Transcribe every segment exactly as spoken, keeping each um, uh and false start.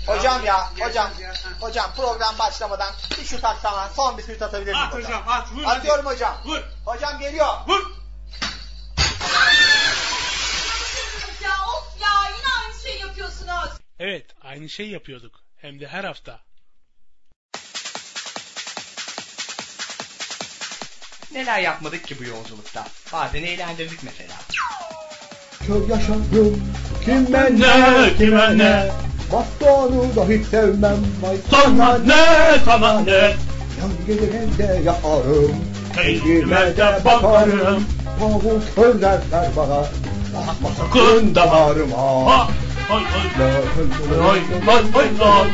Hocam ya, hocam, hocam program başlamadan bir şut atsana, son bir şut atabilir miyim at hocam? hocam? At vur. Atıyorum hadi. Hocam. Vur. Hocam geliyor. Vur. Ya of ya, yine aynı şey yapıyorsunuz. Evet, aynı şey yapıyorduk. Hem de her hafta. Neler yapmadık ki bu yolculukta? Bazen eğlendirdik mesela. Kör yaşadım, kime Ne, kime ne? Bastonu da hiç sevmem. Vay Sana ne, sana ne? Yan gecelerinde yaparım. Keyfime de bakarım. Tavuk söylerler bana. Bakma sakın damarıma. Ha, hay hay. Hay, hay, hay,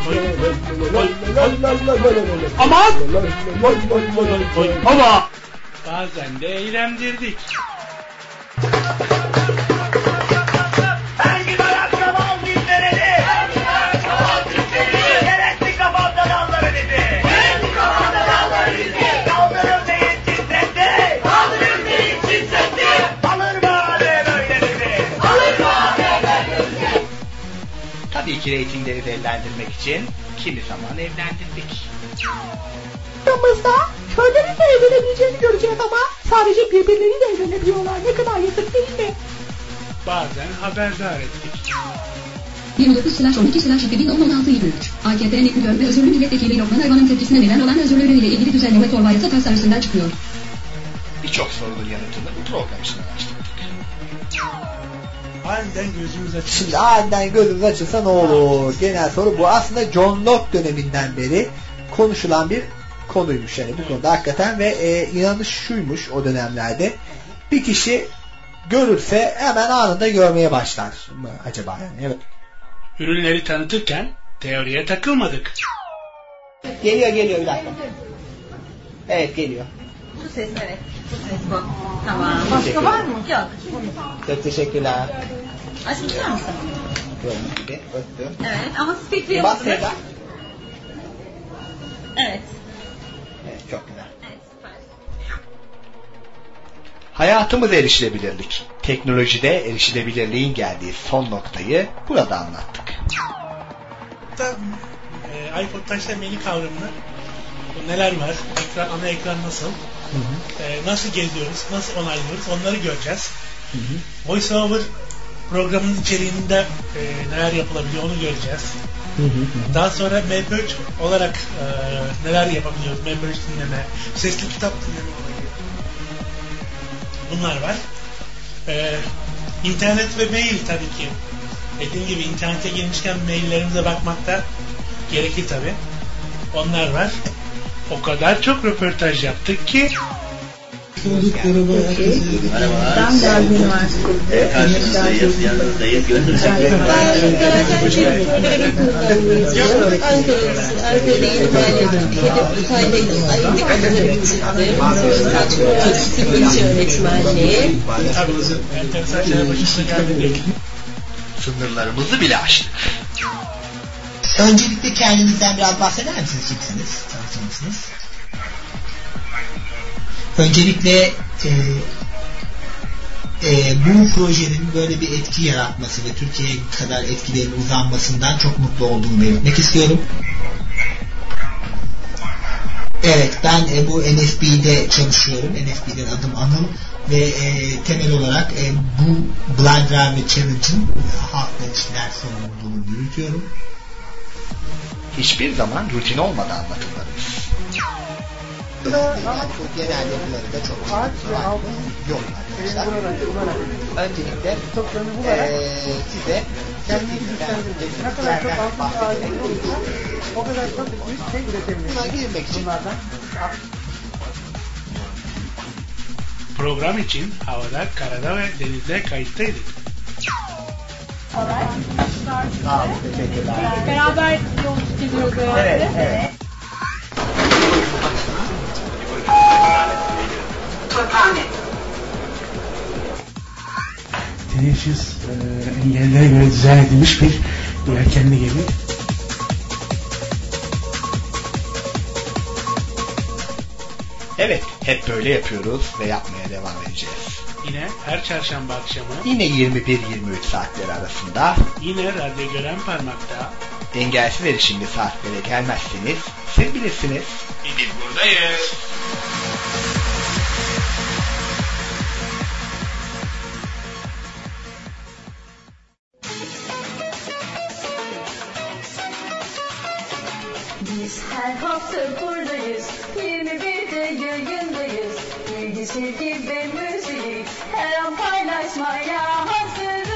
hay. Aman! Ama bazen de eğlendirdik. Her gün ayakta bal dinlereli. Her gün ayakta bal dinlereli. Gerekli kafamda dalları bizi. Gerekli kafamda dalları bizi. Kaldırır değil titretti. Kaldırır değil titretti. Alır mı abi böyle bizi? Alır mı abi böyle bizi? Tabii ki reytingleri değerlendirmek için kimi zaman evlendirdik. Aramızda köylerin de evlenebileceğini göreceğiz ama sadece birbirleriyle evlenebiliyorlar. Ne kadar yazık değil mi? Bazen haberdar ettik. yirmi dokuz slash on iki slash iki bin on altı yirmi üç A K P'nin ekli ve özürlü milletvekili Lokman Ayvan'ın tepkisine neden olan özürleriyle ilgili düzenleme torba yasa tasarısından çıkıyor. Birçok sorunun yanıtını bu program için araştırdık. Aniden gözümüz açıldı. Şimdi aniden gözümüz açılsa ne olur? Genel soru bu. Aslında John Locke döneminden beri konuşulan bir konuymuş yani bu konuda hakikaten ve e, inanış şuymuş o dönemlerde. Bir kişi görürse hemen anında görmeye başlar mı acaba? Yani, evet. Ürünleri tanıtırken teoriye takılmadık. Geliyor geliyor bir dakika. Evet geliyor. Bu ses evet. Bu ses bu. Tamam. Başka var mı? Yok. Çok teşekkürler. Aşkım tutar mısın? Gördüğünüz gibi öptüm. Evet ama siz bekliyor Bas musunuz? Seda. Evet. Evet çok güzel. Evet süper. Hayatımız erişilebilirlik. Teknolojide erişilebilirliğin geldiği son noktayı burada anlattık. Da, e, iPod Touch demeli kavramını neler var, ekran, ana ekran nasıl, Hı hı. e, nasıl geziyoruz, nasıl onaylıyoruz onları göreceğiz. Hı hı. VoiceOver programın içeriğinde e, neler yapılabiliyor onu göreceğiz. Hı hı. Daha sonra M P üç olarak e, neler yapabiliyoruz, M P üç dinleme, sesli kitap dinleme olayı. Bunlar var. E, internet ve mail tabii ki. Dediğim gibi internete girmişken maillerimize bakmak da gerekir tabii. Onlar var. O kadar çok röportaj yaptık ki Ben Gazi Üniversitesi'nde karşınızdayız, yanınızdayız, gönlünüze enteresan şeyler başımıza geldi. Sınırlarımızı bile aştık. Öncelikle kendinizden biraz bahseder misiniz? Kimsiniz? Tanıtır mısınız? Öncelikle e, e, bu projenin böyle bir etki yaratması ve Türkiye'ye kadar etkilerin uzanmasından çok mutlu olduğumu belirtmek istiyorum. Evet, ben e, bu N F B'de çalışıyorum. N F B'den adım Anıl ve e, temel olarak e, bu Blind Driver Challenge'ın e, halkla ilişkiler sorumluluğunu yürütüyorum. Hiçbir zaman rutin olmadan anlatımlarımız. Yani çok genel yapılarında çok yok arkadaşlar. Öncelikle ee, size Ne kadar çok altın ağacı olursa o kadar çok büyük şey üretebiliriz. buna girmek için Program için havada, karada ve denizde kayıttaydık. Sağ olun, teşekkürler. Beraber yolculuk ediyoruz herhalde. Evet, evet. Teneşüs e, engellere göre dizayn edilmiş bir yelkenli gemi. Evet, hep böyle yapıyoruz ve yapmaya devam edeceğiz. Yine her çarşamba akşamı Yine yirmi bir yirmi üç saatleri arasında yine Radyo Gören Parmak'ta engelsiz erişimli saatlere gelmezseniz siz bilirsiniz. Biz buradayız. Biz her hafta buradayız, yirmi birde yayındayız. Bilgi, sevgi ve müzik her an paylaşmaya hazırız.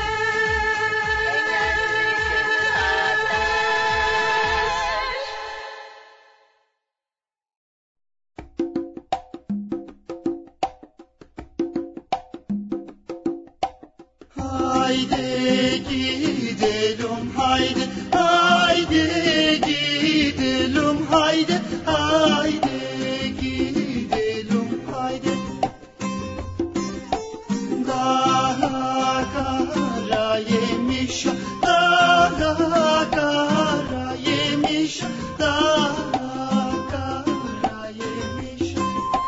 Haydi gidelim haydi, haydi gidelim haydi, haydi gidelim haydi. Daha kara yemiş, daha kara yemiş, daha kara yemiş.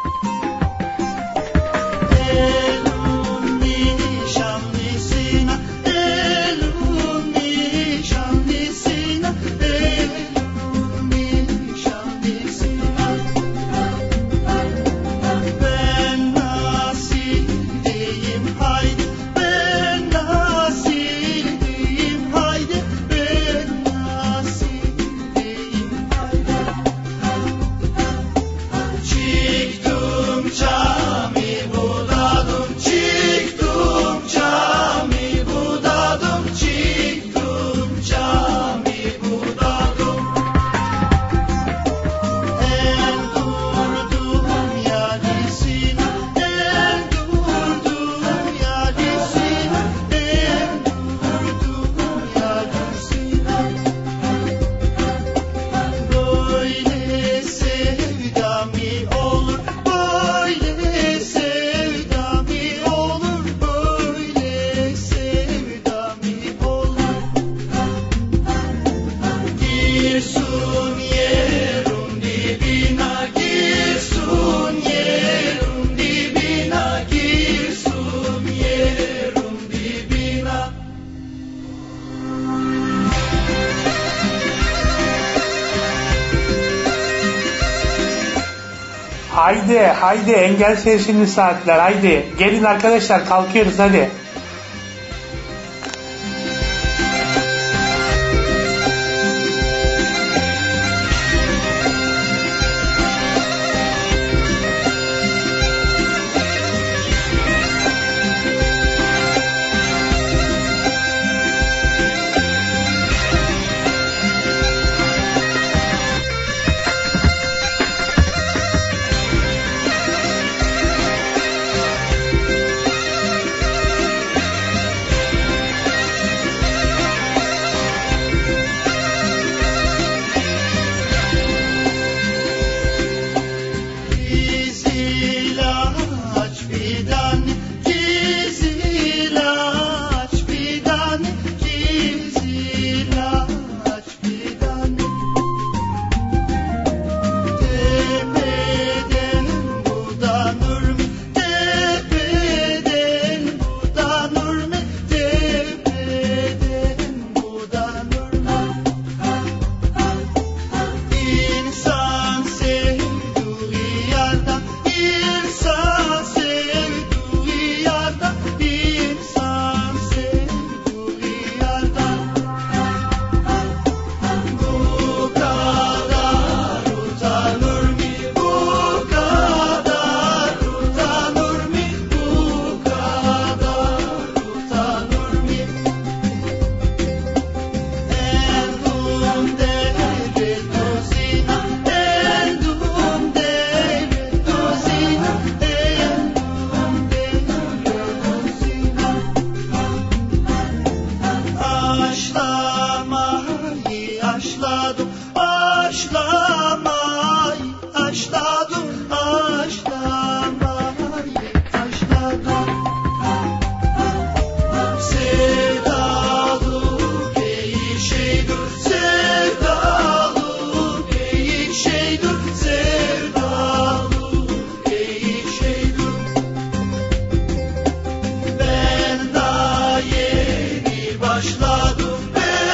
Elum nişanlısına, elum nişanlısına, elum nişanlısına. Ben nasıl diyeyim haydi, ben nasıl diyeyim haydi, ben nasıl diyeyim haydi. Çıktım cami budadım, çıktım cami budadım, çıktım cami budadım. En durdum yalisine, en durdum yalisine, en durdum yalisine. Böyle sevda mı olur, böyle sevda mı olur, böyle sevda mı olur. Girsun yerin dibine, girsun yerin dibine, girsun yerin dibine. Haydi haydi engelsiz erişimli saatler haydi. Gelin arkadaşlar kalkıyoruz hadi. Gizilaç fidan, gizilaç fidan, gizilaç fidan. Tepeden budanır mı, tepeden budanır mı, tepeden budanır mı? İnsan sevdiği yerden, insan sevdiği yerden, insan sevdiği yerden. Bu kadar utanır mı, bu kadar utanır mı, bu kadar utanır mı? Endum deve dozina, endum deve dozina, endum deve dozina. Aşlamayı aşladım, aşlamayı aşladım, aşlamayı aşladım. Sevdalık iyi şeydir, sevdalık iyi şeydir, sevdalık iyi şeydir. Ben daha yeni başladım, ben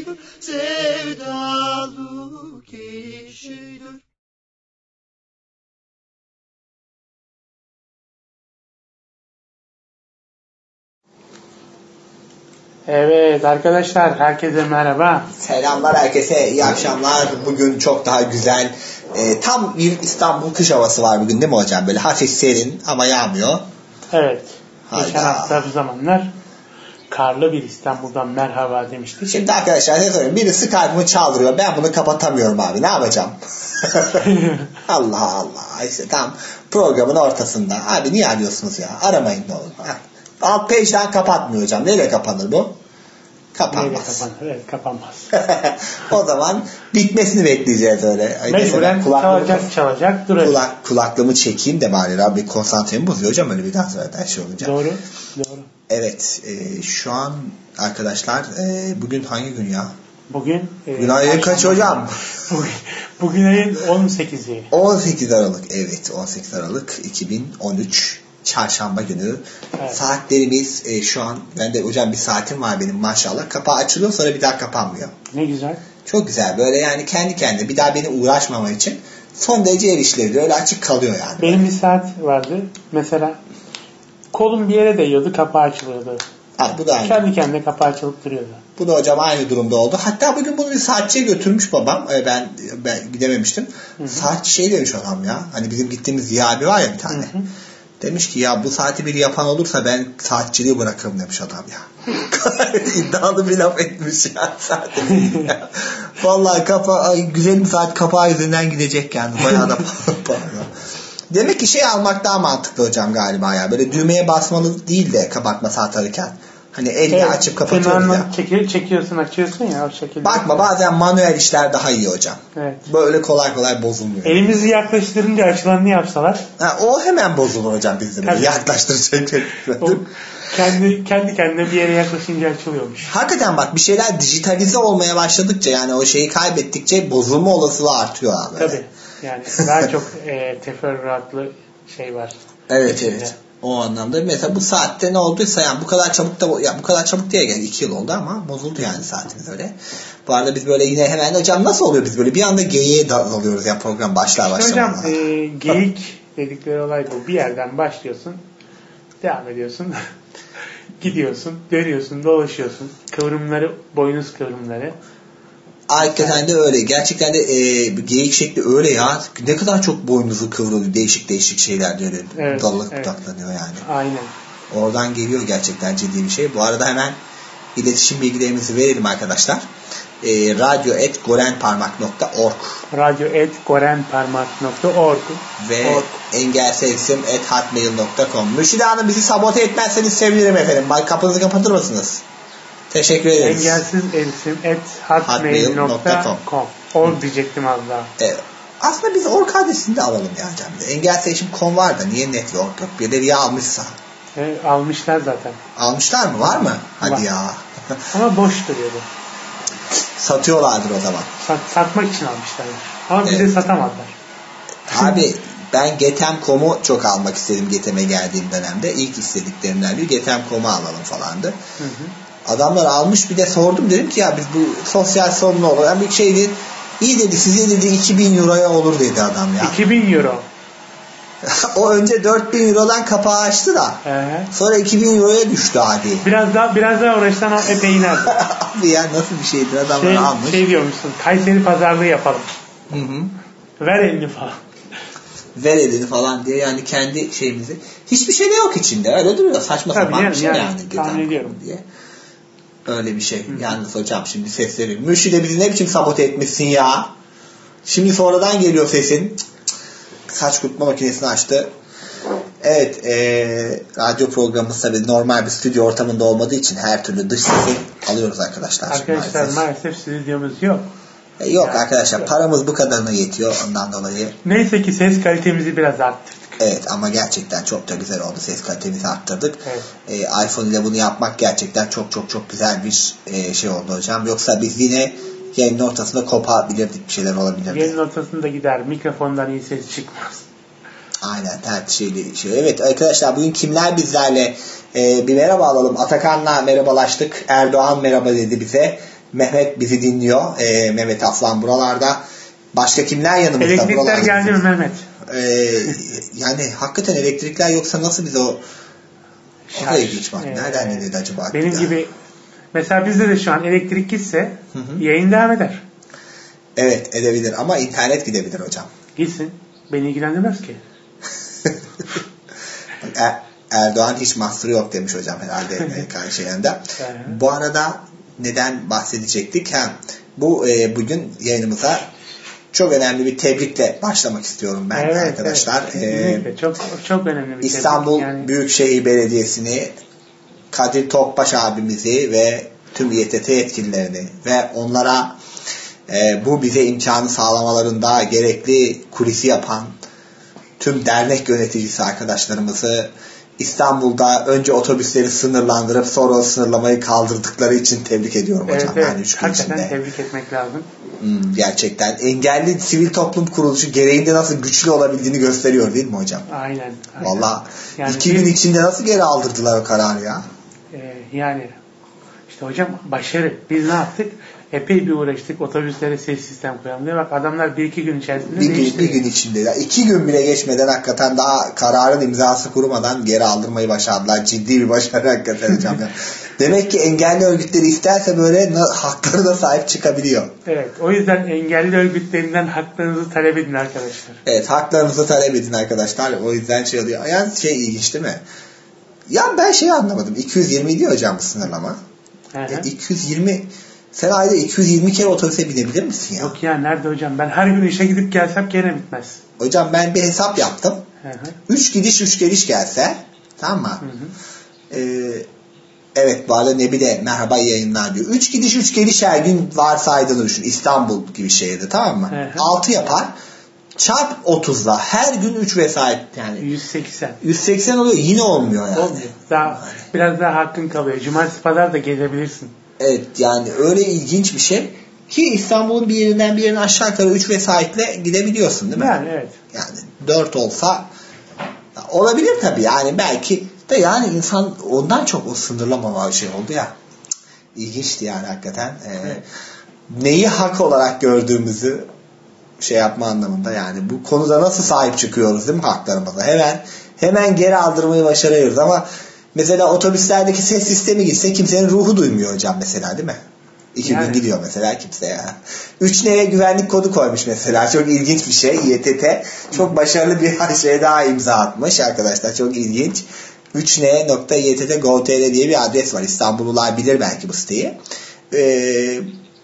şeydir, sevdalık iyi şeydir. Evet arkadaşlar, herkese merhaba. Selamlar herkese, iyi akşamlar. Bugün çok daha güzel, e, tam bir İstanbul kış havası var bugün değil mi hocam? Böyle hafif serin ama yağmıyor. Evet. Hayda. Geçen hafta bu zamanlar karlı bir İstanbul'dan merhaba demiştik. Şimdi arkadaşlar ne söyleyeyim? Birisi kalbimi çaldırıyor. Ben bunu kapatamıyorum abi. Ne yapacağım? Allah Allah. İşte tam programın ortasında. Abi niye arıyorsunuz ya? Aramayın ne olur. Alt page'den kapatmıyor hocam. Neyle kapanır bu? Kapanmaz. Neyle kapanır? Evet, kapanmaz. O zaman bitmesini bekleyeceğiz öyle. Mecburen çalacak çalacak duracak. Kulak, kulaklığımı çekeyim de bari abi konsantremi bozuyor hocam öyle bir daha sonra şey olunca. Doğru. Doğru. Evet. E, şu an arkadaşlar e, bugün hangi gün ya? Bugün e, Bugün ayın kaç hocam? Bugün, bugün ayın on sekizi. on sekiz Aralık. Evet, on sekiz Aralık iki bin on üç Çarşamba günü. Evet. Saatlerimiz e, şu an, ben de hocam bir saatim var benim maşallah. Kapağı açılıyor sonra bir daha kapanmıyor. Ne güzel. Çok güzel. Böyle yani kendi kendine bir daha beni uğraşmama için son derece el işlevi öyle açık kalıyor yani. Benim bir saat vardı. Mesela kolum bir yere değiyordu, kapağı açılıyordu. Ha, bu da aynı. Kendi kendine kapağı açılıp duruyordu. Bu da hocam aynı durumda oldu. Hatta bugün bunu bir saatçiye götürmüş babam. Ben, ben gidememiştim. Hı hı. Saatçi şey demiş adam ya. Hani bizim gittiğimiz Ziya abi var ya bir tane. Hı hı. Demiş ki ya bu saati biri yapan olursa ben saatçiliği bırakırım demiş adam ya. İddialı bir laf etmiş ya saati. Vallahi kafa, ay, güzel bir saat kapağı yüzünden gidecek yani. Bayağı da pahalı. Demek ki şey almak daha mantıklı hocam galiba ya. Böyle düğmeye basmalı değil de kapatma saat alırken. Hani elle evet, açıp kapatıyoruz ya. Çekiyor, çekiyorsun açıyorsun ya o şekilde. Bakma bazen manuel işler daha iyi hocam. Evet. Böyle kolay kolay bozulmuyor. Elimizi yaklaştırınca açılanını yapsalar. Ha, o hemen bozulur hocam bizim. Yaklaştıracak. kendi, kendi kendine bir yere yaklaşınca açılıyormuş. Hakikaten bak bir şeyler dijitalize olmaya başladıkça yani o şeyi kaybettikçe bozulma olasılığı artıyor abi. Tabii. Yani daha çok e, teferruatlı şey var. Evet içinde. evet. O anlamda mesela bu saatte ne olduysa yani bu kadar çabuk da ya bu kadar çabuk diye geldi iki yıl oldu ama bozuldu yani saatimiz öyle. Bu arada biz böyle yine hemen hocam nasıl oluyor biz böyle bir anda geyiğe dalıyoruz ya program başlar başlar. Hocam e, geyik dedikleri olay bu. Bir yerden başlıyorsun, devam ediyorsun, gidiyorsun, dönüyorsun, dolaşıyorsun. Kıvrımları, boynuz kıvrımları. Hakikaten de öyle. Gerçekten de e, geyik şekli öyle ya. Ne kadar çok boynuzu kıvrılıyor. Değişik değişik şeyler diyor. Evet, dallık evet. Budaklanıyor yani. Aynen. Oradan geliyor gerçekten ciddi bir şey. Bu arada hemen iletişim bilgilerimizi verelim arkadaşlar. E, radyo et gorenparmak nokta org radyo et gorenparmak nokta org ve engelsizsim et hotmail nokta com. Mürşide Hanım bizi sabote etmezseniz sevinirim efendim. Kapınızı kapatır mısınız? Teşekkür ederiz. Engelsiz erisim et hotmail nokta com org diyecektim az daha. Evet. Aslında biz org adresini de alalım ya hocam. Engelsizsim nokta com var da niye net org yok? Birileri ya almışsa. E, almışlar zaten. Almışlar mı? Var mı? Hadi var. Ya. Ama boş duruyordu. Satıyorlardır o zaman. Sat, satmak için almışlar. Ama bize evet. Satamadılar. Abi ben getem nokta com'u çok almak istedim Getem'e geldiğim dönemde. İlk istediklerimden biri getem nokta com'u alalım falandı. Hı hı. Adamlar almış bir de sordum dedim ki ya biz bu sosyal sorunu olur. Yani bir şey değil. İyi dedi size dedi iki bin euroya olur dedi adam ya. iki bin euro. O önce dört bin eurodan kapağı açtı da. Ee? Sonra iki bin euroya düştü hadi. Biraz daha biraz daha uğraşsan o epey iner. Abi ya nasıl bir şeydir adamlar şey, almış. Şey diyormuşsun. Kayseri pazarlığı yapalım. Hı hı. Ver elini falan. Ver elini falan diye yani kendi şeyimizi. Hiçbir şey de yok içinde. Öyle duruyor. Saçma tabii sapan yani, bir şey yani. yani. Tahmin ediyorum. Diye. Öyle bir şey. Hı. Yalnız hocam şimdi sesleri. Mürşide bizi ne biçim sabote etmişsin ya. Şimdi sonradan geliyor sesin. Saç kurutma makinesini açtı. Evet, e, radyo programımız tabii normal bir stüdyo ortamında olmadığı için her türlü dış sesi alıyoruz arkadaşlar. Arkadaşlar maalesef, maalesef stüdyomuz yok. E, yok yani, arkadaşlar yok. Paramız bu kadarına yetiyor ondan dolayı. Neyse ki ses kalitemizi biraz arttırdık. Evet ama gerçekten çok da güzel oldu. Ses kalitemizi arttırdık. Evet. E, iPhone ile bunu yapmak gerçekten çok çok çok güzel bir e, şey oldu hocam. Yoksa biz yine yayının ortasında kopabilirdik, bir şeyler olabilirdi. Yayının ortasında gider, mikrofondan iyi ses çıkmaz. Aynen, her şeyli şey. Evet arkadaşlar bugün kimler bizlerle? Ee, bir merhaba alalım. Atakan'la merhabalaştık. Erdoğan merhaba dedi bize. Mehmet bizi dinliyor. Ee, Mehmet Aslan buralarda. Başka kimler yanımızda? Elektrikler buralarda? geldi mi Mehmet? Ee, yani hakikaten elektrikler yoksa nasıl biz o oraya geçmek? Ee, Nereden geldi acaba? Benim ya? gibi mesela bizde de şu an elektrik gitse hı hı. yayın devam eder. Evet edebilir ama internet gidebilir hocam. Gitsin. Beni ilgilendirmez ki. er, Erdoğan hiç mahsuru yok demiş hocam herhalde karşı yanında. Bu arada neden bahsedecektik? Ha, bu e, bugün yayınımıza çok önemli bir tebrikle başlamak istiyorum ben evet, arkadaşlar. Evet, ee, çok çok önemli bir İstanbul tebrik yani. Büyükşehir Belediyesi'ni, Kadir Topbaş abimizi ve tüm İ T T yetkililerini ve onlara e, bu bize imkanı sağlamalarında gerekli kulisi yapan tüm dernek yöneticisi arkadaşlarımızı, İstanbul'da önce otobüsleri sınırlandırıp sonra o sınırlamayı kaldırdıkları için tebrik ediyorum hocam. Evet, evet. Yani üç gün Hakikaten içinde. tebrik etmek lazım. Hmm, gerçekten engelli sivil toplum kuruluşu gereğinde nasıl güçlü olabildiğini gösteriyor değil mi hocam? Aynen. aynen. Valla yani iki gün içinde nasıl geri aldırdılar o kararı ya? E, yani işte hocam başarı. Biz ne yaptık? Epey bir uğraştık. Otobüslere ses sistem koyalım diye. Bak adamlar bir iki gün içerisinde bir, değiştirdi. bir gün içinde. Ya. İki gün bile geçmeden hakikaten daha kararın imzası kurumadan geri aldırmayı başardılar. Ciddi bir başarı hakikaten hocam. Demek ki engelli örgütleri isterse böyle haklarına sahip çıkabiliyor. Evet. O yüzden engelli örgütlerinden haklarınızı talep edin arkadaşlar. Evet. Haklarınızı talep edin arkadaşlar. O yüzden şey oluyor. Yani şey ilginç değil mi? Ya ben şeyi anlamadım. iki yüz yirmi diyor hocam bu sınırlama. E, iki yüz yirmi sen ayda iki yüz yirmi kere otobüse binebilir misin ya? Yok ya nerede hocam? Ben her gün işe gidip gelsem gene bitmez. Hocam ben bir hesap yaptım. Hı hı. üç gidiş üç geliş gelse tamam mı? Hı hı. Ee, evet bu arada Nebi de merhaba yayınlar diyor. üç gidiş üç geliş her gün varsaydığını düşün. İstanbul gibi şehirde tamam mı? Hı hı. altı yapar. Çarp otuzla her gün üç vesait yani. yüz seksen. yüz seksen oluyor yine olmuyor yani. Olmuyor. Daha, biraz daha hakkın kalıyor. Cumartesi pazar da gezebilirsin. Evet yani öyle ilginç bir şey ki İstanbul'un bir yerinden bir yerine aşağı yukarı üç vesaitle gidebiliyorsun değil mi? Yani evet. Yani dört olsa olabilir tabii yani belki de yani insan ondan çok o sınırlama şey oldu ya. İlginçti yani hakikaten. Ee, evet. Neyi hak olarak gördüğümüzü şey yapma anlamında yani bu konuda nasıl sahip çıkıyoruz değil mi haklarımıza? Hemen hemen geri aldırmayı başarıyoruz ama mesela otobüslerdeki ses sistemi gitse kimsenin ruhu duymuyor hocam mesela değil mi? İki yani. gün gidiyor mesela kimse ya. üç N'ye güvenlik kodu koymuş mesela. Çok ilginç bir şey. İ T T çok başarılı bir şey daha imza atmış arkadaşlar. Çok ilginç. üç N nokta y t t nokta gov nokta t r diye bir adres var. İstanbullular bilir belki bu siteyi. Ee,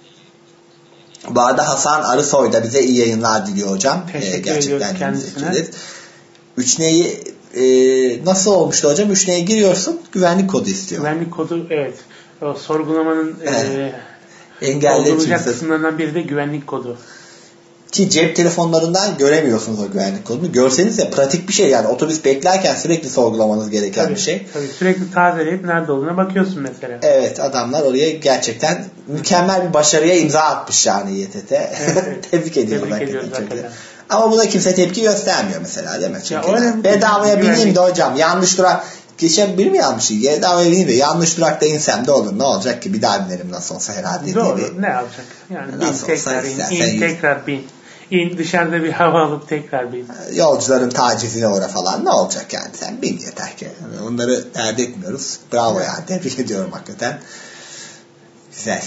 bu arada Hasan Arısoy da bize iyi yayınlar diliyor hocam. Teşekkür ee, gerçekten kendisine. üç N'yi e, nasıl olmuştu hocam? üç N'ye giriyorsun. Güvenlik kodu istiyor. Güvenlik kodu evet. O sorgulamanın evet. e, doldurulacak kısımlarından biri de güvenlik kodu. Ki cep telefonlarından göremiyorsunuz o güvenlik kodunu. Görseniz de pratik bir şey yani. Otobüs beklerken sürekli sorgulamanız gereken tabii, bir şey. Tabii sürekli tazeleyip nerede olduğuna bakıyorsun mesela. Evet adamlar oraya gerçekten mükemmel bir başarıya imza atmış yani İ T T. Evet, Tebrik ediyorum. Tebrik ediyoruz hakikaten. Ama buna kimse tepki göstermiyor mesela değil mi? Çünkü ya, yani, bedavaya bineyim de hocam yanlış durak geçen biri mi yanlış? Bedavaya bineyim de yanlış durakta insem de olur. Ne olacak ki bir daha binerim nasıl olsa herhalde. Doğru bir... ne yapacak? Yani nasıl bin tekrar in, in tekrar bin. İn dışarıda bir hava alıp tekrar bin. Yolcuların tacizine uğra falan ne olacak yani sen bin yeter ki. Yani onları dert etmiyoruz. Bravo evet. Yani tebrik ediyorum hakikaten. Güzel.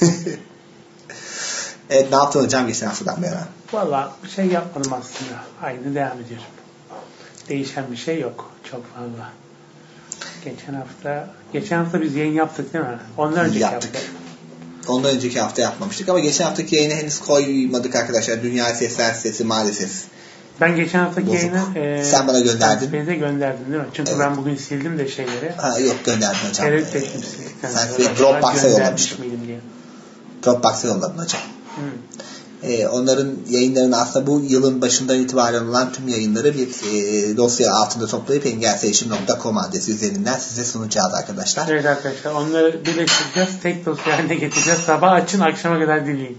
Evet ne yaptın hocam geçen haftadan beri? Valla bir şey yapmadım aslında. Aynı devam ediyorum. Değişen bir şey yok. Çok fazla. Geçen hafta geçen hafta biz yayın yaptık değil mi? Ondan önceki yaptık. hafta. Ondan önceki hafta yapmamıştık ama geçen haftaki yayını henüz koymadık arkadaşlar. Dünya Sesler Sesi maalesef. Ben geçen haftaki bozuk. Yayını e, sen bana gönderdin. Ben de gönderdim değil mi? Çünkü evet. Ben bugün sildim de şeyleri. Ha, yok gönderdin hocam. Evet ettim sildikten sonra. Sen Dropbox'a yollamıştın. Diye. Dropbox'a yolladın hocam. Hmm. Ee, onların yayınlarını aslında bu yılın başından itibaren olan tüm yayınları bir e, dosya altında toplayıp engelsation nokta com adresi üzerinden size sunacağız arkadaşlar. Evet arkadaşlar onları birleştireceğiz. Tek dosya haline getireceğiz. Sabah açın akşama kadar dinleyin.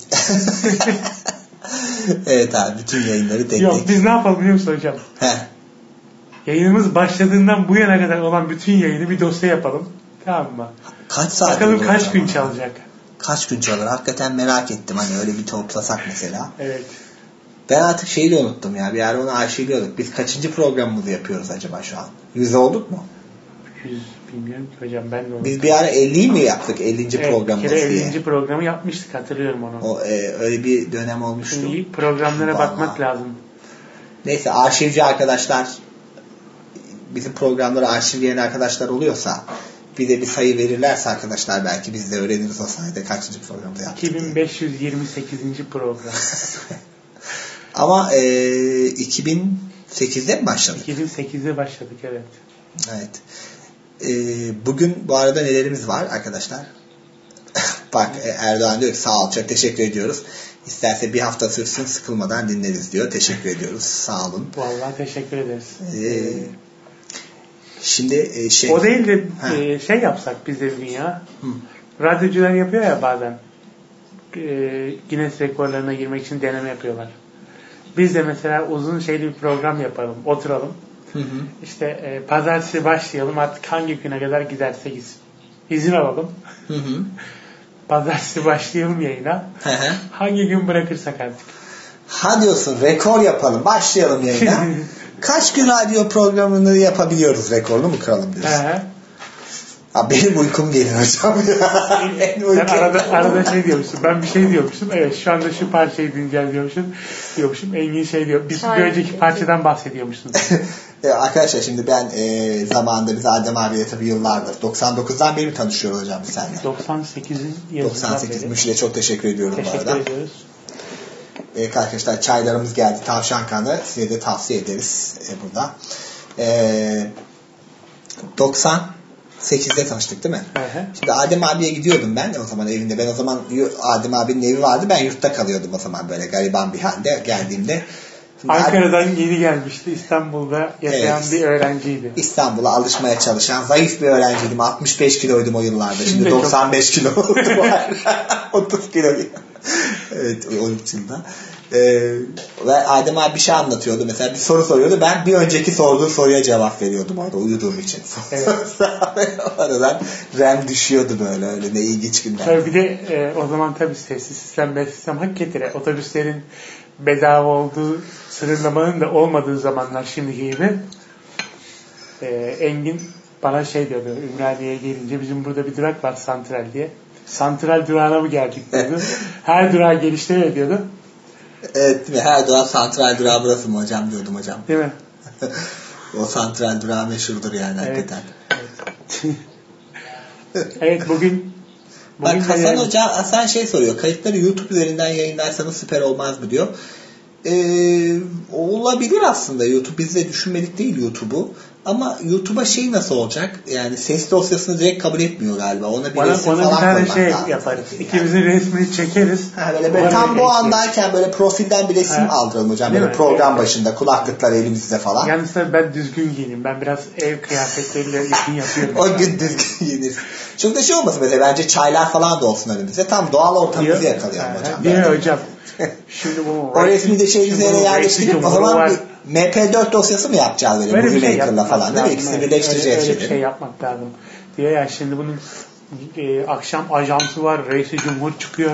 Evet abi bütün yayınları tek Yok, tek. Biz ne yapalım biliyor musun hocam? He. Yayınımız başladığından bu yana kadar olan bütün yayını bir dosya yapalım. Tamam mı? Kaç saat? Bakalım kaç gün çalacak. kaç gün çalır? Hakikaten merak ettim. Hani öyle bir toplasak mesela. Evet. Ben artık şeyi de unuttum ya. Bir ara onu arşivliyorduk. Biz kaçıncı programımızı yapıyoruz acaba şu an? Yüzde olduk mu? Yüz bilmiyorum ki hocam, ben de unuttum. Biz bir ara elliyi mi yaptık? ellinci Evet, programımız diye. ellinci programı yapmıştık, hatırlıyorum onu. O, e, öyle bir dönem olmuştu. Şimdi programlara Vallahi. bakmak lazım. Neyse, arşivci arkadaşlar, bizim programları arşivleyen arkadaşlar oluyorsa bize bir sayı verirlerse arkadaşlar, belki biz de öğreniriz o sayede kaçıncı programda yaptık. iki bin beş yüz yirmi sekizinci program. Ama e, iki bin sekizde mi başladık? iki bin sekizde başladık, evet. Evet. E, bugün bu arada nelerimiz var arkadaşlar? Bak, Erdoğan diyor ki sağ ol, çok teşekkür ediyoruz. İsterse bir hafta sürsün, sıkılmadan dinleriz diyor. Teşekkür ediyoruz. Sağ olun. Vallahi teşekkür ederiz. Ee, şimdi e, şey... O değil de e, şey yapsak biz de bir gün ya. Hı. Radyocular yapıyor ya bazen. E, Guinness rekorlarına girmek için deneme yapıyorlar. Biz de mesela uzun şeyli bir program yapalım. Oturalım. Hı hı. İşte e, pazartesi başlayalım. Artık hangi güne kadar giderse gitsin. İzin alalım. Hı hı. Pazartesi başlayalım yayına. Hı hı. Hangi gün bırakırsak artık. Ha diyorsun, rekor yapalım. Başlayalım yayına. Kaç gün radyo programını yapabiliyoruz, rekorunu mu kıralım diyorsun? Hı hı. Ha, benim uykum gelir hocam. Sen arada, arada şey diyormuşsun. Ben bir şey diyormuşum. Evet, şu anda şu parçayı dinleyeceğiz diyormuşum. Diyormuşum. Engin şey diyor. Biz bir önceki parçadan bahsediyormuşsun. Arkadaşlar şimdi ben e, zamanında biz Adem abiyle tabii yıllardır doksan dokuzdan beri mi tanışıyoruz hocam biz seninle? doksan sekizin yazından doksan sekiz Müşle çok teşekkür ediyorum teşekkür bu arada. Teşekkür ediyoruz. E, arkadaşlar çaylarımız geldi. Tavşan kanı. Size de tavsiye ederiz e, burada. E, doksan sekizde tanıştık değil mi? Hı hı. Şimdi Adem abiye gidiyordum ben o zaman evinde. Ben o zaman Adem abinin evi vardı. Ben yurtta kalıyordum o zaman böyle gariban bir halde geldiğimde. Ankara'dan yeni gelmişti. İstanbul'da yaşayan evet, bir öğrenciydi. İstanbul'a alışmaya çalışan zayıf bir öğrenciydim. altmış beş kiloydum o yıllarda. Şimdi, Şimdi doksan beş kilo oldum. otuz kilo. Evet, on üç yılda. Ee, ve Adem abi bir şey anlatıyordu. Mesela bir soru soruyordu. Ben bir önceki sorduğu soruya cevap veriyordum orada uyuduğum için. Evet. Oradan rem düşüyordu böyle. Öyle ne ilginç günler. Tabii bir de e, o zaman tabii sessiz sistem, bez sistem hak getire. Otobüslerin bedava olduğu, sınırlamanın da olmadığı zamanlar şimdiki gibi. E, Engin bana şey diyordu. Ümraniye'ye gelince bizim burada bir durak var, Santral diye. Santral durağına mı geldik diyordu. Her durağa gelişte ne diyordu? Evet, her durak santral durağı burası mı hocam diyordum hocam. Değil mi? O santral durağı meşhurdur yani evet, hakikaten. Evet, evet bugün, bugün bak Hasan yani... Hoca, Hasan şey soruyor. Kayıtları YouTube üzerinden yayınlarsanız süper olmaz mı diyor. Ee, olabilir aslında. YouTube biz de düşünmedik değil YouTube'u. Ama YouTube'a şey nasıl olacak? Yani ses dosyasını direkt kabul etmiyor galiba. Ona bir bana, resim bana falan bir tane şey lazım. yaparız. Yani. İkimizin resmini çekeriz. Ha, böyle böyle tam bu andayken böyle profilden bir resim ha. aldıralım hocam. Değil böyle mi? Program evet. başında kulaklıklar elimizde falan. Yalnız ben düzgün giyinim. Ben biraz ev kıyafetleriyle işin yapıyorum. O gün düzgün giyinir. Çok da şey olmasın mesela. Bence çaylar falan da olsun önümüzde. Tam doğal ortamımızı yakalayalım hocam. Değil mi hocam? Şimdi bu o resmi de şey üzerine yerleştirip o zaman bir M P dört dosyası mı yapacağız böyle? Böyle bir şey Maker'la falan değil mi? İkisini birleştireceğiz. Öyle bir şey yapmak lazım. Diyor ya şimdi bunun e, akşam ajansı var. Reis-i Cumhur çıkıyor.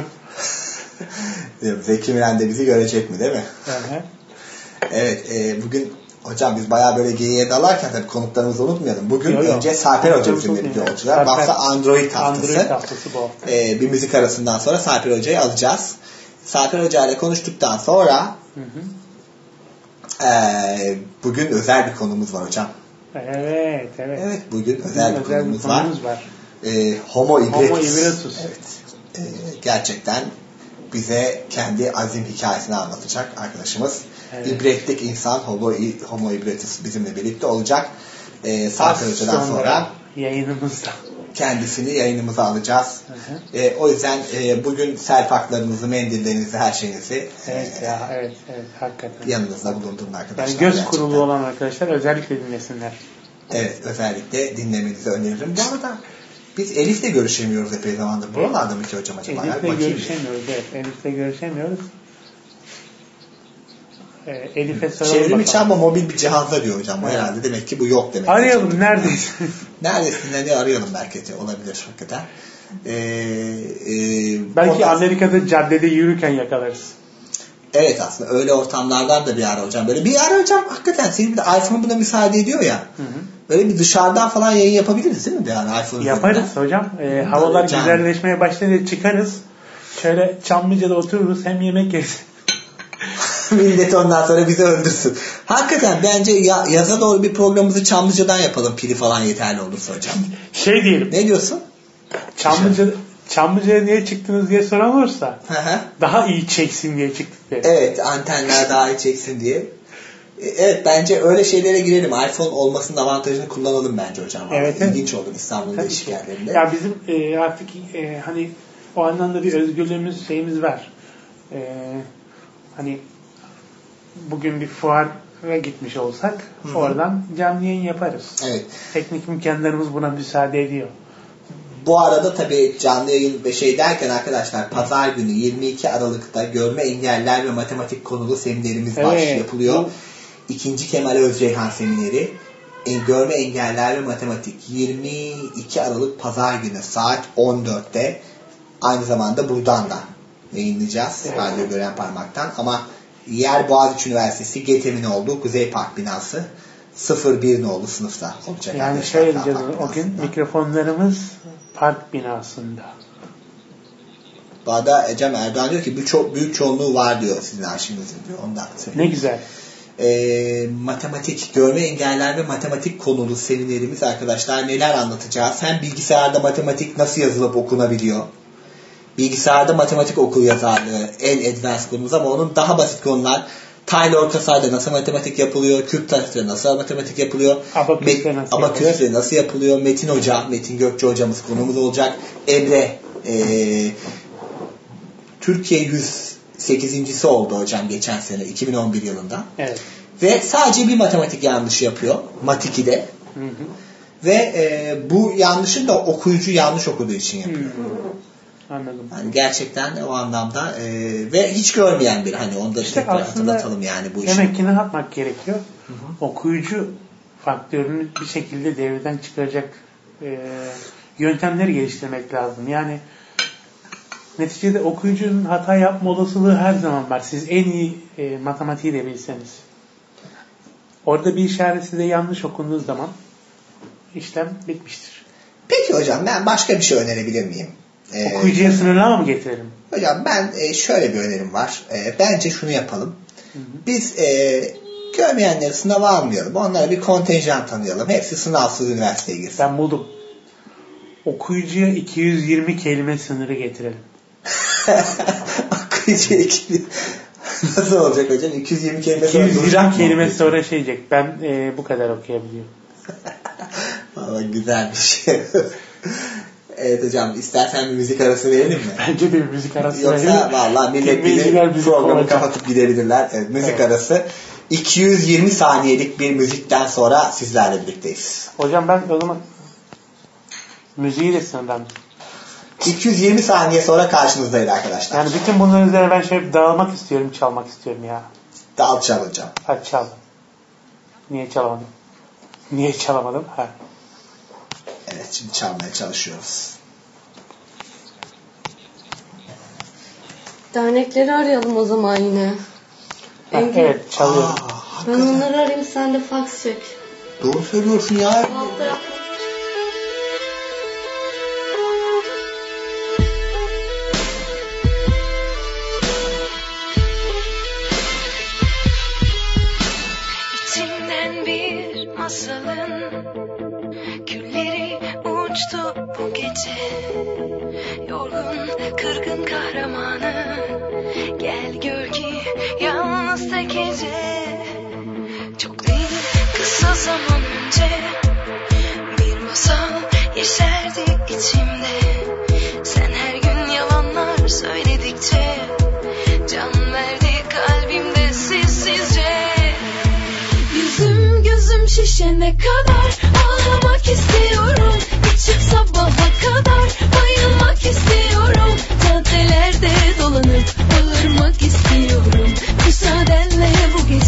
Zeki Müren de bizi görecek mi değil mi? Hı-hı. Evet. E, bugün hocam biz bayağı böyle geyiğe dalarken tabii konuklarımızı unutmayalım. Bugün yo, yo. önce Sarper Hoca bizimle birlikte olacaklar. Bu hafta Android haftası. Android haftası bu hafta. E, bir müzik arasından sonra Sarper Hoca'yı alacağız. Sarper Hoca ile konuştuktan sonra hı hı. Ee, bugün özel bir konumuz var hocam. Evet, evet. Evet, bugün özel bir özel konumuz, bir var. konumuz var. Ee, Homo ibretus. Homo ibretus. Evet. Ee, gerçekten bize kendi azim hikayesini anlatacak arkadaşımız. Evet. İbretlik insan Homo, Homo ibretus bizimle birlikte olacak. Ee, Sarper Hoca'dan sonra, sonra yayınımızda kendisini yayınımıza alacağız. Hı hı. E, o yüzden e, bugün selfaklarınızı, mendillerinizi, her şeyinizi evet e, ya evet evet hakikaten yanınızda bulundurun arkadaşlar. Yani göz gerçekten. Kurulu olan arkadaşlar özellikle dinlesinler. Evet, özellikle dinlemenizi öneririm. Bu arada biz Elif'le görüşemiyoruz epey zamandır. Buralarda mı ki hocam acaba? Elif'le görüşemiyoruz. Evet, Elif'le görüşemiyoruz. E, Elif'e soralım. Çevrim içi ama mobil bir cihazda diyor hocam. O herhalde demek ki bu yok demek. Arayalım hocam. Neredeyiz? Neredesin diye arayalım belki de. Olabilir hakikaten. Ee, e, belki ondan... Amerika'da caddede yürürken yakalarız. Evet aslında öyle ortamlardan da bir ara hocam. Böyle bir ara hocam hakikaten senin bir de iPhone buna müsaade ediyor ya. Hı hı. Böyle bir dışarıdan falan yayın yapabiliriz değil mi? Yani iPhone yaparız üzerinden. Hocam. E, havalar hocam. Güzelleşmeye başlayınca çıkarız. Şöyle Çamlıca'da otururuz hem yemek yeriz. Millet ondan sonra bizi öldürsün. Hakikaten bence ya, yaza doğru bir programımızı Çamlıca'dan yapalım. Pili falan yeterli olursa hocam. Şey diyelim. Ne diyorsun? Çamlıca, Çamlıca'ya niye çıktınız diye soran olursa daha iyi çeksin diye çıktık diye. Evet, antenler daha iyi çeksin diye. Evet, bence öyle şeylere girelim. iPhone olmasının avantajını kullanalım bence hocam. Evet, İlginç evet. olur İstanbul'un değişik yerlerinde. Ya bizim e, artık e, hani o anlamda bir özgürlüğümüz şeyimiz var. E, hani bugün bir fuara gitmiş olsak Hı-hı. oradan canlı yayın yaparız. Evet. Teknik imkanlarımız buna müsaade ediyor. Bu arada tabii canlı yayın ve şey derken arkadaşlar pazar günü yirmi iki Aralık'ta görme engeller ve matematik konulu seminerimiz evet. baş yapılıyor. Bu... İkinci Kemal Özceyhan semineri. Görme engeller ve matematik yirmi iki Aralık pazar günü saat on dörtte aynı zamanda buradan da yayınlayacağız. Evet. Radyo Gören Parmak'tan ama yer Boğaziçi Üniversitesi G E T M'in olduğu Kuzey Park binası sıfır bir nolu sınıfta olacak. Yani şöyle diyeceğiz o gün mikrofonlarımız park binasında. Bu arada Ecem Erdoğan diyor ki çok büyük çoğunluğu var diyor sizin arşivinizin diyor. Ondan ne güzel. E, matematik, görme engeller ve matematik konulu seminerimiz arkadaşlar neler anlatacağız? Hem bilgisayarda matematik nasıl yazılıp okunabiliyor? Bilgisayarda matematik okul yazarlığı en advanced konumuz ama onun daha basit konular. Tile ortasayda nasıl matematik yapılıyor? Küp taşta nasıl matematik yapılıyor? Abaküsle nasıl, Abaküsle nasıl yapılıyor? Metin Hoca, Metin Gökçe hocamız konumuz olacak. Emre e, Türkiye yüz sekizincisi oldu hocam geçen sene iki bin on bir yılında. Evet. Ve sadece bir matematik yanlışı yapıyor. Mat iki'de. Hı hı. Ve e, bu yanlışı da okuyucu yanlış okuduğu için yapıyor. Hı hı. Anladım. Yani gerçekten o anlamda e, ve hiç görmeyen bir hani onu da işte tekrar hatırlatalım yani bu işi. Demek ki ne yapmak gerekiyor? Hı hı. Okuyucu faktörünü bir şekilde devreden çıkaracak e, yöntemleri geliştirmek lazım. Yani neticede okuyucunun hata yapma olasılığı her zaman var. Siz en iyi e, matematiği de bilseniz. Orada bir işaret size yanlış okunduğu zaman işlem bitmiştir. Peki hocam ben başka bir şey önerebilir miyim? Ee, Okuyucuya sınırlama mı getirelim? Hocam ben e, şöyle bir önerim var. E, bence şunu yapalım. Hı hı. Biz e, görmeyenleri sınava almayalım. Onlara bir kontenjan tanıyalım. Hepsi sınavsız üniversiteye girsin. Ben buldum. Okuyucuya iki yüz yirmi kelime sınırı getirelim. Okuyucuya iki yüz nasıl olacak hocam? iki yüz yirmi kelime sonra iki yüz yirmi kelime sonra şey diyecek. Ben e, bu kadar okuyabiliyorum. Vallahi güzel bir şey. Evet hocam istersen bir müzik arası verelim mi? Bence de bir müzik arası Yoksa verelim. Yoksa valla millet bilir programı kapatıp gidebilirler. Evet, müzik evet. arası. iki yüz yirmi saniyelik bir müzikten sonra sizlerle birlikteyiz. Hocam ben o zaman müziği de sınırlandım. iki yüz yirmi saniye sonra karşınızdayız arkadaşlar. Yani bütün bunların üzerine ben şöyle dağılmak istiyorum, çalmak istiyorum ya. Dağıl çal hocam. Hadi çal. Niye çalamadım? Niye çalamadım? Ha. Evet şimdi çalmaya çalışıyoruz. Dernekleri arayalım o zaman yine. Ha, evet çalıyorum. Aa, ben onları arayayım sen de fax çek. Doğru söylüyorsun ya. Hatta... İçimden bir masalın külleri uçtu bu gece. Yorgun, kırgın kahramanı gel gör ki yalnız tek gece. Çok değil kısa zaman önce bir masal yeşerdi içimde. Sen her gün yalanlar söyledikçe can verdi kalbimde sessizce. Yüzüm gözüm şişene kadar ağlamak istiyorum. İçim sabaha kadar bayılmak istiyorum. Caddelerde dolanıp bağırmak istiyorum. Müsaadenle bu gece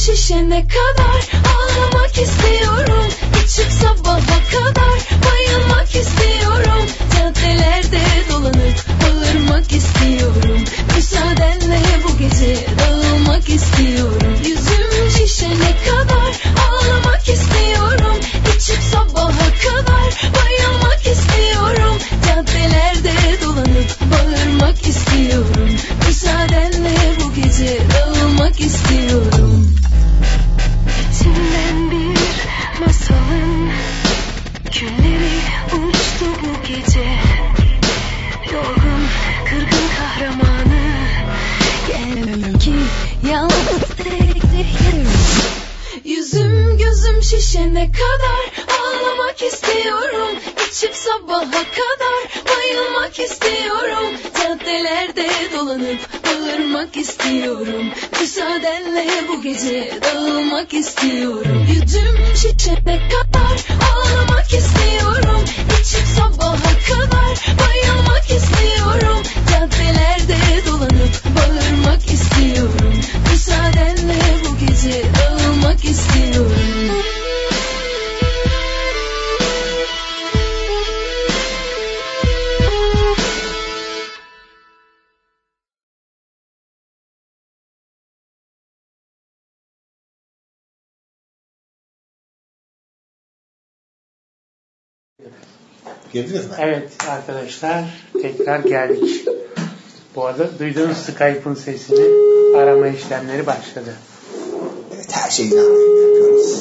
şişene kadar ağlamak istiyorum. İçip sabaha kadar bayılmak istiyorum. Caddelerde dolanıp bağırmak istiyorum. Müsaadenle bu gece dağılmak istiyorum. Yüzüm şişene kadar ağlamak istiyorum. İçip sabaha kadar bayılmak istiyorum. Caddelerde dolanıp bağırmak istiyorum. Müsaadenle bu gece dağılmak istiyorum. İçimden bir masalın külleri uçtu bu gece. Yorgun, kırgın kahramanı gelmem ki yalnız tek tek. Yüzüm gözüm şişene kadar ağlamak istiyorum. İçip sabaha kadar bayılmak istiyorum. Caddelerde dolanıp bağırmak istiyorum. Müsaadenle bu gece dağılmak istiyorum. Yüzüm şişene kadar ağlamak istiyorum. İçip sabaha kadar bayılmak istiyorum. Caddelerde dolanıp bağırmak istiyorum. Müsaadenle bu gece dağılmak istiyorum. Girdiniz mi? Evet arkadaşlar, tekrar geldik. Bu arada duyduğunuz Skype'ın sesini, arama işlemleri başladı. Evet, her şeyi yapıyoruz.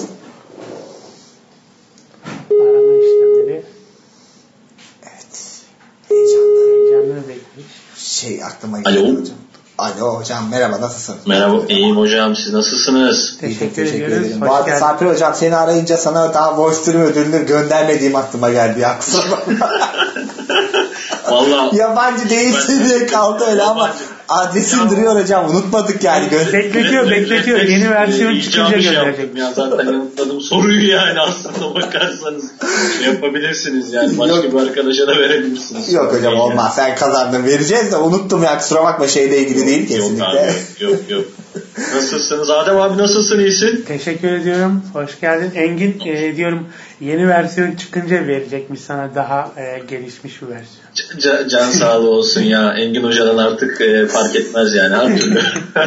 Arama işlemleri. Evet. Heyecanlı. Heyecanlı ve bekleyiş. Şey aklıma geldi Alo. hocam. Alo hocam, merhaba, nasılsın? Merhaba, iyiyim hocam, siz nasılsınız? Teşekkür, Teşekkür ediyoruz. ederim. Hoş Bu arada geldin. Sarper hocam, seni arayınca sana daha voice stream ödülünü göndermediğim aklıma geldi ya. Kusura bakma. Vallahi Yabancı değilsin diye kaldı öyle ama adresin ya, duruyor hocam, unutmadık yani. Bekletiyor bekletiyor yeni versiyon çıkınca gönderecek. Ya zaten yanıtladım soruyu yani, aslında bakarsanız şey yapabilirsiniz yani, başka yok, bir arkadaşa da verebilirsiniz. Yok hocam yani. Olmaz, sen kazandın, vereceğiz de unuttum ya, kusura bakma, şeyle ilgili değil kesinlikle. Yok abi, yok yok. Nasılsınız Adem abi, nasılsın, iyisin? Teşekkür ediyorum, hoş geldin. Engin e, diyorum yeni versiyon çıkınca verecekmiş sana daha e, gelişmiş bir versiyon. Can, can sağlığı olsun ya, Engin hocadan artık e, fark etmez yani her türlü.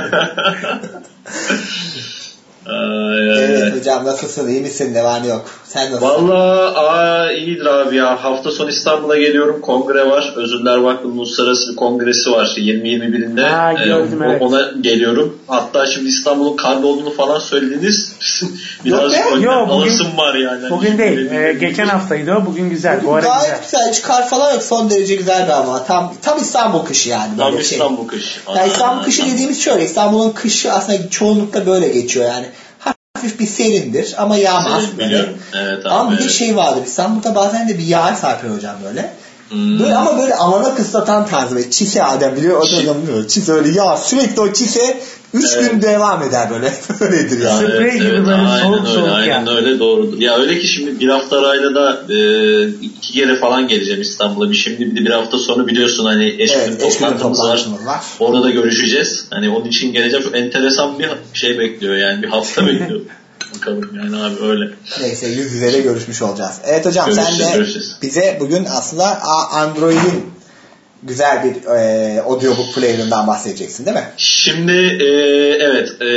Evet hocam, nasılsın, iyi misin, ne var ne yok, sen nasılsın? Valla iyidir abi ya, hafta sonu İstanbul'a geliyorum, kongre var, Özürler Vakfı'nın Uluslararası bir kongresi var yirmi yirmi birinde. Ha, gördüm, ee, evet. Ona geliyorum, hatta şimdi İstanbul'un karlı olduğunu falan söylediniz. Biraz alasım var yani. Bugün hani değil, ee, geçen haftaydı o, bugün güzel. Bugün bu arada gayet güzel. güzel, hiç kar falan yok, son derece güzel bir ama tam tam İstanbul kışı yani. Tam şey. İstanbul kışı. Yani İstanbul kışı dediğimiz şöyle, İstanbul'un kışı aslında çoğunlukla böyle geçiyor yani. Hafif bir serindir ama yağmaz. Biliyorum. Evet, abi, ama bir evet. de şey vardır, İstanbul'da bazen de bir yağar Sarper hocam böyle. Hmm. Böyle ama böyle alana kıslatan tarzı, böyle çise Adem biliyor, o da biliyor. Çise öyle yağ, sürekli o çise üç evet. gün devam eder böyle. Öyledir yani. Sprey evet, gibi evet, böyle aynen soğuk öyle, soğuk aynen yani. öyle, doğrudur. Ya öyle ki şimdi bir hafta arayla da e, iki kere falan geleceğim İstanbul'a. Bir şimdi bir de bir hafta sonra biliyorsun hani eş evet, gün toplantımız var. var. Orada da görüşeceğiz. Hani onun için geleceğim. Çok enteresan bir şey bekliyor yani, bir hafta bekliyor. Bakalım yani abi, öyle. Neyse, yüz yüze de görüşmüş olacağız. Evet hocam, görüşürüz, sen de görüşürüz. Bize bugün aslında Android'in güzel bir e, audiobook player'ından bahsedeceksin değil mi? Şimdi e, evet e,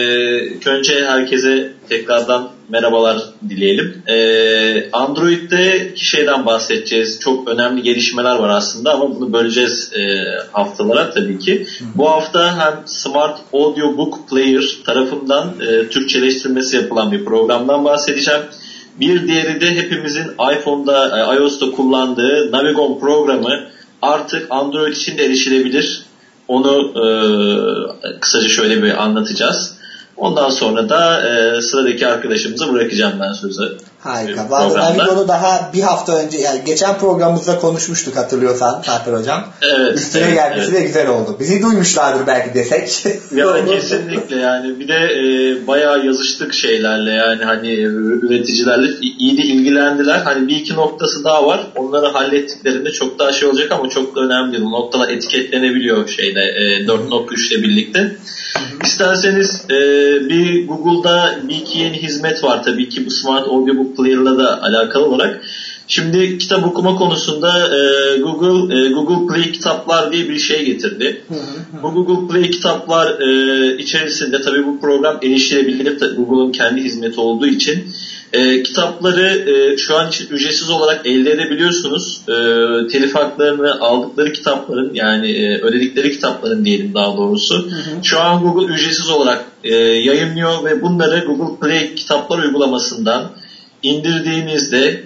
önce herkese tekrardan merhabalar dileyelim. E, Android'deki şeyden bahsedeceğiz. Çok önemli gelişmeler var aslında ama bunu böleceğiz e, haftalara tabii ki. Hı. Bu hafta hem Smart Audiobook Player tarafından e, Türkçeleştirilmesi yapılan bir programdan bahsedeceğim. Bir diğeri de hepimizin iPhone'da, iOS'ta kullandığı Navigon programı artık Android için de erişilebilir. Onu e, kısaca şöyle bir anlatacağız. Ondan sonra da e, sıradaki arkadaşımıza bırakacağım ben sözü. Harika. Navigon'u daha bir hafta önce, yani geçen programımızda konuşmuştuk hatırlıyorsan Sarper hocam. Evet. Üstüne evet, gelmesi evet. de güzel oldu. Bizi duymuşlardır belki desek. Ya kesinlikle yani. Bir de e, bayağı yazıştık şeylerle yani, hani üreticilerle iyi de ilgilendiler. Hani bir iki noktası daha var. Onları hallettiklerinde çok daha şey olacak ama çok da önemli değil. Bu noktalar etiketlenebiliyor şeyde e, dört nokta üç ile birlikte. İsterseniz e, bir Google'da bir iki yeni hizmet var tabii ki bu Smart Audiobook Player'la da alakalı olarak. Şimdi kitap okuma konusunda e, Google e, Google Play kitaplar diye bir şey getirdi. Hı hı. Bu Google Play kitaplar e, içerisinde tabii bu program erişilebilir, Google'un kendi hizmeti olduğu için e, kitapları e, şu an için ücretsiz olarak elde edebiliyorsunuz. E, telif haklarını aldıkları kitapların, yani e, ödedikleri kitapların diyelim daha doğrusu. Hı hı. Şu an Google ücretsiz olarak e, yayınlıyor ve bunları Google Play kitaplar uygulamasından indirdiğinizde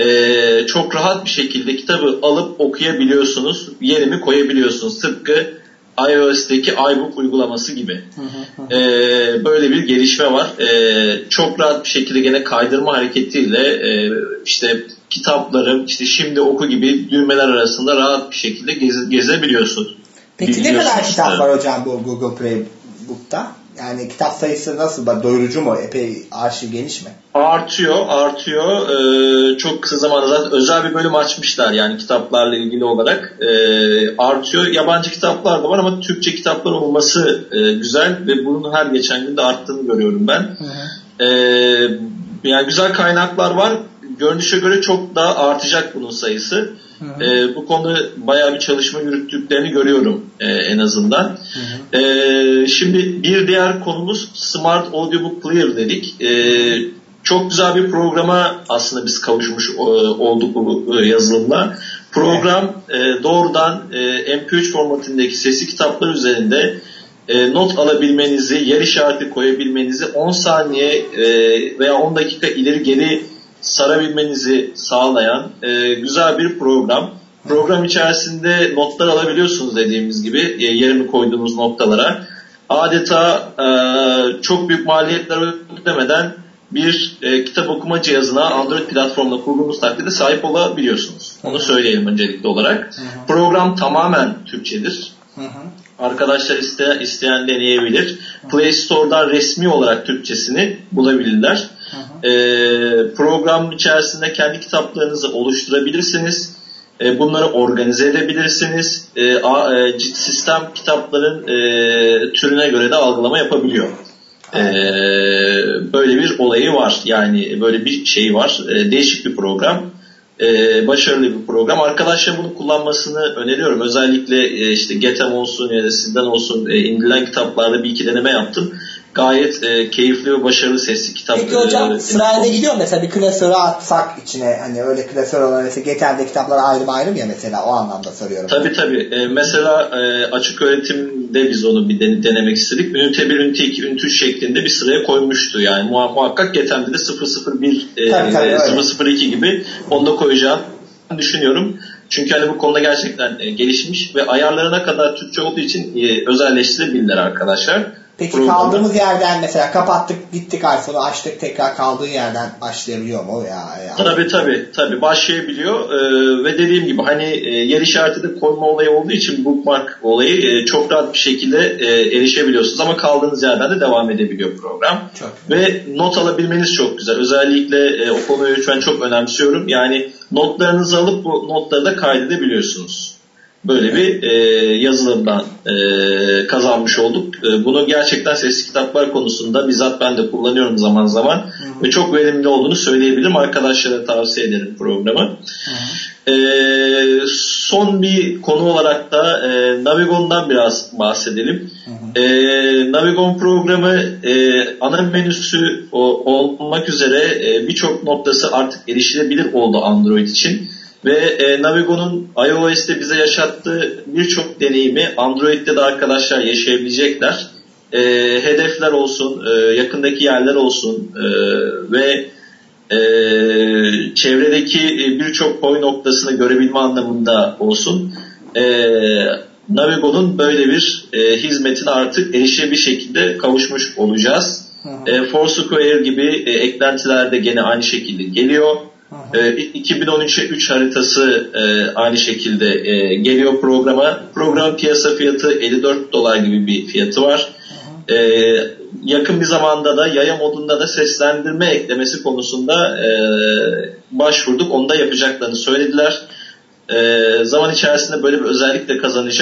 Ee, çok rahat bir şekilde kitabı alıp okuyabiliyorsunuz, yerimi koyabiliyorsunuz. Tıpkı iOS'teki iBook uygulaması gibi. Ee, böyle bir gelişme var. Ee, çok rahat bir şekilde gene kaydırma hareketiyle e, işte kitaplarım, işte şimdi oku gibi düğmeler arasında rahat bir şekilde geze, gezebiliyorsun. Peki ne kadar kitap var hocam bu Google Play Book'ta? Yani kitap sayısı nasıl? Doyurucu mu? Epey arşiv geniş mi? Artıyor, artıyor. Ee, çok kısa zamanda zaten özel bir bölüm açmışlar yani kitaplarla ilgili olarak. Ee, artıyor. Yabancı kitaplar da var ama Türkçe kitaplar olması e, güzel ve bunun her geçen gün de arttığını görüyorum ben. Hı hı. Ee, yani güzel kaynaklar var. Görünüşe göre çok daha artacak bunun sayısı. Hı hı. E, bu konuda bayağı bir çalışma yürüttüklerini görüyorum e, en azından. Hı hı. E, şimdi bir diğer konumuz Smart Audiobook Player dedik. E, çok güzel bir programa aslında biz kavuşmuş e, olduk bu e, yazılımla. Program e, doğrudan e, M P üç formatındaki sesli kitaplar üzerinde e, not alabilmenizi, yer işareti koyabilmenizi, on saniye e, veya on dakika ileri geri sarabilmenizi sağlayan e, güzel bir program. Program içerisinde notlar alabiliyorsunuz dediğimiz gibi e, yerini koyduğunuz noktalara. Adeta e, çok büyük maliyetler ödemeden bir e, kitap okuma cihazına Android platformuna kurduğunuz takdirde sahip olabiliyorsunuz. Onu söyleyelim öncelikli olarak. Hı hı. Program tamamen Türkçedir. Hı hı. Arkadaşlar iste, isteyen deneyebilir. Hı hı. Play Store'dan resmi olarak Türkçesini bulabilirler. Hı hı. E, program içerisinde kendi kitaplarınızı oluşturabilirsiniz. E, bunları organize edebilirsiniz. E, a, e, sistem kitapların e, türüne göre de algılama yapabiliyor. E, böyle bir olayı var. Yani böyle bir şey var. E, değişik bir program. Ee, başarılı bir program. Arkadaşlar bunu kullanmasını öneriyorum. Özellikle e, işte Getem olsun ya da sizden olsun e, indirilen kitaplarda bir iki deneme yaptım. Gayet e, keyifli ve başarılı sesli kitap. Peki hocam e, sırayla gidiyor mesela bir klasöre atsak içine, hani öyle klasör olan mesela Getem'de kitaplar ayrım ayrım ya mesela, o anlamda soruyorum. Tabii tabii. E, mesela e, açık öğretimde biz onu bir den- denemek istedik. Ünite bir, ünite iki, ünite üç şeklinde bir sıraya koymuştu. Yani muha- muhakkak Getem'de de sıfır sıfır bir, e, tabii, tabii, e, sıfır sıfır iki gibi onu da koyacağım düşünüyorum. Çünkü hani bu konuda gerçekten e, gelişmiş ve ayarlarına kadar Türkçe olduğu için e, özelleştirebilirler arkadaşlar. Peki programda kaldığımız yerden mesela kapattık gittik iPhone'u açtık tekrar kaldığı yerden başlayabiliyor mu? Ya, ya. Tabii tabii tabii başlayabiliyor ee, ve dediğim gibi hani e, yer işareti de koyma olayı olduğu için bookmark olayı e, çok rahat bir şekilde e, erişebiliyorsunuz ama kaldığınız yerden de devam edebiliyor program. Çok. Ve not alabilmeniz çok güzel. Özellikle e, o konuyu lütfen çok önemsiyorum. Yani notlarınızı alıp bu notları da kaydedebiliyorsunuz. Böyle bir e, yazılımdan e, kazanmış olduk. E, bunu gerçekten sesli kitaplar konusunda bizzat ben de kullanıyorum zaman zaman. Hı-hı. Ve çok verimli olduğunu söyleyebilirim. Arkadaşlara tavsiye ederim programı. E, son bir konu olarak da e, Navigon'dan biraz bahsedelim. E, Navigon programı e, ana menüsü o, olmak üzere e, birçok noktası artık erişilebilir oldu Android için. Ve e, Navigo'nun iOS'te bize yaşattığı birçok deneyimi Android'de de arkadaşlar yaşayabilecekler. E, hedefler olsun, e, yakındaki yerler olsun e, ve e, çevredeki birçok boy noktasını görebilme anlamında olsun. E, Navigo'nun böyle bir e, hizmetine artık erişilebilir bir şekilde kavuşmuş olacağız. E, Foursquare gibi e, eklentiler de gene aynı şekilde geliyor. E, iki bin on üçe üç haritası e, aynı şekilde e, geliyor programa. Programın piyasa fiyatı elli dört dolar gibi bir fiyatı var. E, yakın bir zamanda da yaya modunda da seslendirme eklemesi konusunda e, başvurduk. Onu da yapacaklarını söylediler. E, zaman içerisinde böyle bir özellik de kazanacak.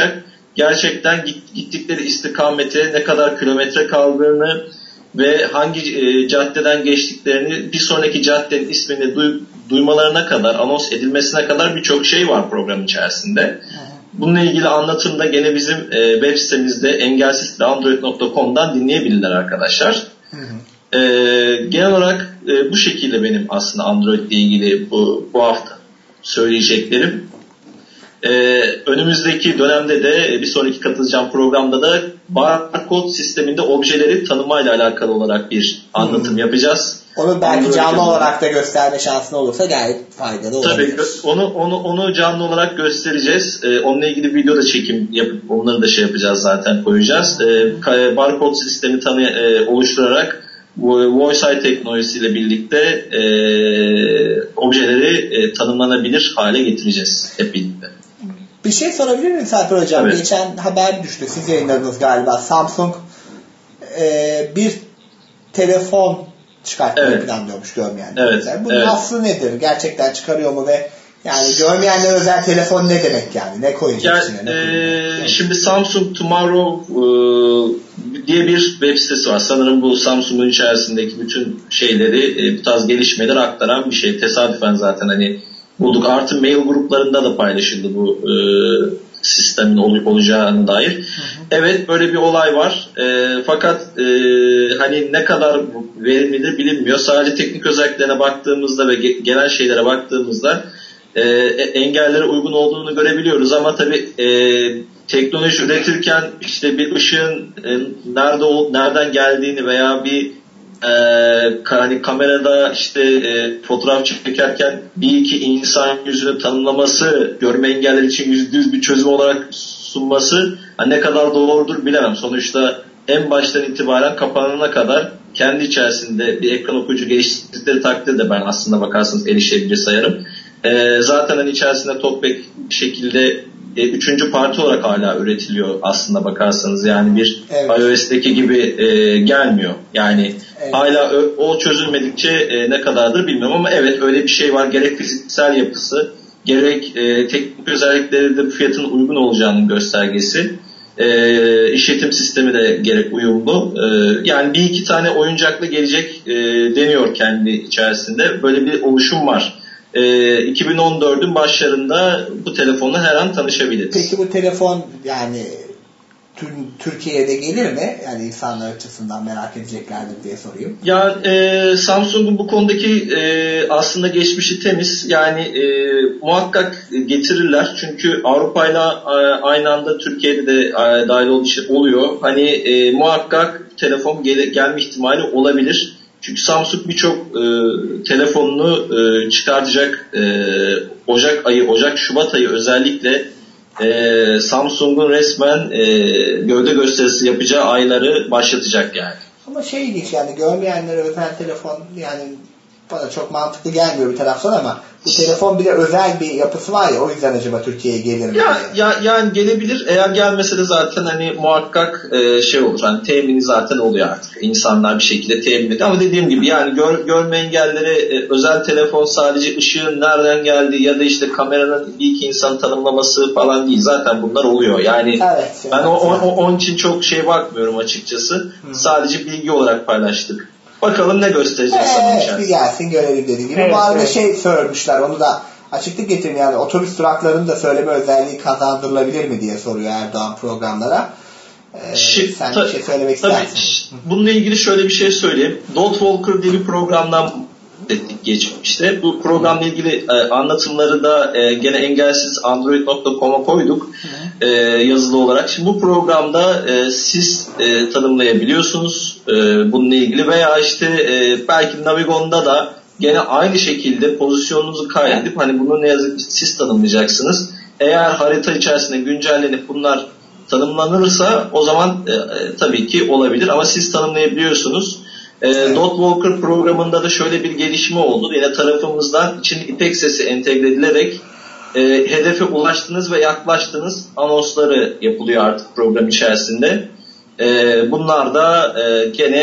gerçekten gittikleri istikamete ne kadar kilometre kaldığını ve hangi e, caddeden geçtiklerini, bir sonraki caddenin ismini duy, duymalarına kadar, anons edilmesine kadar birçok şey var program içerisinde. Bununla ilgili anlatım da gene bizim e, web sitemizde engelsiz android nokta com'dan dinleyebilirler arkadaşlar. Hı hı. E, genel olarak e, bu şekilde benim aslında Android ile ilgili bu, bu hafta söyleyeceklerim. E, önümüzdeki dönemde de bir sonraki katılacağım programda da barkod sisteminde objeleri tanımayla alakalı olarak bir anlatım hı. yapacağız. Onu belki Android canlı olarak da gösterme şansın olursa gayet faydalı olabilir. Tabii onu onu onu canlı olarak göstereceğiz. Ee, onunla ilgili video da çekim yapıp onları da şey yapacağız, zaten koyacağız. Ee, barkod sistemi tanı e, oluşturarak Voice I D teknolojisiyle birlikte e, objeleri e, tanımlanabilir hale getireceğiz hep birlikte. Bir şey sorabilir miyim Serper Hocam? Evet. Geçen haber düştü. Siz yayınladınız galiba. Samsung e, bir telefon çıkartmayı evet. planlıyormuş görmeyenler. Evet. Bunun evet. aslı nedir? Gerçekten çıkarıyor mu ve yani görmeyenler özel telefon ne demek yani? Ne koyacaksın? Yani, e, şimdi Samsung Tomorrow e, diye bir web sitesi var. Sanırım bu Samsung'un içerisindeki bütün şeyleri, e, bu tarz gelişmeleri aktaran bir şey. Tesadüfen zaten hani bulduk. Artı mail gruplarında da paylaşıldı bu e, sistemin ol, olacağına dair. Hı hı. Evet, böyle bir olay var. E, fakat e, hani ne kadar verimlidir bilinmiyor. Sadece teknik özelliklerine baktığımızda ve ge- genel şeylere baktığımızda e, engellere uygun olduğunu görebiliyoruz. Ama tabii e, teknoloji üretirken işte bir ışığın e, nerede ol, nereden geldiğini veya bir e, hani kamerada işte e, fotoğraf çekerken bir iki insan yüzünü tanımlaması, görme engelleri için yüzde yüz bir çözüm olarak sunması hani ne kadar doğrudur bilemem. Sonuçta en baştan itibaren kapanana kadar kendi içerisinde bir ekran okuyucu geliştirdikleri takdirde ben aslında bakarsanız erişebilir sayarım. E, zaten hani içerisinde TalkBack bir şekilde e, üçüncü parti olarak hala üretiliyor aslında bakarsanız. Yani bir evet. iOS'teki gibi e, gelmiyor. Yani evet. hala o, o çözülmedikçe e, ne kadardır bilmiyorum ama evet öyle bir şey var. Gerek fiziksel yapısı, gerek e, teknik özellikleri de fiyatın uygun olacağının göstergesi. E, işletim sistemi de gerek uyumlu. E, yani bir iki tane oyuncakla gelecek e, deniyor kendi içerisinde. Böyle bir oluşum var. E, iki bin on dördün başlarında bu telefonla her an tanışabiliriz. Peki bu telefon yani Türkiye'de gelir mi? Yani insanlar açısından merak edeceklerdir diye sorayım. Ya e, Samsung'un bu konudaki e, aslında geçmişi temiz. Yani e, muhakkak getirirler. Çünkü Avrupa'yla e, aynı anda Türkiye'de de e, dahil oluyor. Hani e, muhakkak telefon gel- gelme ihtimali olabilir. Çünkü Samsung birçok e, telefonunu e, çıkartacak e, Ocak ayı, Ocak Şubat ayı özellikle Ee, Samsung'un resmen e, gövde gösterisi yapacağı ayları başlatacak yani. Ama şey ilginç yani görmeyenlere özel telefon yani bana çok mantıklı gelmiyor bir taraftan ama bu telefon bir de özel bir yapısı var ya o yüzden acaba Türkiye'ye gelir mi? Ya, ya, yani gelebilir. Eğer gelmese de zaten hani muhakkak e, şey olur. Hani temini zaten oluyor artık. İnsanlar bir şekilde temin ediyor. Ama dediğim gibi yani gör, görme engellere e, özel telefon sadece ışığın nereden geldiği ya da işte kameranın bir iki insan tanımlaması falan değil. Zaten bunlar oluyor. Yani evet, ben evet, o, o, o, onun için çok şey bakmıyorum açıkçası. Hı. Sadece bilgi olarak paylaştık. Bakalım ne göstereceğiz. Evet, bir gelsin görelim dediğim gibi. Evet, bu arada evet. şey sormuşlar, onu da açıklık getirin yani otobüs duraklarının da söyleme özelliği kazandırılabilir mi diye soruyor Erdoğan programlara. Ee, Şi, sen ta, bir şey söylemek istersin. Tabii, bununla ilgili şöyle bir şey söyleyeyim. Dot Walker diye bir programdan ettik geçmişte. Bu programla ilgili e, anlatımları da e, gene engelsiz android nokta com'a koyduk e, yazılı olarak. Şimdi bu programda e, siz e, tanımlayabiliyorsunuz e, bununla ilgili veya işte e, belki Navigon'da da gene aynı şekilde pozisyonunuzu kaydedip hani bunu ne yazık ki siz tanımlayacaksınız. Eğer harita içerisinde güncellenip bunlar tanımlanırsa o zaman e, e, tabii ki olabilir ama siz tanımlayabiliyorsunuz. E, Dot Walker programında da şöyle bir gelişme oldu. Yine tarafımızdan içine İpek sesi entegre edilerek e, hedefe ulaştınız ve yaklaştınız anonsları yapılıyor artık program içerisinde. E, bunlar da e, gene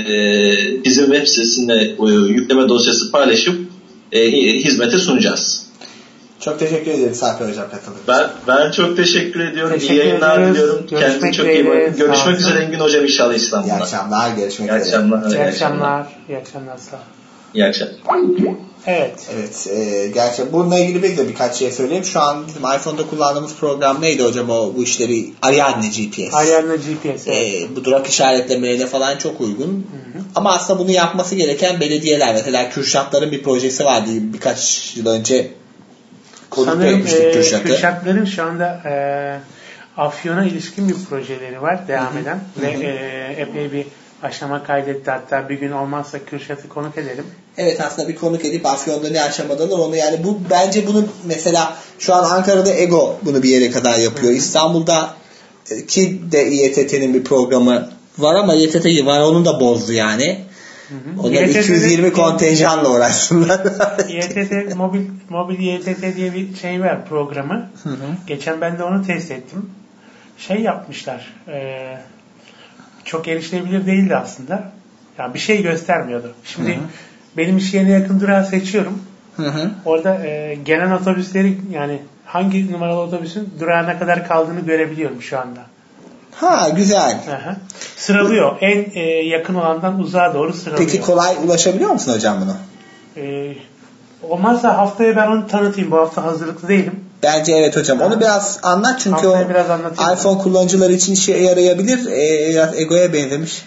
e, bizim web sitesinde e, yükleme dosyası paylaşıp e, hizmete sunacağız. Çok teşekkür ederim Sarper Hocam katıldığınız için. Ben, ben çok teşekkür ediyorum. Teşekkür İyi yayınlar ediyoruz. diliyorum. Kendinize çok iyi bakın. Görüşmek üzere Engin Hocam inşallah İstanbul'da. İyi akşamlar. Görüşmek üzere. İyi akşamlar. İyi akşamlar. İyi akşamlar. Sağ olun. İyi akşamlar. Evet. Evet. E, gerçekten bununla ilgili bir de birkaç şey söyleyeyim. Şu an bizim iPhone'da kullandığımız program neydi hocam o bu işleri? Ariadne G P S. Ariadne G P S. Evet. E, bu durak işaretlemelerine falan çok uygun. Hı hı. Ama aslında bunu yapması gereken belediyeler. Mesela Kürşatların bir projesi vardı birkaç yıl önce. Sanırım e, Kürşatların şu anda e, Afyon'a ilişkin bir projeleri var devam eden. Hı hı. Ve e, epey bir aşama kaydetti. Hatta bir gün olmazsa Kürşat'ı konuk edelim. Evet aslında bir konuk edip Afyon'da ne aşamadalar onu yani bu bence bunu mesela şu an Ankara'da Ego bunu bir yere kadar yapıyor. Hı hı. İstanbul'da ki de İ Y T T'nin bir programı var ama İ Y T T var onu da bozdu yani. Onlar iki yüz yirmi kontenjanla uğraşsınlar. İ Y T T mobil mobil İ Y T T diye bir şey var programı. Hı hı. Geçen ben de onu test ettim. Şey yapmışlar. Eee çok erişilebilir değildi aslında. Yani bir şey göstermiyordu. Şimdi hı hı. benim iş yerine yakın durağı seçiyorum. Hı hı. Orada e, gelen otobüsleri yani hangi numaralı otobüsün durağına kadar kaldığını görebiliyorum şu anda. Ha güzel. Hı hı. Sıralıyor. En e, yakın olandan uzağa doğru sıralıyor. Peki kolay ulaşabiliyor musun hocam bunu? E, olmazsa haftaya ben onu tanıtayım. Bu hafta hazırlıklı değilim. Bence evet hocam. Onu biraz anlat çünkü haftaya o biraz iPhone mi? Kullanıcıları için işe yarayabilir. E, biraz Ego'ya benzemiş.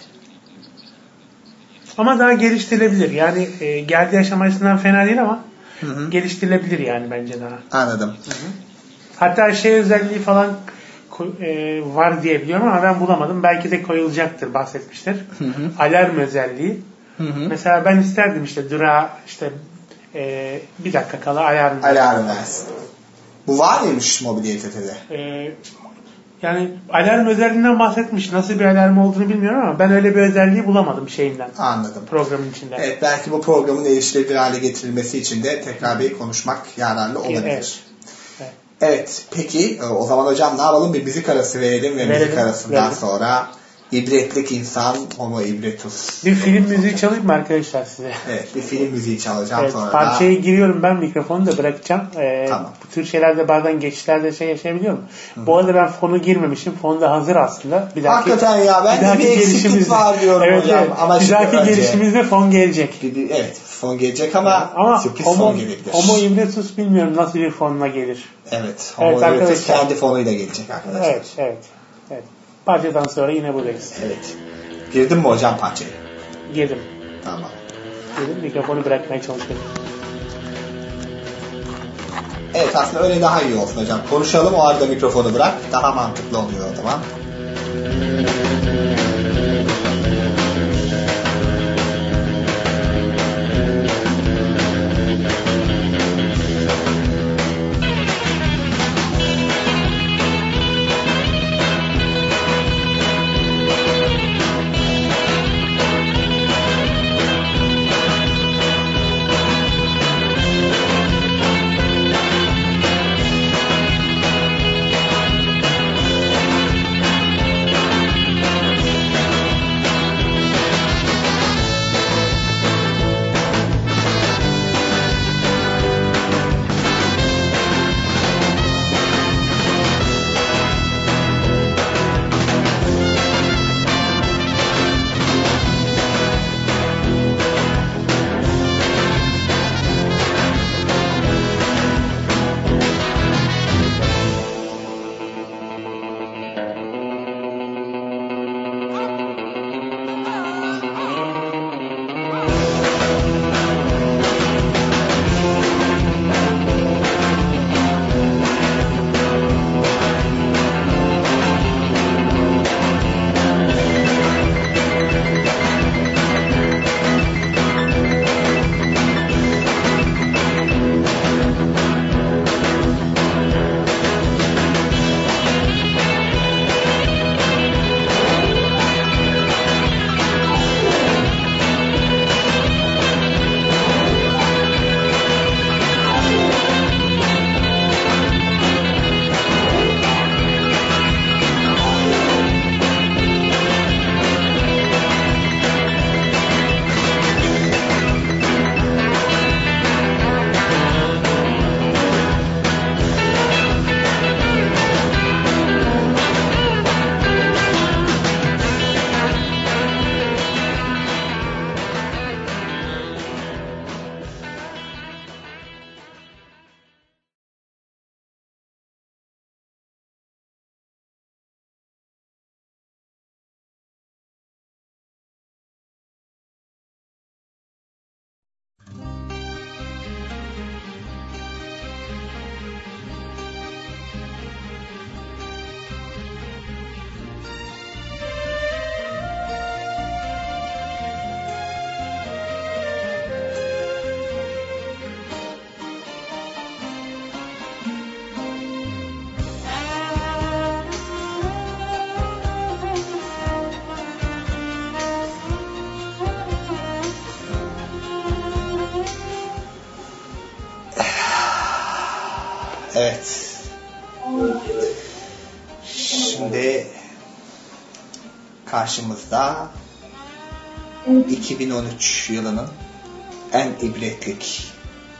Ama daha geliştirilebilir. Yani e, geldiği aşamasından fena değil ama hı hı. geliştirilebilir yani bence daha. Anladım. Hı hı. Hatta şey özelliği falan e, var diye biliyorum ama ben bulamadım. Belki de koyulacaktır bahsetmiştir. Hı hı. Alarm özelliği. Hı hı. Mesela ben isterdim işte durağa işte e, bir dakika kala alarm. Alarm versin. Bu var mıymış mobil İ Y T T'de? Ee, yani alarm özelliğinden bahsetmiş. Nasıl bir alarm olduğunu bilmiyorum ama ben öyle bir özelliği bulamadım şeyinden. Anladım. Programın içinde. Evet belki bu programın erişilebilir hale getirilmesi için de tekrar bir konuşmak yararlı olabilir. Evet. Evet. Evet. Peki o zaman hocam ne yapalım? Bir müzik arası verelim ve verelim, müzik arasından verelim. Sonra ibretlik insan homo ibretus. Bir film müziği çalayım mı arkadaşlar size? Evet bir film müziği çalacağım evet, sonra. Parçaya da... giriyorum ben mikrofonu da bırakacağım. Ee, tamam. Bu tür şeylerde bazen geçişlerde şey yaşayabiliyorum. Hı-hı. Bu arada ben fonu girmemişim. Fon da hazır aslında. Bir dahaki, Hakikaten ya ben bir de bir eksiklik var diyorum evet, hocam. Evet. Ama bir dahaki gelişimizde fon gelecek. Bir, evet fon gelecek ama, ama sürpriz homo, fon gelebilir. Homo ibretus bilmiyorum nasıl bir fonla gelir. Evet. Homo evet, ibretus kendi fonuyla gelecek arkadaşlar. Evet evet. evet. Parçadan sonra yine buradayız. Evet. Girdin mi hocam parçaya? Girdim. Tamam. Girdim. Mikrofonu bırakmaya çalışıyorum. Evet aslında öyle daha iyi olsun hocam. Konuşalım o arada mikrofonu bırak. Daha mantıklı oluyor o zaman. Evet. Şimdi karşımızda iki bin on üç yılının en ibretlik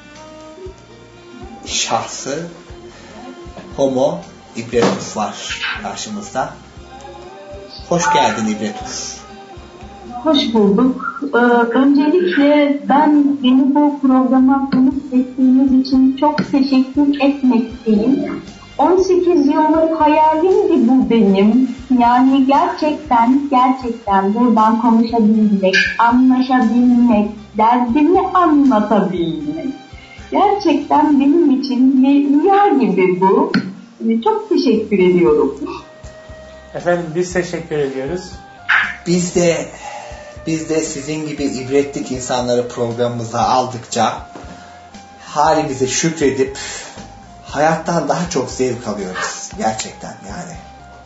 şahsı Homo İbretus var karşımızda. Hoş geldin İbretus. Hoş bulduk. Ee, öncelikle ben beni bu programa konuk ettiğiniz için çok teşekkür etmekteyim. on sekiz yıllık hayalimdi bu benim. Yani gerçekten, gerçekten buradan konuşabilmek, anlaşabilmek, derdimi anlatabilmek. Gerçekten benim için bir rüya gibi bu. Çok teşekkür ediyorum. Efendim biz teşekkür ediyoruz. Biz de biz de sizin gibi ibretlik insanları programımıza aldıkça halimize şükredip hayattan daha çok zevk alıyoruz. Gerçekten yani.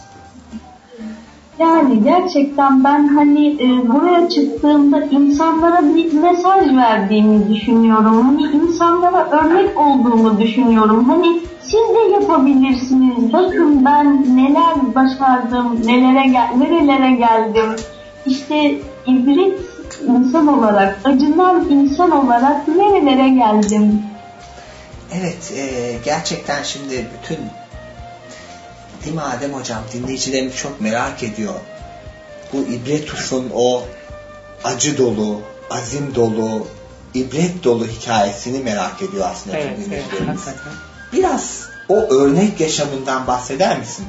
Yani gerçekten ben hani e, buraya çıktığımda insanlara bir mesaj verdiğimi düşünüyorum. Hani insanlara örnek olduğumu düşünüyorum. Hani siz de yapabilirsiniz. Bakın ben neler başardım, nelere gel nerelere geldim. İşte ibret insan olarak, acınan insan olarak nerelere geldim. Evet, e, gerçekten şimdi bütün değil mi Adem hocam, dinleyicilerimiz çok merak ediyor. Bu İbretus'un o acı dolu, azim dolu, ibret dolu hikayesini merak ediyor aslında evet, dinleyicilerimiz. Evet, biraz o örnek yaşamından bahseder misin?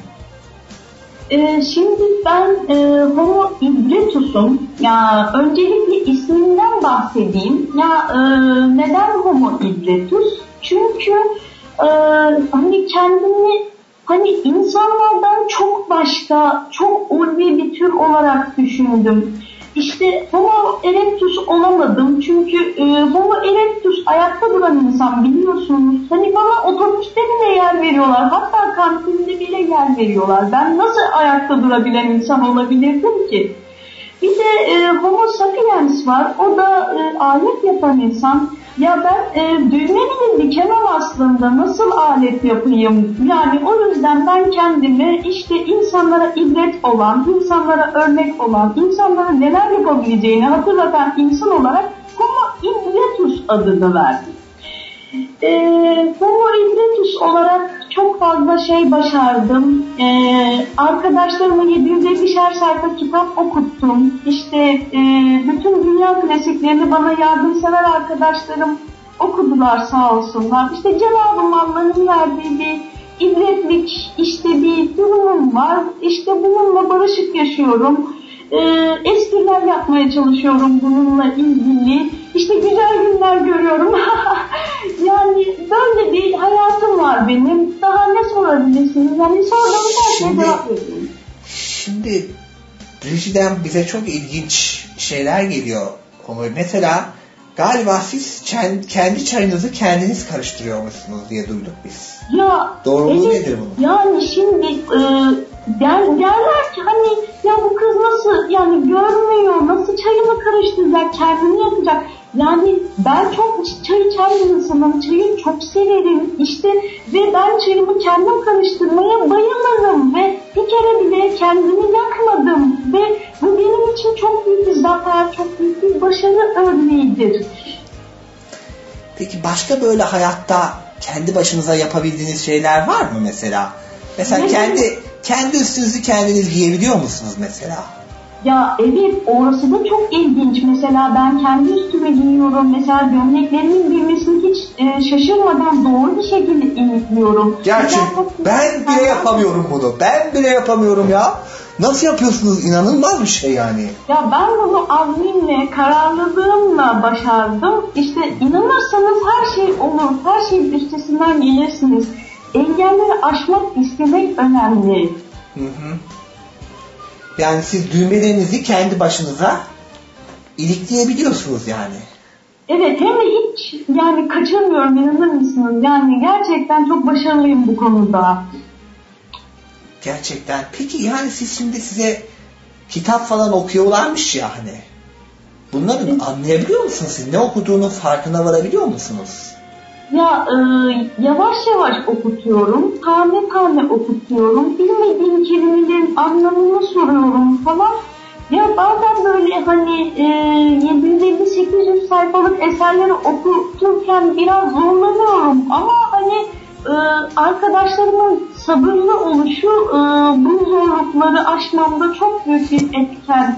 Ee, şimdi ben e, Homo İbretus'um. Ya öncelikle isminden bahsedeyim. Ya e, neden Homo İbretus? Çünkü e, hani kendimi hani insanlardan çok başka, çok ulvi bir tür olarak düşündüm. İşte Homo erectus olamadım çünkü e, Homo erectus ayakta duran insan biliyorsunuz. Hani bana otobüste bile yer veriyorlar, hatta kantinde bile yer veriyorlar. Ben nasıl ayakta durabilen insan olabilirdim ki? Bir de e, Homo sapiens var, o da e, alet yapan insan. Ya ben e, düğme bile dikemem aslında, nasıl alet yapayım? Yani o yüzden ben kendimi işte insanlara ibret olan, insanlara örnek olan, insanlara neler yapabileceğini hatırlatan insan olarak Homo İbretus adını verdim. E, Homo İbretus olarak çok fazla şey başardım. E, arkadaşlarıma yedi yüz elli'şer sayfa kitap okuttum. İşte e, bütün dünya klasiklerini bana yardımsever arkadaşlarım okudular sağ olsunlar. İşte Cenab-ı Allah'ın verdiği bir ibretlik işte bir durumum var. İşte bununla barışık yaşıyorum. E, espriler yapmaya çalışıyorum bununla ilgili. İşte güzel günler görüyorum. Yani böyle bir hayatım var benim. Daha ne sorabilirsiniz? Yani sorduğunuz her şeye cevap veriyorum. Şimdi rejiden bize çok ilginç şeyler geliyor. Mesela galiba siz kendi çayınızı kendiniz karıştırıyormuşsunuz diye duyduk biz. Ya, doğruluğu evet, nedir bunun? Yani şimdi e, der, derler ki hani ya bu kız nasıl yani görmüyor, nasıl çayını karıştıracak, kendini yapacak. Yani ben çok çay içen bir insanım, çayı çok severim işte ve ben çayımı kendim karıştırmaya bayılırım ve bir kere bile kendimi yakmadım ve bu benim için çok büyük bir zafer, çok büyük bir başarı örneğidir. Peki başka böyle hayatta kendi başınıza yapabildiğiniz şeyler var mı mesela? Mesela ne kendi mi? kendi üstünüzü kendiniz giyebiliyor musunuz mesela? Ya evet, orası da çok ilginç. Mesela ben kendi üstüme giyiyorum. Mesela gömleklerimin büyümesini hiç e, şaşırmadan doğru bir şekilde ilikliyorum. Gerçi ben bile yapamıyorum bunu. Ben bile yapamıyorum ya. Nasıl yapıyorsunuz? İnanılmaz bir şey yani. Ya ben bunu azmimle, kararlılığımla başardım. İşte inanırsanız her şey olur. Her şeyin üstesinden gelirsiniz. Engelleri aşmak istemek önemli. Hı hı. Yani siz düğmelerinizi kendi başınıza ilikleyebiliyorsunuz yani. Evet, hem de hiç yani kaçırmıyorum, inanır mısınız? Yani gerçekten çok başarılıyım bu konuda. Gerçekten. Peki yani siz şimdi size kitap falan okuyorlarmış ya hani. Bunları evet. Anlayabiliyor musunuz siz? Ne okuduğunun farkına varabiliyor musunuz? Ya e, yavaş yavaş okutuyorum, tane tane okutuyorum, bilmediğim kelimelerin anlamını soruyorum falan. Ya bazen böyle hani e, yedi yüz elli sekiz yüz sayfalık eserleri okuturken biraz zorlanıyorum ama hani e, arkadaşlarımın sabırlı oluşu e, bu zorlukları aşmamda çok büyük bir etken.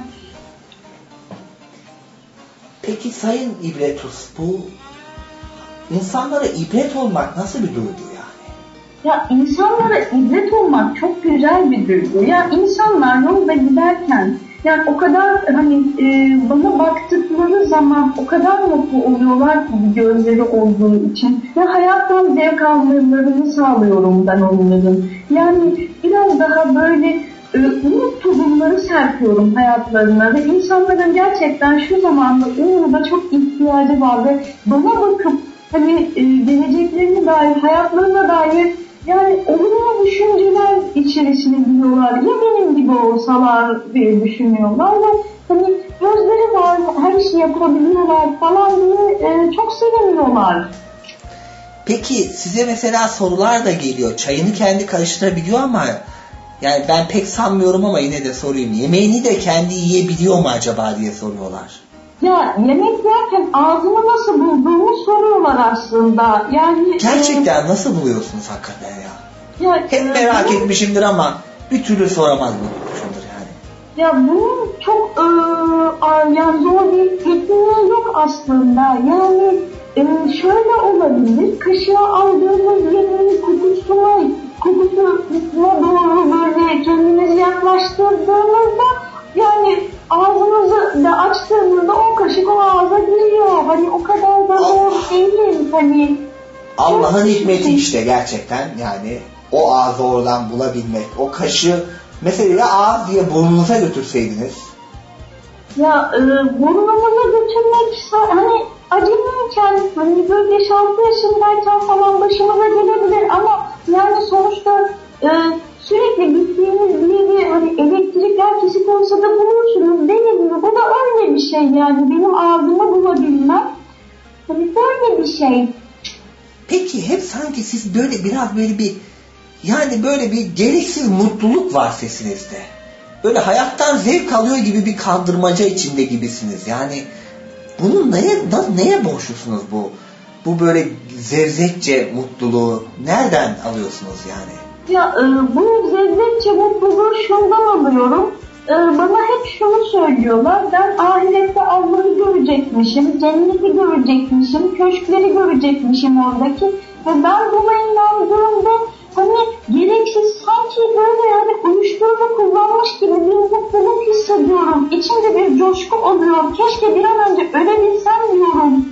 Peki Sayın İbretus, bu insanlara ibret olmak nasıl bir duygu yani? Ya insanlara ibret olmak çok güzel bir duygu. Ya insanlar yolda giderken yani o kadar hani e, bana baktıkları zaman o kadar mutlu oluyorlar ki gözleri olduğu için. Ve hayattan zevk almalarını sağlıyorum ben onların. Yani biraz daha böyle e, umut tohumları serpiyorum hayatlarına ve insanların gerçekten şu zamanda umuda çok ihtiyacı var ve bana bakıp hani e, geleceklerine dair, hayatlarına dair yani olumlu düşünceler içerisine giriyorlar. Ya benim gibi olsalar diye düşünüyorlar ve hani gözleri var, her işi yapabiliyorlar falan diye e, çok seviniyorlar. Peki size mesela sorular da geliyor. Çayını kendi karıştırabiliyor ama yani ben pek sanmıyorum ama yine de sorayım. Yemeğini de kendi yiyebiliyor mu acaba diye soruyorlar. Ya yemek yerken ağzını nasıl bulduğumu soruyorlar aslında. Yani gerçekten e, nasıl buluyorsunuz hakikaten ya? Ya hep e, merak bu, etmişimdir ama bir türlü soramaz bulmuşumdur yani. Ya bunun çok e, yani zor bir tekniği yok aslında. Yani e, şöyle olabilir. Kaşığa aldığımız yemeğin kokusuna kokusuna doğru böyle kendimizi yaklaştırdığımızda yani ağzımızı da açtığımızda o kaşık o ağza giriyor. Hani o kadar da zor değil. Hani Allah'ın hikmeti işte gerçekten yani o ağzı oradan bulabilmek. O kaşığı mesela ya ağız diye burnunuza götürseydiniz. Ya e, burnumuza götürmek hani acemiyken hani böyle beş altı yaşındayken falan başımıza gelebilir ama yani sonuçta e, sürekli gittiğimiz bir yere hani elektrikler kesik olsa da bulursunuz değil mi? Bu da öyle bir şey yani benim ağzımı bulabilmem. Hani böyle bir şey. Peki hep sanki siz böyle biraz böyle bir yani böyle bir gereksiz mutluluk var sesinizde. Böyle hayattan zevk alıyor gibi bir kandırmaca içinde gibisiniz. Yani bunu neye, neye borçlusunuz bu? Bu böyle zevzekçe mutluluğu nereden alıyorsunuz yani? Ya e, bu zevzekçe mutluluğu şundan alıyorum. E, bana hep şunu söylüyorlar. Ben ahirette Allah'ı görecekmişim, cenneti görecekmişim, köşkleri görecekmişim oradaki. Ve ben buna inandığımda hani gereksiz sanki böyle yani uyuşturucu kullanmış gibi bir mutluluk hissediyorum. İçimde bir coşku oluyor. Keşke bir an önce ölebilsem diyorum.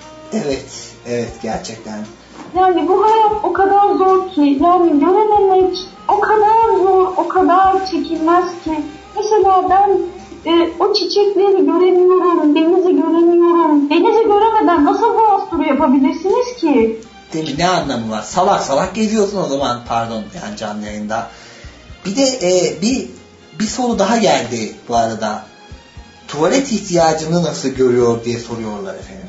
Evet, evet gerçekten. Yani bu hayat o kadar zor ki, yani görememek o kadar zor, o kadar çekilmez ki. Mesela ben e, o çiçekleri göremiyorum, denizi göremiyorum. Denizi göremeden nasıl boğaz turu yapabilirsiniz ki? Değil mi? Ne anlamı var? Salak salak geziyorsun o zaman, pardon yani canlı yayında. Bir de e, bir bir soru daha geldi bu arada. Tuvalet ihtiyacını nasıl görüyor diye soruyorlar efendim.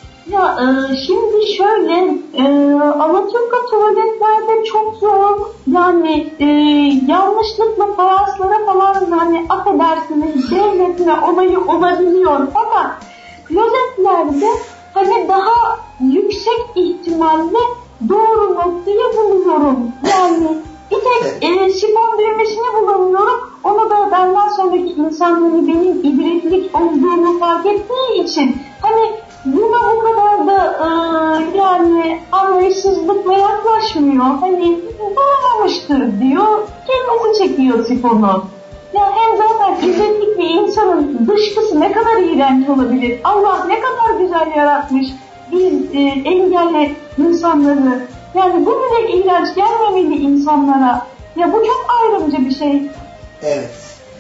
Ya e, şimdi şöyle e, Alaturka tuvaletlerde çok zor yani e, yanlışlıkla fayanslara falan hani affedersiniz devletme olayı olabiliyor fakat klozetlerde hani daha yüksek ihtimalle doğru noktayı buluyorum. Yani bir tek e, sifon düğmesini bulamıyorum. Onu da benden sonraki insan hani benim ibretlik olduğumu fark ettiği için hani buna bu kadar da e, yani anlayışsızlıkla yaklaşmıyor. Hani bulamamıştır diyor. Kendisi çekiyor sifonu. Ya hem zaten ibretlik bir insanın dışkısı ne kadar iğrenç olabilir. Allah ne kadar güzel yaratmış biz e, engelli insanları. Yani bu bile iğrenç gelmemeli insanlara. Ya bu çok ayrımcı bir şey. Evet.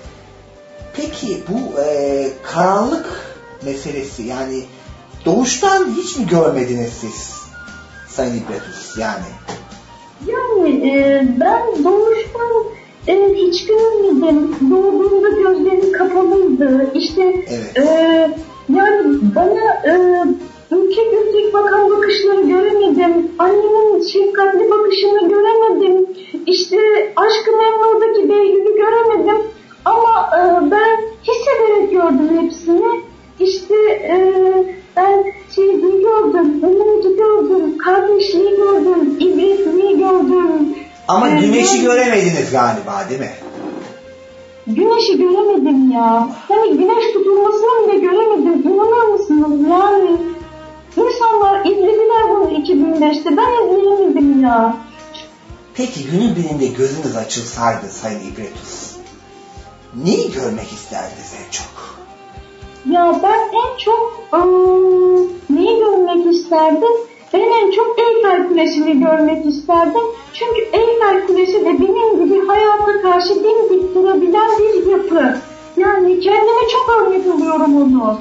Peki bu e, karanlık meselesi yani doğuştan hiç mi görmediniz siz Sayın İbretus yani? Yani e, ben doğuştan e, hiç görmedim. Doğduğumda gözlerim kapalıydı. İşte evet. e, yani bana e, ülke bakan bakışları göremedim. Annemin şefkatli bakışını göremedim. İşte Aşk-ı Memnu'daki Behlül'ü göremedim. Ama e, ben hissederek gördüm hepsini. İşte e, ben şeyi gördüm, umudu gördüm, kardeşliği gördüm, ibretliği gördüm. Ama ee, güneşi ben... göremediniz galiba, değil mi? Güneşi göremedim ya. Hani güneş tutulmasını bile göremedim. İnanır mısınız? Yani insanlar izlediler bunu iki bin beşte. Ben izleyemedim ya. Peki günün birinde gözünüz açılsaydı Sayın İbretus, neyi görmek isterdiniz en çok? Ya ben en çok ıı, neyi görmek isterdim? Ben en çok Eyfel Kulesi'ni görmek isterdim. Çünkü Eyfel Kulesi de benim gibi hayata karşı dimdik durabilen bir yapı. Yani kendime çok örnek alıyorum onu.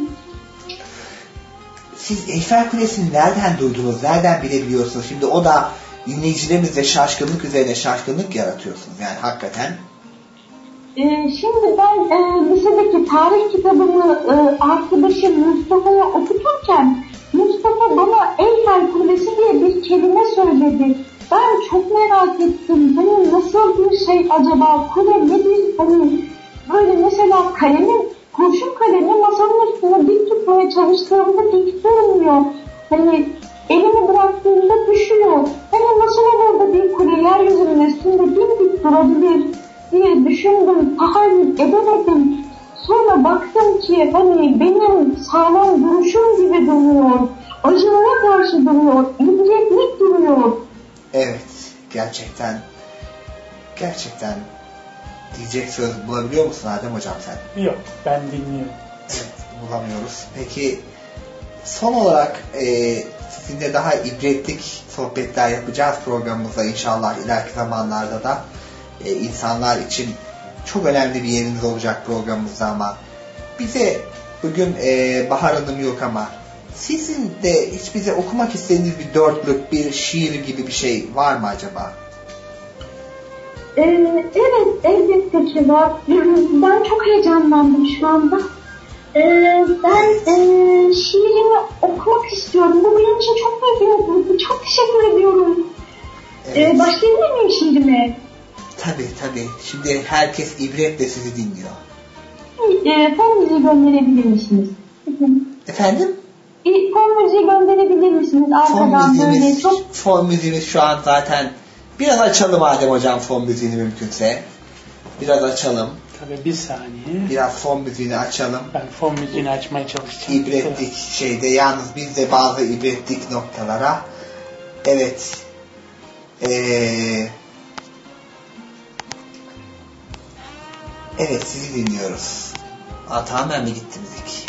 Siz Eyfel Kulesi'ni nereden duydunuz, nereden bilebiliyorsunuz? Şimdi o da dinleyicilerimizle şaşkınlık üzerine şaşkınlık yaratıyorsunuz. Yani hakikaten. Ee, şimdi ben e, lisedeki tarih kitabımı e, arkadaşım Mustafa'ya okuturken Mustafa bana Eyfel Kulesi diye bir kelime söyledi. Ben çok merak ettim. Hani nasıl bir şey acaba? Kule nedir? Hani böyle mesela kalemin, kurşun kalemi masanın üstüne dik tutmaya çalıştığımda dik durmuyor. Hani elimi bıraktığımda düşüyor. Hani nasıl olur da bir kule yeryüzünün üstünde dimdik durabilir diye düşündüm. Tahayyül edemedim. Sonra baktım ki hani benim sağlam duruşum gibi duruyor. Acılara karşı duruyor. İbretlik duruyor. Evet. Gerçekten gerçekten diyecek söz bulabiliyor musun Adem Hocam sen? Yok. Ben dinliyorum. Evet. Bulamıyoruz. Peki son olarak e, sizinle daha ibretlik sohbetler yapacağız programımızda inşallah ileriki zamanlarda da e, insanlar için çok önemli bir yeriniz olacak programımızda ama bize bugün e, Bahar Hanım yok ama sizin de hiç bize okumak istediğiniz bir dörtlük, bir şiir gibi bir şey var mı acaba? Ee, evet, elbette ki var. Ben çok heyecanlandım şu anda. Ee, ben e, şiirimi okumak istiyorum. Bu benim için çok büyük bir mutluluk. Çok teşekkür ediyorum. Evet. Ee, başlayabilir miyim şiirime? Tabii tabii. Şimdi herkes ibretle sizi dinliyor. E, fon müziği gönderebilir misiniz? Efendim? E, fon müziği gönderebilir misiniz? Arkadan fon böyle çok... Fon müziğimiz şu an zaten... Biraz açalım Adem Hocam fon müziğini mümkünse. Biraz açalım. Tabii bir saniye. Biraz fon müziğini açalım. Ben fon müziğini açmaya çalışacağım. İbretlik evet. Şeyde yalnız biz de bazı ibretlik noktalara. Evet. Eee... Evet sizi dinliyoruz. Aa, tamamen mi gitti müzik?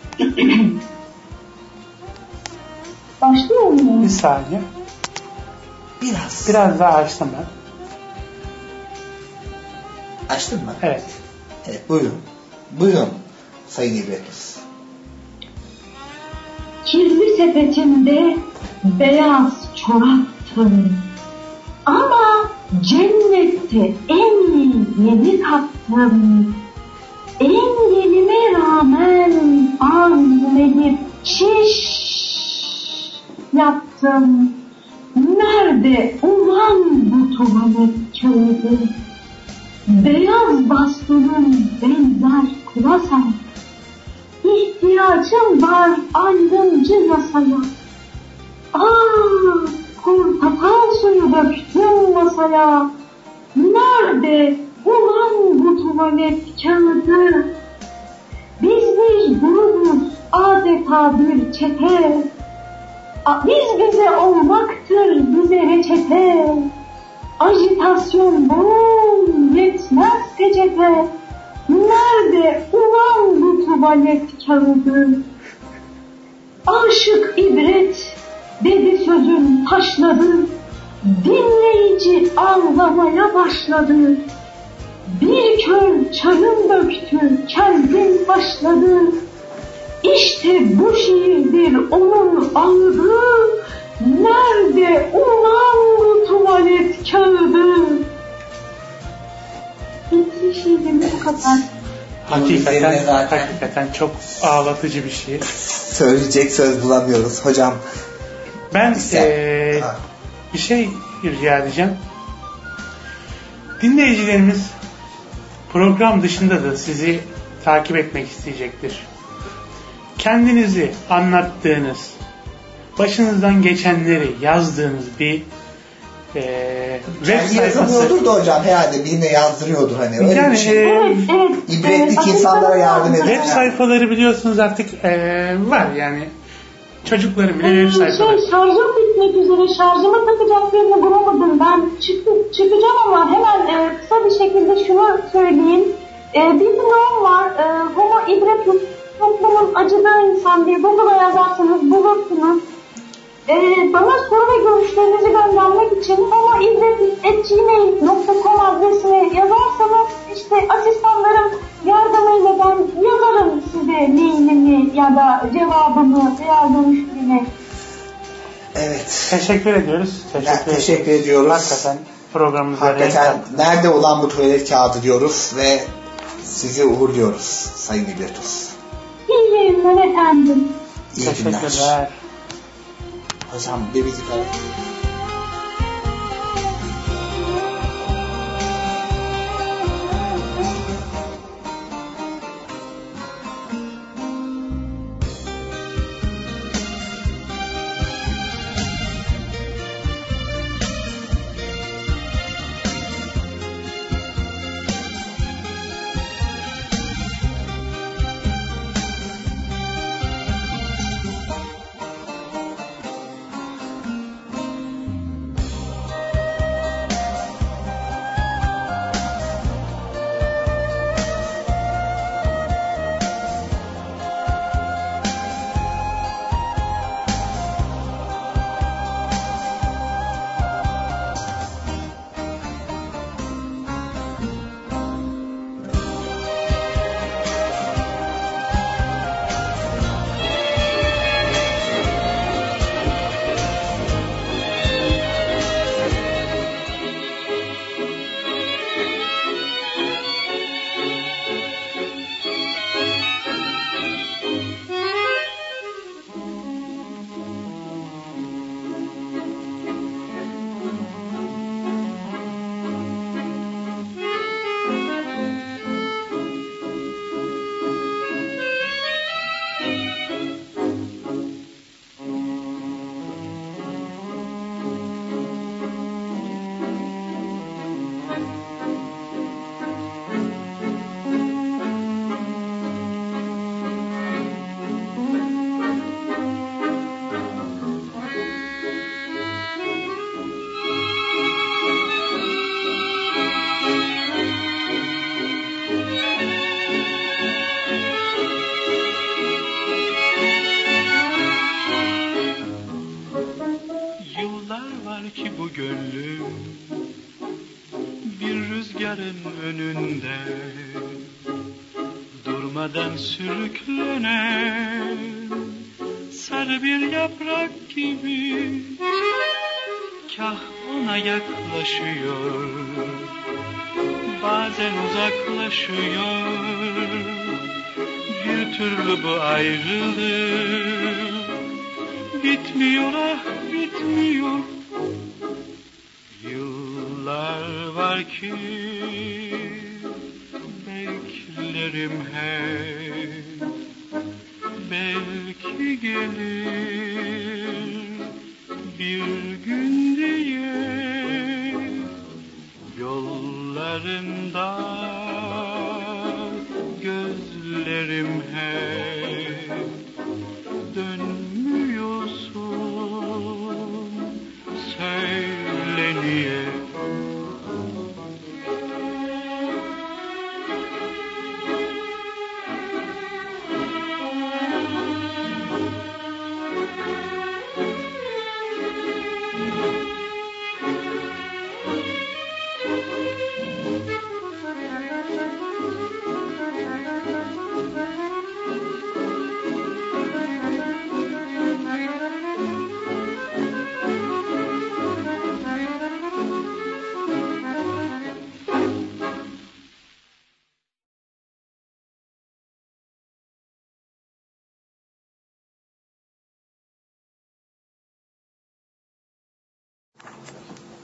Başlıyor mu? Bir saniye. Biraz. Biraz daha açtım ben. Açtın mı? Evet. Evet buyurun. Buyurun Sayın İbretus. Kirli sepetimde beyaz çoraptım. Ama cennette en iyi yedi kattım. Engelime rağmen azledip şiş yaptım. Nerede ulan bu tuvalet kağıdı? Beyaz bastonun benzer kurasa. İhtiyacım var ayrımcı yasaya. Aaa! Portakal suyu döktüm masaya. Nerede ulan bu tuvalet kağıdı? Biz bir grubuz adeta bir çete. Biz bize olmaktır bize reçete. Ajitasyon bol yetmez peçete. Nerede ulan bu tuvalet kağıdı? Aşık ibret dedi sözün taşladı. Dinleyici ağlamaya başladı. Bir köl çayın döktü, kendin başladı. İşte bu şiirdir onun ağrı. Nerede ulan bu tuvalet kağıdı? Bitti şiirimiz bu kadar. Hakikaten, hakikaten çok ağlatıcı bir şiir. söyleyecek söz bulamıyoruz. Hocam ben ee, bir şey rica edeceğim. Dinleyicilerimiz program dışında da sizi takip etmek isteyecektir. Kendinizi anlattığınız, başınızdan geçenleri yazdığınız bir e, web kendi sayfası. yazamıyordur da hocam herhalde birine yazdırıyordur hani öyle yani, bir şey. E, Evet, evet. İbretlik Ee, insanlara yardım ediyor. Web Yani. sayfaları biliyorsunuz artık e, var yani. Çocukların bile web sayfaları. Şey, şarjım bitmek üzere. Şarjımı takacak birini bulamadım. Ben çık, çıkacağım ama hemen e, kısa bir şekilde şunu söyleyeyim. E, bir blogum var. E, Homo ibretus, toplumun acıdığı insan diye Google'a yazarsanız bulursunuz. E, bana soru ve görüşlerinizi göndermek için homo ibretus at gmail dot com adresine yazarsanız işte asistanlarım yardımıyla ben yazarım size mailimi ya da cevabımı veya dönüşümünü. Evet. Teşekkür ediyoruz. Teşekkür, Ya, teşekkür ediyoruz. Hakikaten programımıza Hakikaten nerede olan bu tuvalet kağıdı diyoruz ve sizi uğurluyoruz Sayın İbretus. İyi yayınlar efendim. İyi teşekkürler. günler. Hocam bir müzik alalım. durmadan sürüklenen sarı bir yaprak gibi kah ona yaklaşıyor, bazen uzaklaşıyor. Bir türlü bu ayrılık bitmiyor, ah bitmiyor. Yıllar var ki beklerim hep, belki gelir bir gün diye. Yollarında gözlerim hep, dönmüyorsun, söyle niye?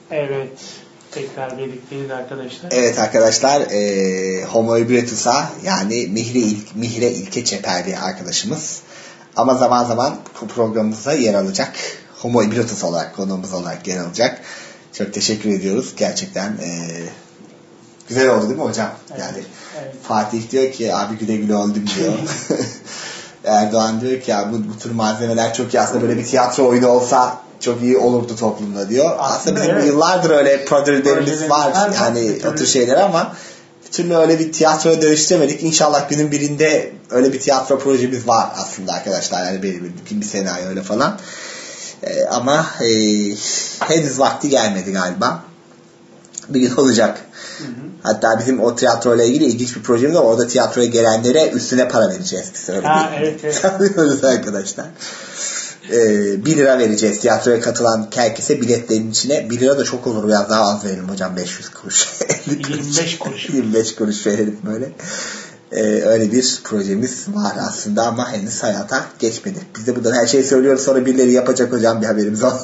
Evet. Tekrar birlikteyiz arkadaşlar. Evet arkadaşlar. E, Homo Ibretus'a yani Mihre, İlk, Mihre İlke Çeperli arkadaşımız. Ama zaman zaman programımızda yer alacak. Homo Ibretus olarak, konuğumuz olarak yer alacak. Çok teşekkür ediyoruz. Gerçekten e, güzel oldu değil mi hocam? Evet, yani evet. Fatih diyor ki abi güle güle öldüm diyor. Erdoğan diyor ki ya bu, bu tür malzemeler çok iyi. Aslında böyle bir tiyatro oyunu olsa çok iyi olurdu toplumda diyor. Aslında, Aslında bizim evet. yıllardır öyle projelerimiz var. var. Yani o tür şeyler ama bir türlü öyle bir tiyatroya dönüştüremedik. İnşallah günün birinde öyle bir tiyatro projemiz var aslında arkadaşlar. Yani benim bir, bir senaryo öyle falan. Ee, ama e, henüz vakti gelmedi galiba. Bir gün olacak. Hı hı. Hatta bizim o tiyatroyla ilgili ilginç bir projemiz var. Orada tiyatroya gelenlere üstüne para vereceğiz. Biz öyle ha, evet, evet. Sanıyoruz arkadaşlar. Ee, bir lira vereceğiz. Tiyatroya katılan herkese biletlerin içine. Bir lira da çok olur. Biraz daha az verelim hocam. beş yüz kuruş. yirmi beş kuruş. yirmi beş kuruş verelim böyle. Ee, öyle bir projemiz var aslında ama henüz hayata geçmedi. Biz de buradan her şeyi söylüyoruz. Sonra birileri yapacak hocam bir haberimiz var.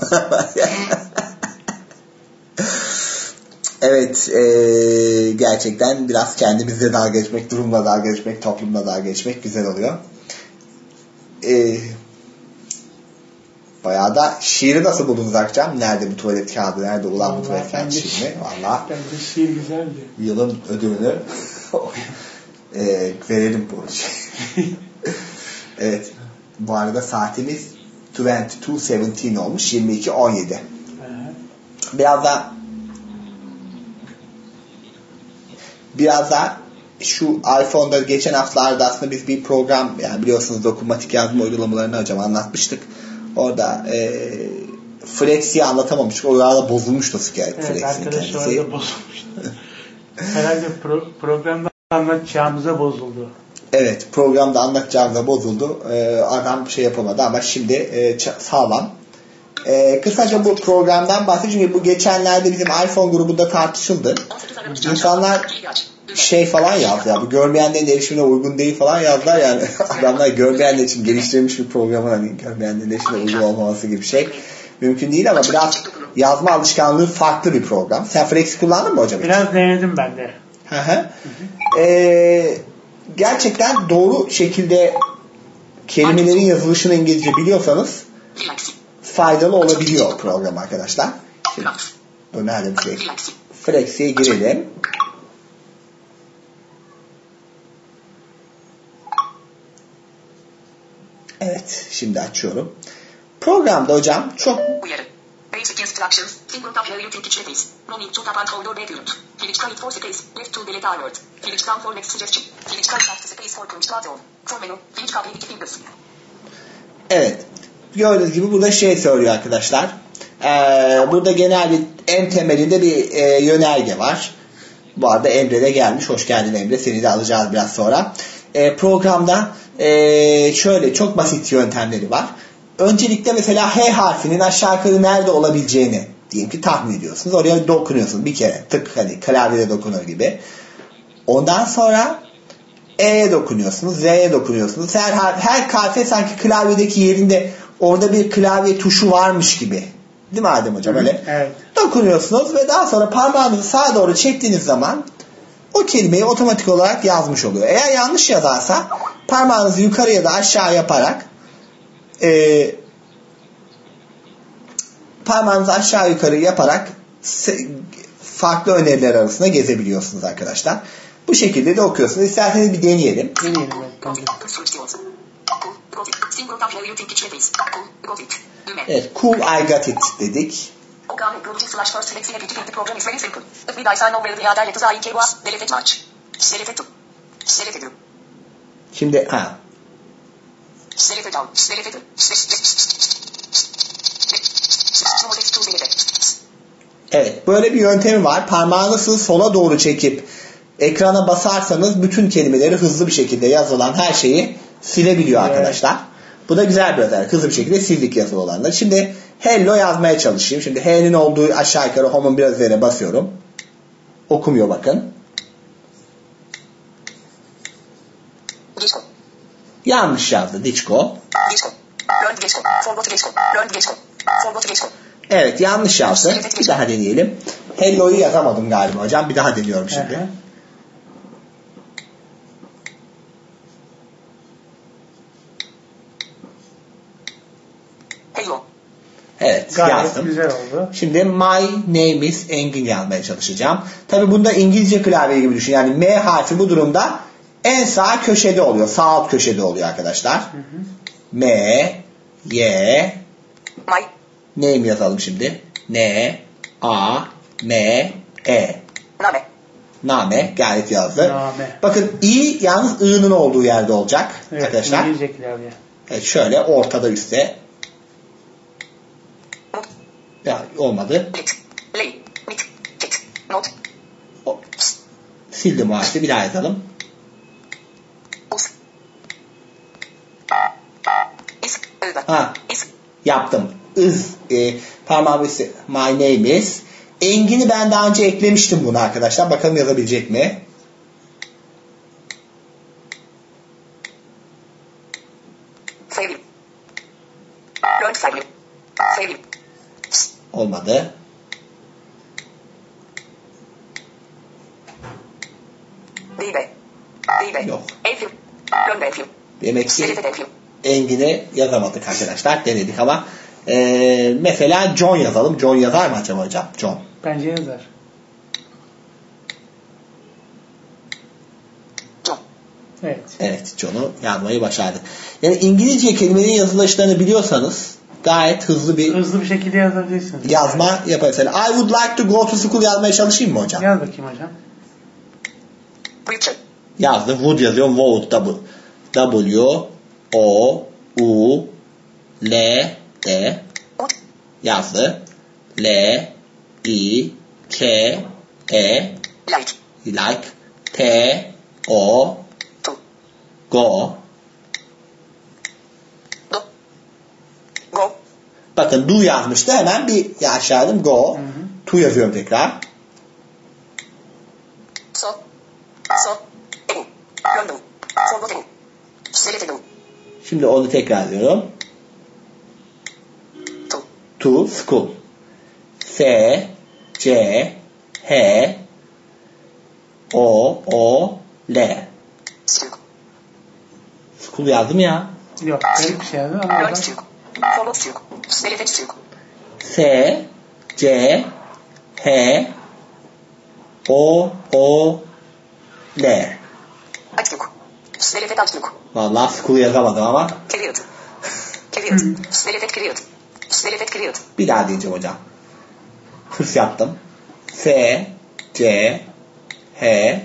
Evet, e, gerçekten biraz kendimizle dalga geçmek, durumla dalga geçmek, toplumla dalga geçmek güzel oluyor. E, bayağı da şiiri nasıl buldunuz akşam? Nerede bu tuvalet kağıdı, nerede ulan bu tuvalet kağıdı şiiri? Valla. Bence şiir güzeldi. Yılın ödülünü e, verelim bu şey. Evet, bu arada saatimiz yirmi iki yedi olmuş, yirmi iki on yedi. Biraz da Biraz da şu iPhone'da geçen haftalarda aslında biz bir program, yani biliyorsunuz dokunmatik yazma uygulamalarını hocam anlatmıştık. Orada e, Flexi'yi anlatamamıştık. O arada bozulmuştu Flexi'nin evet, kendisi. Evet arkadaşlar orada bozulmuştu. Herhalde pro- programda anlatacağımıza bozuldu. Evet, programda anlatacağımıza bozuldu. Ee, adam bir şey yapamadı ama şimdi e, sağlam. Ee, kısaca bu programdan bahsedeyim. Çünkü bu geçenlerde bizim iPhone grubunda tartışıldı. İnsanlar şey falan yazdı ya, bu görmeyenlerin erişimine uygun değil falan yazdılar yani. Adamlar görmeyenler için geliştirilmiş bir programın hani görmeyenlerin erişimine uygun olmaması gibi şey mümkün değil ama biraz yazma alışkanlığı farklı bir program. Sen Flex kullandın mı hocam? Biraz denedim ben de. Hı hı. Ee, gerçekten doğru şekilde kelimelerin yazılışını İngilizce biliyorsanız faydalı olabiliyor program arkadaşlar. Şimdi, dur nerede Flex? Flex'e girelim. Evet, şimdi açıyorum. Programda hocam çok Basic instructions, single tap here using each space. No need to tap and hold or background. Finish call it for space, left to delete our word. Finish down for next suggestion. Finish call shift space for punch to all. From menu, finish copy iki fingers. Evet, gördüğünüz gibi burada şey söylüyor arkadaşlar. Ee, burada genel bir en temelinde bir e, yönerge var. Bu arada Emre de gelmiş. Hoş geldin Emre. Seni de alacağız biraz sonra. E, programda e, şöyle çok basit yöntemleri var. Öncelikle mesela H harfinin aşağı yukarı nerede olabileceğini diyelim ki tahmin ediyorsunuz. Oraya dokunuyorsunuz bir kere. Tık hani klavyede dokunur gibi. Ondan sonra E'ye dokunuyorsunuz. Z'ye dokunuyorsunuz. Her, her harfe sanki klavyedeki yerinde orada bir klavye tuşu varmış gibi. Değil mi Adem hocam? Öyle evet. Dokunuyorsunuz ve daha sonra parmağınızı sağa doğru çektiğiniz zaman o kelimeyi otomatik olarak yazmış oluyor. Eğer yanlış yazarsa parmağınızı yukarı ya da aşağı yaparak e, parmağınızı aşağı yukarı yaparak farklı öneriler arasında gezebiliyorsunuz arkadaşlar. Bu şekilde de okuyorsunuz. İsterseniz bir deneyelim. Deneyelim. Evet, cool I got it dedik. Şimdi ha. Evet, böyle bir yöntemi var. Parmağınızı sola doğru çekip ekrana basarsanız bütün kelimeleri hızlı bir şekilde yazılan her şeyi silebiliyor arkadaşlar. Evet. Bu da güzel bir özellik. Hızlı bir şekilde sildik yazılı olanları. Şimdi hello yazmaya çalışayım. Şimdi H'nin olduğu aşağı yukarı home'un biraz üzerine basıyorum. Okumuyor bakın. Disco. Yanlış yazdı. Diçko. Disco. Learn Disco. Forgot Disco. Learn Disco. Forgot Disco. Evet, yanlış yazdı. Bir daha deneyelim. Hello'yu yazamadım galiba hocam. Bir daha deniyorum şimdi. Hı-hı. Hello. Evet, Gayet yazdım. güzel oldu. Şimdi my name is Engin yazmaya çalışacağım. Tabii bunda İngilizce klavye gibi düşün. Yani M harfi bu durumda en sağ köşede oluyor. Sağ alt köşede oluyor arkadaşlar. Hı hı. M, Y, My. Name yazalım şimdi. N, A, M, E. Name. Name gayet yazdı. Name. Bakın I yalnız I'nın olduğu yerde olacak evet, arkadaşlar. İngilizce klavye. Evet, şöyle ortada üstte. Ya olmadı. Lay. Mit. Kit. Not. O. Sildim o harfi, bir daha yazalım. Us. Is. Över. Ha. Is. Yaptım. Is. E, parmağım üstü. My name is. Engin'i ben daha önce eklemiştim bunu arkadaşlar. Bakalım yazabilecek mi? Sevim. Learn sevim. Sevim. Olmadı. Dibe. Dibe. Yok. Efim. Learn efim. Demek ki Selefet efim. Engin'i yazamadık arkadaşlar. Denedik ama. Ee, mesela John yazalım. John yazar mı acaba hocam? John. Bence yazar. John. Evet. Evet, John'u yazmayı başardık. Yani İngilizce kelimelerin yazılışlarını biliyorsanız gayet hızlı bir hızlı bir şekilde yazabilirsiniz. yazma yaparsınız. I would like to go to school yazmaya çalışayım mı hocam? Yaz bakayım hocam. Preacher. Yazdım. Would yazıyorum. Would. W. W. O. U. L. D. Yazdı. L. I. K. E. Like. Like. T. O. To. Go. Do. Go. Bakın do yazmıştı. Hemen bir aşağıdım. Go. Hı hı. To yazıyorum tekrar. So. So. Ego. Learn do. Forgot ego. Select do. Şimdi onu tekrar diyorum. To. To school. S. C. H. O. O. L. School. School yazdım ya. Yok. Garip bir şey yazdım ama Learn adam... school. Forgot school. Select school. S. C. H. O. O. L. Açlık. Select açlık. Vallahi school yazamadım ama. Create. Create. Select create. Select create. Bir daha diyeceğim hocam. Hırs yaptım. S. C. H.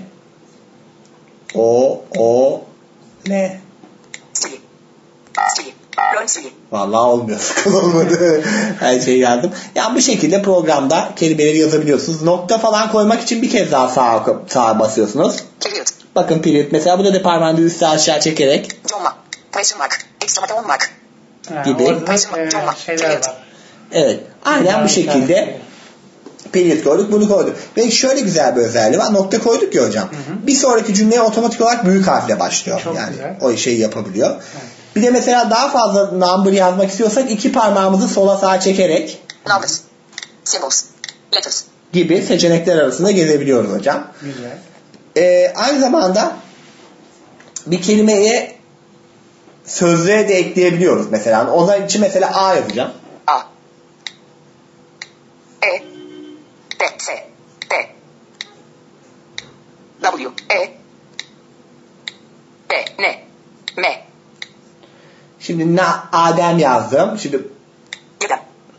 O. O. L. Study. Study. Learn study. Vallahi olmuyor. School olmadı. Her şeyi yazdım. Yani bu şekilde programda kelimeleri yazabiliyorsunuz. Nokta falan koymak için bir kez daha sağa, sağa basıyorsunuz. Period. Bakın period. Mesela burada da parmağını üstte aşağı çekerek Comma. Question mark. Exclamation mark. Ha, gibi. orada e, şeyler var. Evet. Aynen bu şekilde period koyduk, bunu koyduk. Ve şöyle güzel bir özelliği var. Nokta koyduk ya hocam. Hı hı. Bir sonraki cümleye otomatik olarak büyük harfle başlıyor. Çok yani güzel. o şeyi yapabiliyor. Evet. Bir de mesela daha fazla number yazmak istiyorsak iki parmağımızı sola sağa çekerek Numbers. Symbols. Letters. gibi seçenekler arasında gezebiliyoruz hocam. Güzel. Ee, aynı zamanda bir kelimeye sözlüğe de ekleyebiliyoruz mesela. Onlar için mesela A yazacağım. A. E. T. S. T. W. E. E. N. M. Şimdi na, Adem yazdım. Şimdi Yeden.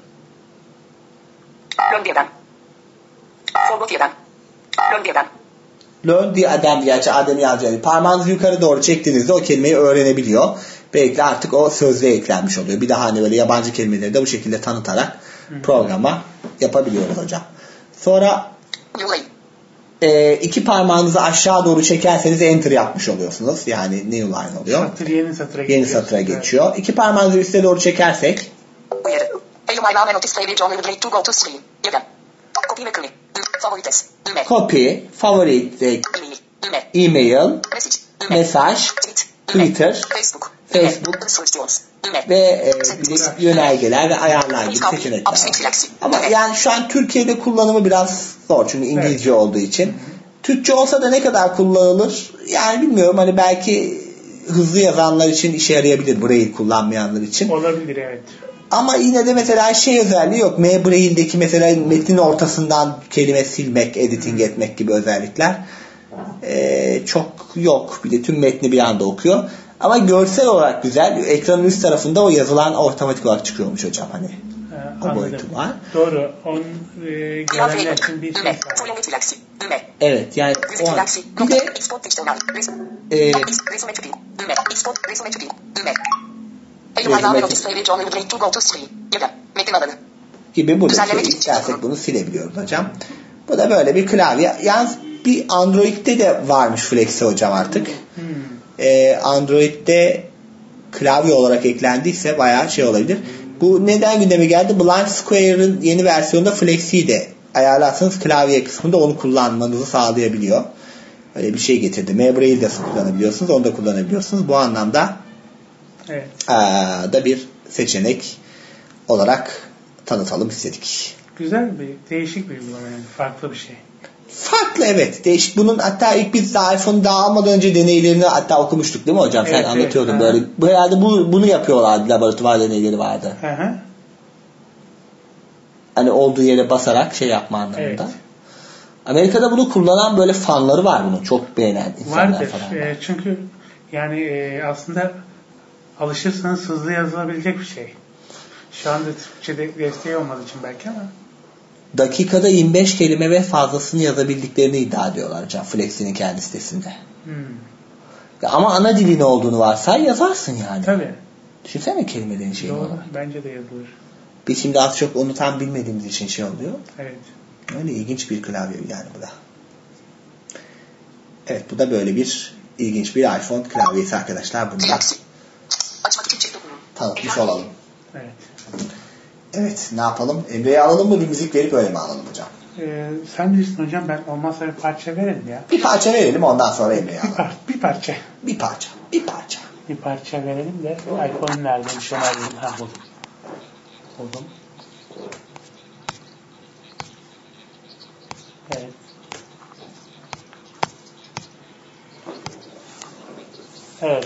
Learn birden. Forgot birden. Learn birden. learn diye Adem diye Adem yazacağım. Parmağınızı yukarı doğru çektiğinizde o kelimeyi öğrenebiliyor. Böylelikle artık o sözlüğe eklenmiş oluyor. Bir daha hani böyle yabancı kelimeleri de bu şekilde tanıtarak programa yapabiliyoruz hocam. Sonra e, iki parmağınızı aşağı doğru çekerseniz enter yapmış oluyorsunuz. Yani new line oluyor. Satır yeni satıra yeni geçiyor. satıra geçiyor. İki parmağınızı üste doğru çekersek Uyarı. Hey, my name notice favorite John would like to go to sleep. Yeden. Copy mekani. Favorites. Düğme. copy, favorite, Email. Düğme. email, Message. Düğme. mesaj, Tweet. Düğme. Twitter, Facebook. Facebook, Düğme. Search tools. ve e, bir de yönergeler ve ayarlar gibi seçenekler var. Ama yani şu an Türkiye'de kullanımı biraz zor çünkü İngilizce evet. olduğu için. Türkçe olsa da ne kadar kullanılır yani bilmiyorum, hani belki hızlı yazanlar için işe yarayabilir, Braille kullanmayanlar için. Olabilir evet. Ama yine de mesela şey özelliği yok. M Braille'deki mesela metnin ortasından kelime silmek, editing etmek gibi özellikler ee, çok yok. Bir de tüm metni bir anda okuyor. Ama görsel olarak güzel. Ekranın üst tarafında o yazılan otomatik olarak çıkıyormuş hocam hani. Ee, o boyutu var. Doğru. On e, görenler için bir şey var. Evet yani o an. Bir de e, gibi burada şey istersek bunu silebiliyoruz hocam. Bu da böyle bir klavye. Yalnız bir Android'de de varmış Flexi hocam artık. Hmm. Ee, Android'de klavye olarak eklendiyse bayağı şey olabilir. Bu neden gündeme geldi? Blind Square'ın yeni versiyonunda Flexi'yi de ayarlarsanız klavye kısmında onu kullanmanızı sağlayabiliyor. Öyle bir şey getirdi. M Braille'i de kullanabiliyorsunuz. Onu da kullanabiliyorsunuz. Bu anlamda evet. ee, da bir seçenek olarak tanıtalım istedik. Güzel bir, değişik bir uygulama yani. Farklı bir şey. Farklı evet. Değişik. Bunun hatta ilk biz daha iPhone'u daha almadan önce deneylerini hatta okumuştuk değil mi hocam? Evet, sen anlatıyordun evet, böyle. Bu herhalde bu, bunu yapıyorlardı. Laboratuvar deneyleri vardı. Hı hı. Hani olduğu yere basarak şey yapma anlamında. Evet. Amerika'da bunu kullanan böyle fanları var bunun. Çok beğenen insanlar vardır. falan var. E, çünkü yani e, aslında alışırsanız hızlı yazılabilecek bir şey. Şu anda Türkçe'de desteği olmadığı için belki ama. Dakikada yirmi beş kelime ve fazlasını yazabildiklerini iddia ediyorlar hocam. Flexi'nin kendi sitesinde. Hmm. Ya ama ana dilin olduğunu varsay yazarsın yani. Tabii. Düşünsene kelimelerin şeyini. Doğru. Olarak. Bence de yazılır. Biz şimdi az çok onu tam bilmediğimiz için şey oluyor. Evet. Öyle ilginç bir klavye yani bu da. Evet bu da böyle bir ilginç bir iPhone klavyesi arkadaşlar. Bunu da tanıtmış olalım. Evet. Evet ne yapalım? Emre'ye alalım mı? Bir müzik verip öyle mi alalım hocam? Ee, sen bilirsin hocam, ben olmazsa bir parça verelim ya. Bir parça verelim ondan sonra Emre'ye alalım. Bir, par- bir parça. Bir parça. Bir parça. Bir parça verelim de iPhone'un neredeymiş ona alayım. Ha buldum. Buldum. Evet. Evet.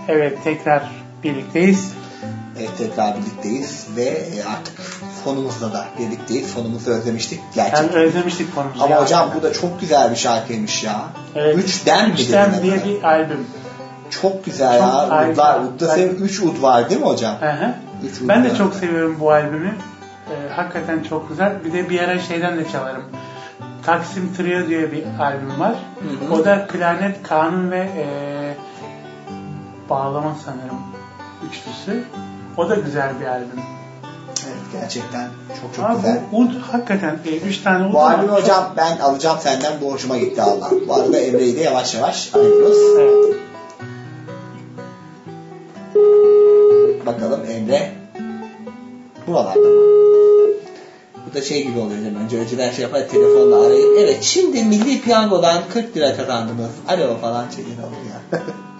Evet, tekrar birlikteyiz. Evet, tekrar birlikteyiz ve artık fonumuzla da birlikteyiz. Fonumuzu özlemiştik gerçekten. Yani özlemiştik fonumuzu. Ama ya. hocam bu da çok güzel bir şarkıymış ya. Evet. Üçten mi? Üçten diye bir albüm. Çok güzel çok ya. Udlar, Ud'da senin üç ud var değil mi hocam? Hı hı. Üç ud Ben de var. çok seviyorum bu albümü. Ee, hakikaten çok güzel. Bir de bir ara şeyden de çalarım. Taksim Trio diye bir albüm var. Hı hı. O da klarnet, kanun ve e, bağlama sanırım üçlüsü. O da güzel bir albüm. Evet, gerçekten çok çok Ama güzel. bu ud hakikaten e, üç tane ud Bu albümü var. hocam ben alacağım senden, bu hoşuma gitti Allah. Bu arada Emre'yi de yavaş yavaş arıyoruz. Evet. Bakalım Emre buralarda mı? Bu da şey gibi oluyor hocam. Önce önceden şey yapar, telefonla arayıp evet şimdi Milli Piyango'dan kırk lira kazandınız. Alo falan şeyin oluyor.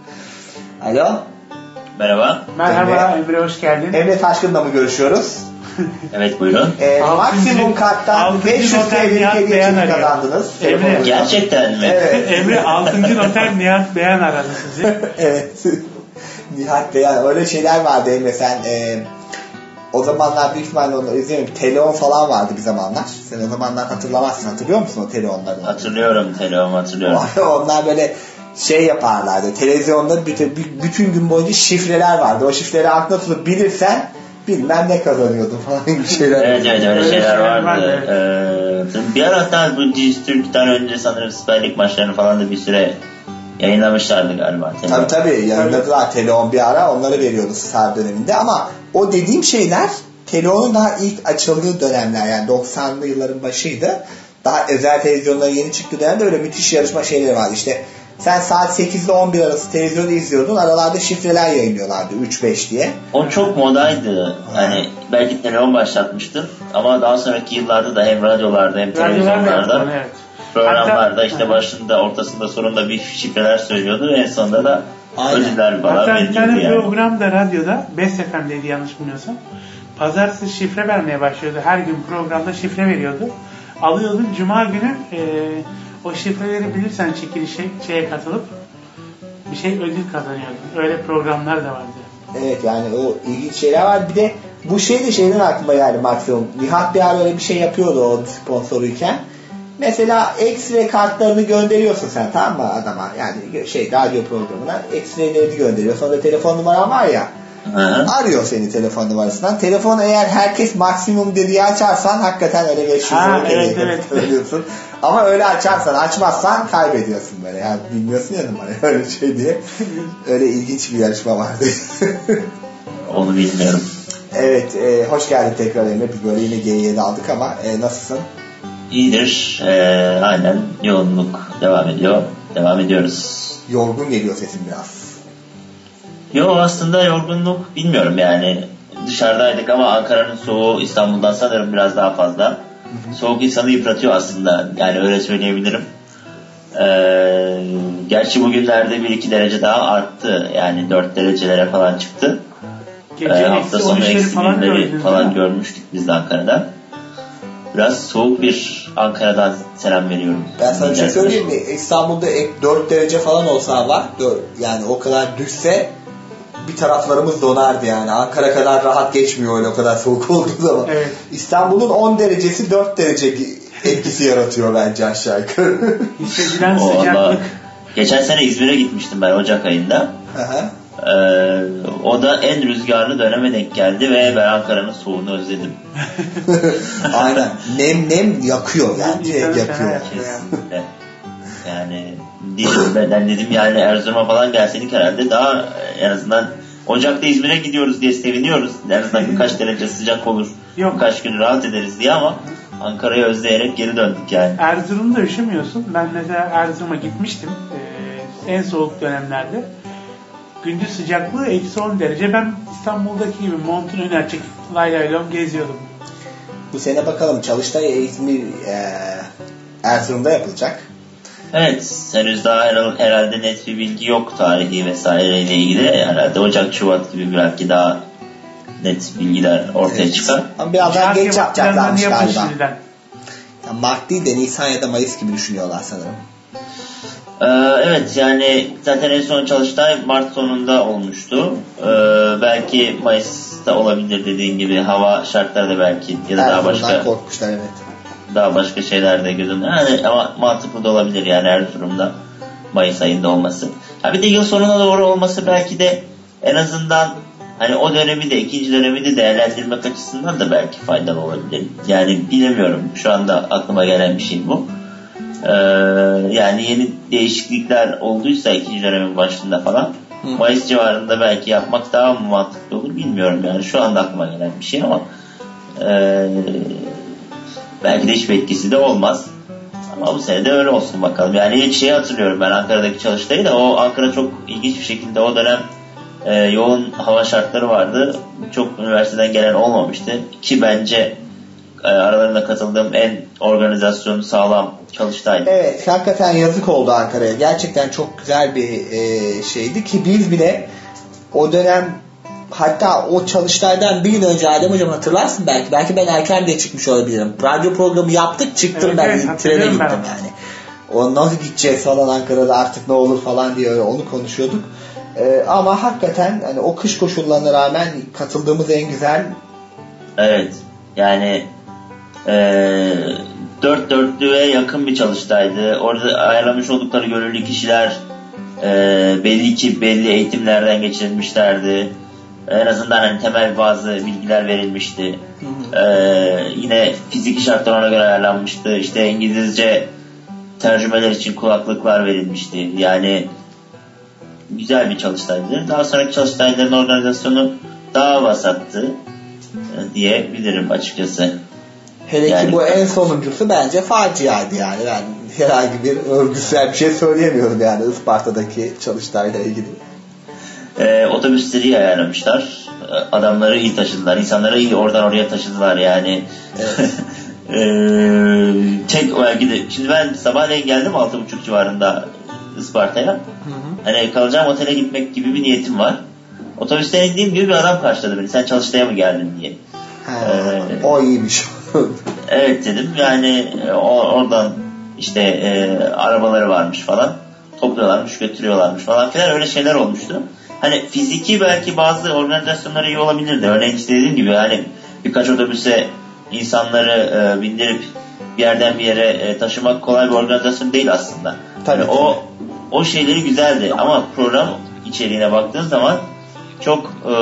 Alo. Merhaba. Merhaba Emre. Emre, hoş geldin. Emre Taşkın'la mı görüşüyoruz? Evet, buyurun. Ee, Altıncı- maksimum karttan altıncı beş yüz noter T L'lik Nihat hediye Beyan çeki arıyor. kazandınız. Emre. Telefonla. Gerçekten mi? Evet. Emre altıncı noter Nihat Beyan aradı sizi. Evet. Nihat Beyan. Öyle şeyler vardı Emre, sen e, o zamanlar büyük ihtimalle onları izlemiyorum. Teleon falan vardı bir zamanlar. Sen o zamanlar hatırlamazsın. Hatırlıyor musun o teleonları? Hatırlıyorum, telefon hatırlıyorum. Onlar böyle şey yaparlardı. Televizyonda bütün, bütün gün boyunca şifreler vardı. O şifreleri aklına tutup bilirsen bilmem ne kazanıyordun falan gibi şeyler. Evet evet, öyle, Öyle şeyler şeyler vardı. vardı. Ee, bir ara hatta bu Dijitürk'ten önce sanırım Süper Lig maçlarını falan da bir süre yayınlamışlardı galiba. Tabii tabii yayınladılar Teleon bir ara, onları veriyordu Star döneminde ama o dediğim şeyler Teleon'un daha ilk açıldığı dönemler, yani doksanlı yılların başıydı. Daha özel televizyonlara yeni çıktığı dönemde öyle müthiş yarışma şeyleri vardı. İşte sen saat sekiz ile on bir arası televizyonu izliyordun, aralarda şifreler yayınlıyorlardı üç beş diye. O çok modaydı. Yani belki telefon başlatmıştır ama daha sonraki yıllarda da hem radyolarda hem televizyonlarda evet. programlarda Hatta, işte başında ortasında sonunda bir şifreler söylüyordu ve en sonunda da ödüller falan hatta bir veriliyordu tane yani. programda radyoda Best F M'deydi yanlış bilmiyorsam. Pazartesi şifre vermeye başlıyordu. Her gün programda şifre veriyordu. Alıyordun cuma günü e, o şifreleri bilirsen çekilişe şeye katılıp bir şey ödül kazanıyordun. Öyle programlar da vardı. Evet, yani o ilginç şeyler var. Bir de bu şey de şeyden aklıma geldi maksimum. Nihat Beyar öyle bir şey yapıyordu o sponsoruyken. Mesela X-ray kartlarını gönderiyorsun sen, tamam mı adama? Yani şey radyo programına X-ray'leri gönderiyor. Sonra telefon numaran var ya. Hı. Arıyor seni telefon numarasından. Telefon eğer herkes maksimum dediği açarsan hakikaten öyle beş yüz lira evet, evet. ödüyorsun. Ama öyle açarsan, açmazsan kaybediyorsun böyle. Yani bilmiyorsun ya numarayı öyle şey diye. Öyle ilginç bir yarışma vardı. Onu bilmiyorum. Evet, e, hoş geldin tekrar Emre. Biz böyle yine G'ye daldık ama e, nasılsın? İyidir. Ee, aynen yoğunluk devam ediyor. Devam ediyoruz. Yorgun geliyor sesin biraz. Yo, aslında yorgunluk bilmiyorum yani. Dışarıdaydık ama Ankara'nın soğuğu İstanbul'dan sanırım biraz daha fazla. Hı hı. Soğuk insanı yıpratıyor aslında. Yani öyle söyleyebilirim. Ee, gerçi bugünlerde bir iki derece daha arttı. Yani dört derecelere falan çıktı. Gece ee, hafta sonu eksi falan, günleri falan görmüştük biz de Ankara'da. Biraz soğuk bir Ankara'dan selam veriyorum. Ben sana bir şey söyleyeyim mi? İstanbul'da dört derece falan olsa hava, yani o kadar düşse bir taraflarımız donardı yani. Ankara kadar rahat geçmiyor öyle o kadar soğuk olduğu zaman. Evet. İstanbul'un on derecesi dört derece etkisi yaratıyor bence aşağı yukarı. Hissedilen sıcaklık. Geçen sene İzmir'e gitmiştim ben Ocak ayında. Aha. Ee, o da en rüzgarlı döneme denk geldi ve ben Ankara'nın soğuğunu özledim. Aynen. Nem nem yakıyor yani. Direkt yakıyor. Kesinlikle. Yani ben dedim yani Erzurum'a falan gelseydik herhalde daha en azından Ocak'ta İzmir'e gidiyoruz diye seviniyoruz. En azından birkaç derece sıcak olur. Yok. Birkaç gün rahat ederiz diye ama Ankara'yı özleyerek geri döndük yani. Erzurum'da üşümüyorsun. Ben mesela Erzurum'a gitmiştim. Ee, en soğuk dönemlerde. Gündüz sıcaklığı eksi on derece. Ben İstanbul'daki gibi montun önü açık lay lay lom geziyordum. Bu sene bakalım Çalıştay İzmir e, Erzurum'da yapılacak. Evet, henüz daha herhalde net bir bilgi yok tarihi vesaireyle ilgili. Herhalde Ocak, Şubat gibi belki daha net bilgiler ortaya evet. çıkar. Ama biraz daha geç yapacaklarmış galiba. Yani Mart değil de Nisan ya da Mayıs gibi düşünüyorlar sanırım. Ee, evet yani zaten en son çalıştay Mart sonunda olmuştu. Ee, belki Mayıs'ta olabilir dediğin gibi, hava şartları da belki ya da Her daha başka korkmuşlar evet. Daha başka şeyler de gözümde. Yani ama mantıklı da olabilir yani Erzurum'da Mayıs ayında olması. Ha bir de yıl sonuna doğru olması belki de en azından hani o dönemi de ikinci dönemi de değerlendirmek açısından da belki faydalı olabilir. Yani bilemiyorum. Şu anda aklıma gelen bir şey bu. Ee, yani yeni değişiklikler olduysa ikinci dönemin başında falan Hı. Mayıs civarında belki yapmak daha mı mantıklı olur bilmiyorum yani. Şu anda aklıma gelen bir şey ama eee belki de hiçbir etkisi de olmaz. Ama bu sene de öyle olsun bakalım. Yani hiç şeyi hatırlıyorum ben Ankara'daki çalıştayı da, o Ankara çok ilginç bir şekilde o dönem e, yoğun hava şartları vardı. Çok üniversiteden gelen olmamıştı. Ki bence e, aralarında katıldığım en organizasyonu sağlam çalıştaydı. Evet, hakikaten yazık oldu Ankara'ya. Gerçekten çok güzel bir e, şeydi ki biz bile o dönem, hatta o çalıştaydan bir gün önce Adem Hocam hatırlarsın belki. Belki ben erken de çıkmış olabilirim. Radyo programı yaptık, çıktım evet, ben. Evet, trene gittim ben. Yani. O nasıl gideceğiz falan Ankara'da artık ne olur falan diye onu konuşuyorduk. Ee, ama hakikaten hani o kış koşullarına rağmen katıldığımız en güzel. Evet. Yani ee, dört dörtlüğe yakın bir çalıştaydı. Orada ayarlamış oldukları gönüllü kişiler ee, belli ki belli eğitimlerden geçirilmişlerdi. En azından hani temel bazı bilgiler verilmişti. Hı hı. Ee, yine fiziki şartlar ona göre ayarlanmıştı. İşte İngilizce tercümeler için kulaklıklar verilmişti. Yani güzel bir çalıştaydı. Daha sonraki çalıştayların organizasyonu daha vasattı diyebilirim açıkçası. Hele yani, ki bu en sonuncusu bence faciaydı yani. Ben herhangi bir örgüsel bir şey söyleyemiyorum yani Isparta'daki çalıştayla ilgili. Ee, otobüsleri iyi ayarlamışlar. Adamları iyi taşıdılar. İnsanları iyi oradan oraya taşıdılar yani. Evet. ee, tek belki de. Şimdi ben sabahleyin geldim altı buçuk civarında Isparta'ya. Hı hı. Hani kalacağım otele gitmek gibi bir niyetim var. Otobüsten indiğim gibi bir adam karşıladı beni. Sen çalıştaya mı geldin diye. Ha, ee, o iyiymiş. Evet dedim. Yani o, oradan işte e, arabaları varmış falan. Topluyorlarmış, götürüyorlarmış falan filan, öyle şeyler olmuştu. Hani fiziki belki bazı organizasyonları iyi olabilirdi. Örneğin işte dediğim gibi hani birkaç otobüse insanları e, bindirip bir yerden bir yere e, taşımak kolay bir organizasyon değil aslında. Tabii, yani tabii. O o şeyleri güzeldi ama program içeriğine baktığın zaman çok e,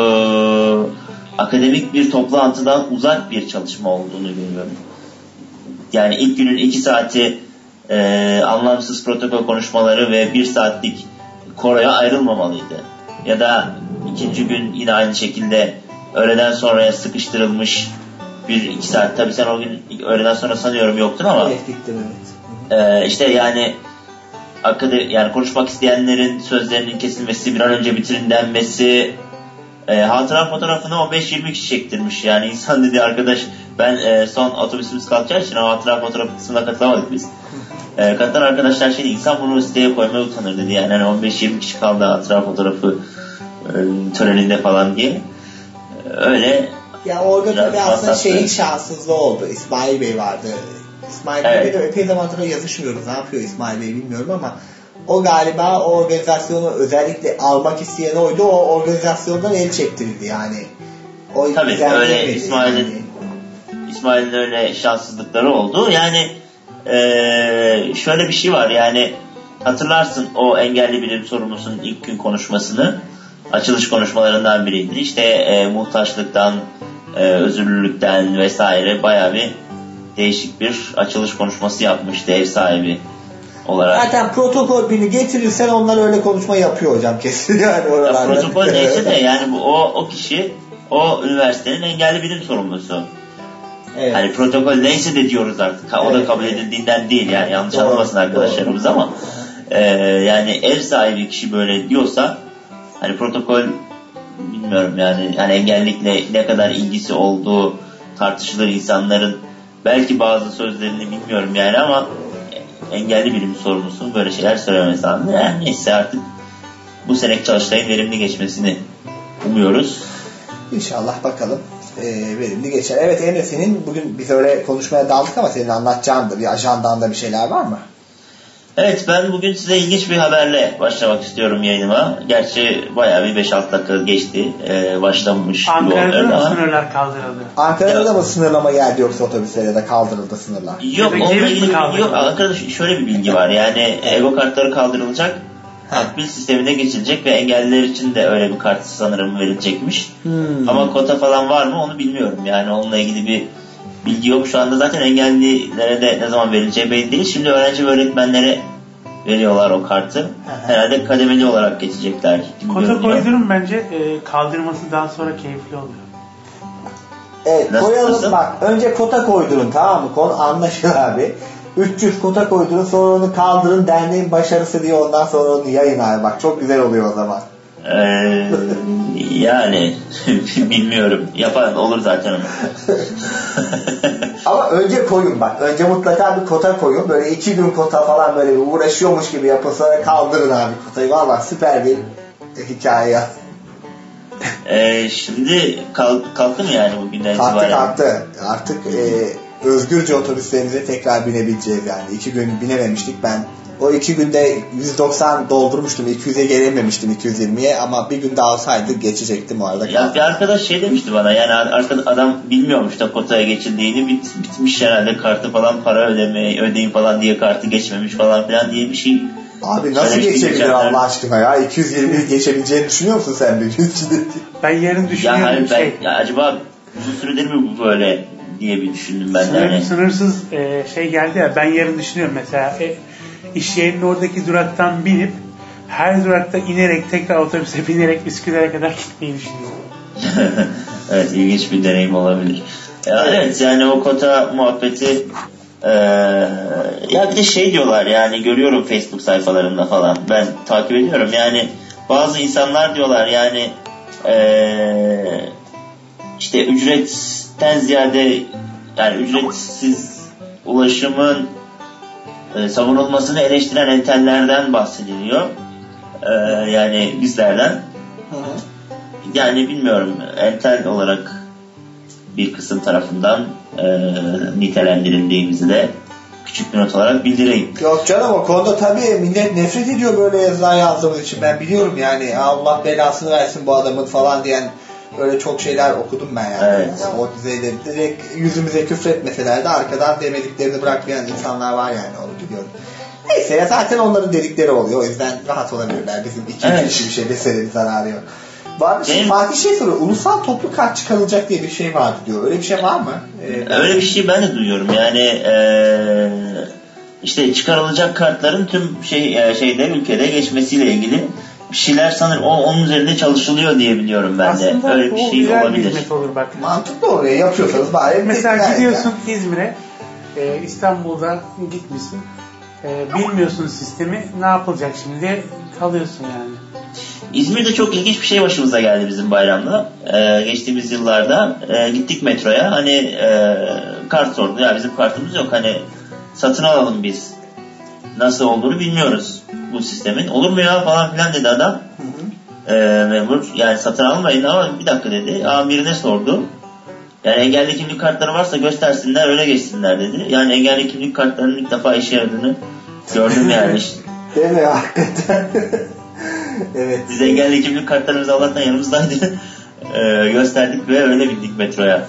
akademik bir toplantıdan uzak bir çalışma olduğunu görüyorum. Yani ilk günün iki saati e, anlamsız protokol konuşmaları ve bir saatlik koroya ayrılmamalıydı. Ya da ikinci gün yine aynı şekilde öğleden sonraya sıkıştırılmış bir iki saat. Tabii sen o gün öğleden sonra sanıyorum yoktun ama. Evet, gittim evet. E, işte yani akademi, yani konuşmak isteyenlerin sözlerinin kesilmesi, bir an önce bitirin denmesi, e, hatıra fotoğrafını on beş yirmi kişi çektirmiş. Yani insan dedi arkadaş, ben e, son otobüsümüz kalkacağı için o hatıra fotoğrafı kısmına katılamadık biz. E, katılan arkadaşlar şey, insan bunu siteye koymaya utanır dedi. Yani hani on beş yirmi kişi kaldı hatıra fotoğrafı e, töreninde falan diye. E, öyle. Ya orada tabii aslında şeyin şanssızlığı oldu. İsmail Bey vardı. İsmail evet. Bey'le de epey zamandır yazışmıyoruz. Ne yapıyor İsmail Bey bilmiyorum ama o galiba o organizasyonu özellikle almak isteyen oydu. O organizasyondan el çektirildi yani. O tabii öyle İsmail'in yani. İsmail'in öyle şanssızlıkları oldu. Yani Ee, şöyle bir şey var yani, hatırlarsın o engelli bilim sorumlusunun ilk gün konuşmasını, açılış konuşmalarından biriydi. İşte e, muhtaçlıktan, e, özürlülükten vesaire bayağı bir değişik bir açılış konuşması yapmıştı ev sahibi olarak. Zaten protokol birini getirirsen onlar öyle konuşma yapıyor hocam kesin yani oralarda. Ya protokol neyse de yani bu, o, o kişi o üniversitenin engelli bilim sorumlusu. Evet. Hani protokol neyse de diyoruz artık. O evet, da kabul edildiğinden değil yani, yanlış doğru, anlamasın arkadaşlarımız doğru. Ama e, yani ev sahibi kişi böyle diyorsa hani protokol bilmiyorum yani, yani engellilikle ne kadar ilgisi olduğu tartışılır, insanların belki bazı sözlerini bilmiyorum yani, ama engelli bilim sorumlusunun böyle şeyler söylemesi anlamında. Yani neyse artık bu seneki çalıştayın verimli geçmesini umuyoruz. İnşallah bakalım. E, verimli geçer. Evet Emre, senin bugün biz öyle konuşmaya daldık ama senin anlatacağın da bir ajandanda bir şeyler var mı? Evet, ben bugün size ilginç bir haberle başlamak istiyorum yayınıma. Gerçi bayağı bir beş altı dakika geçti. Ee, başlamış gibi oldu. Ankara'da mı ama... sınırlar kaldırıldı? Ankara'da ya... mı sınırlama geldi yoksa otobüslere ya da kaldırıldı sınırlar? Yok, onunla ilgili yok. Ankara'da şöyle bir bilgi var. Yani Ego kartları kaldırılacak. Akbil sistemine geçilecek ve engelliler için de öyle bir kart sanırım verilecekmiş. Hmm. Ama kota falan var mı onu bilmiyorum. Yani onunla ilgili bir bilgi yok. Şu anda zaten engellilere de ne zaman verileceği belli değil. Şimdi öğrenci ve öğretmenlere veriyorlar o kartı. Herhalde kademeli olarak geçecekler. Kota koydurun bence e, kaldırması daha sonra keyifli oluyor. Evet, nasıl, koyalım nasıl? Bak. Önce kota koydurun, tamam mı? Konu anlaşılır abi. üç yüz kota koydurun, sonra onu kaldırın, derneğin başarısı diye ondan sonra onu yayın abi. Bak çok güzel oluyor o zaman. Ee, yani bilmiyorum. Yapan olur zaten onu. Ama önce koyun bak. Önce mutlaka bir kota koyun. Böyle iki gün kota falan böyle bir uğraşıyormuş gibi yapın, sonra kaldırın abi kotayı. Valla süper bir hikaye ya. Ee, şimdi kalk, kalktı mı yani bugünden itibaren? Kalktı kalktı. Artık e, özgürce otobüslerimize tekrar binebileceğiz yani. İki gün binememiştik ben. O iki günde yüz doksan doldurmuştum. iki yüze gelememiştim, iki yüz yirmiye, ama bir gün daha olsaydı geçecektim o arada. Ya bir arkadaş şey demişti bana, yani arkadaş, adam bilmiyormuş da kotaya geçildiğini, bit, bitmiş herhalde kartı falan, para ödemeyi ödeyin falan diye kartı geçmemiş falan filan diye bir şey. Abi nasıl geçebilir Allah aşkına ya? iki yüz yirmiyi geçebileceğini düşünüyor musun sen bir gün içinde? Ben yarın düşünüyorum. Ya, hani ben, şey. ya acaba uzun süredir mi bu böyle diye bir düşündüm ben de. Sınır, yani. Sınırsız e, şey geldi ya, ben yarın düşünüyorum mesela e, iş yerinin oradaki duraktan binip her durakta inerek tekrar otobüse binerek Üsküdar'a kadar gitmeyi düşünüyorum. Evet, ilginç bir deneyim olabilir. Ya, evet yani o kota muhabbeti ee, ya bir de şey diyorlar, yani görüyorum Facebook sayfalarında falan, ben takip ediyorum, yani bazı insanlar diyorlar yani ee, işte ücretten ziyade, yani ücretsiz ulaşımın e, savunulmasını eleştiren entellerden bahsediliyor. E, yani bizlerden. Hı hı. Yani bilmiyorum, entel olarak bir kısım tarafından e, nitelendirildiğimizi de küçük bir not olarak bildireyim. Yok canım, o konuda tabii millet nefret ediyor böyle yazılar yazdığımız için. Ben biliyorum yani, Allah belasını versin bu adamın falan diyen öyle çok şeyler okudum ben yani. Evet. yani o düzeyde direkt yüzümüze küfretmeseler de arkadan demediklerini bırakmayan insanlar var yani, onu biliyorum. Neyse ya, zaten onların dedikleri oluyor, o yüzden rahat olabilirler. Bizim iki evet. kişi bir şey deseleri zararı yok. Var, Benim... Fatih şey soruyor, ulusal toplu kart çıkarılacak diye bir şey vardı diyor. Öyle bir şey var mı? Ee, Öyle bir şey ben de duyuyorum. Yani ee, işte çıkarılacak kartların tüm şey şeyde ülkede geçmesiyle ilgili bir şeyler sanırım o onun üzerinde çalışılıyor diye biliyorum ben de. Aslında öyle bir şey olabilir. Olur bak. Mantıklı oraya yapıyorsanız bari. Mesela gidiyorsun yani. İzmir'e, e, İstanbul'da gitmişsin. E, bilmiyorsun sistemi, ne yapılacak şimdi? Kalıyorsun yani. İzmir'de çok ilginç bir şey başımıza geldi bizim bayramda. Ee, geçtiğimiz yıllarda e, gittik metroya. Hani e, kart sordu. Ya bizim kartımız yok. Hani satın alalım biz. Nasıl olduğunu bilmiyoruz bu sistemin. Olur mu ya falan filan dedi adam. Hı hı. E, memur. Yani satın almayın ama bir dakika dedi. Amirine sordu. Yani engelli kimlik kartları varsa göstersinler, öyle geçsinler dedi. Yani engelli kimlik kartlarının ilk defa işe yaradığını gördüm yani. Değil mi hakikaten? Evet. Biz engelli kimlik kartlarımızı Allah'tan yanımızdaydı. ee, gösterdik ve öyle bindik metroya.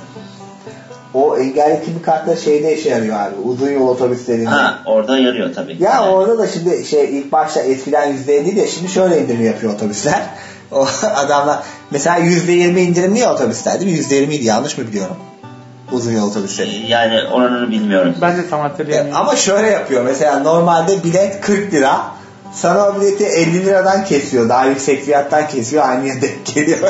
O engelli kimlik kartları şeyde işe yarıyor abi. Uzun yol otobüslerinde. Ha, orada yarıyor tabii. Ya yani. Orada da şimdi şey ilk başta eskiden yüzde elli de şimdi şöyle indirim yapıyor otobüsler. O adamlar mesela yüzde yirmi indirimli ya otobüsler değil mi? yüzde yirmiydi, yanlış mı biliyorum? Uzun yol otobüsleri. Yani oranını bilmiyorum. Ben de tam hatırlayamıyorum. Ama şöyle yapıyor. Mesela normalde bilet kırk lira. Sana o bileti elli liradan kesiyor. Daha yüksek fiyattan kesiyor. Aynıya denk geliyor.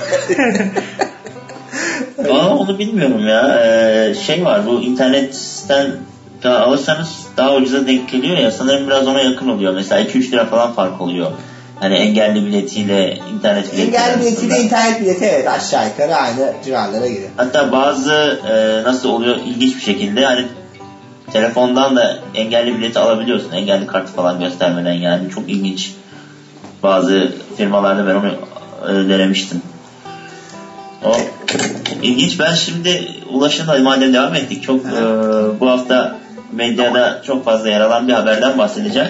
Aa, onu bilmiyorum ya. Ee, şey var, bu internetten daha alırsanız daha ucuza denk geliyor ya. Sanırım biraz ona yakın oluyor. Mesela iki üç lira falan fark oluyor. Hani engelli biletiyle internet bileti. Engelli biletiyle internet bileti evet aşağı yukarı aynı civarlara giriyor. Hatta bazı e, nasıl oluyor ilginç bir şekilde, hani telefondan da engelli bileti alabiliyorsun. Engelli kartı falan göstermeden, yani çok ilginç. Bazı firmalarda ben onu e, denemiştim. O ilginç. Ben şimdi ulaşımla madem devam ettik. Çok e, bu hafta medyada çok fazla yer alan bir haberden bahsedeceğim.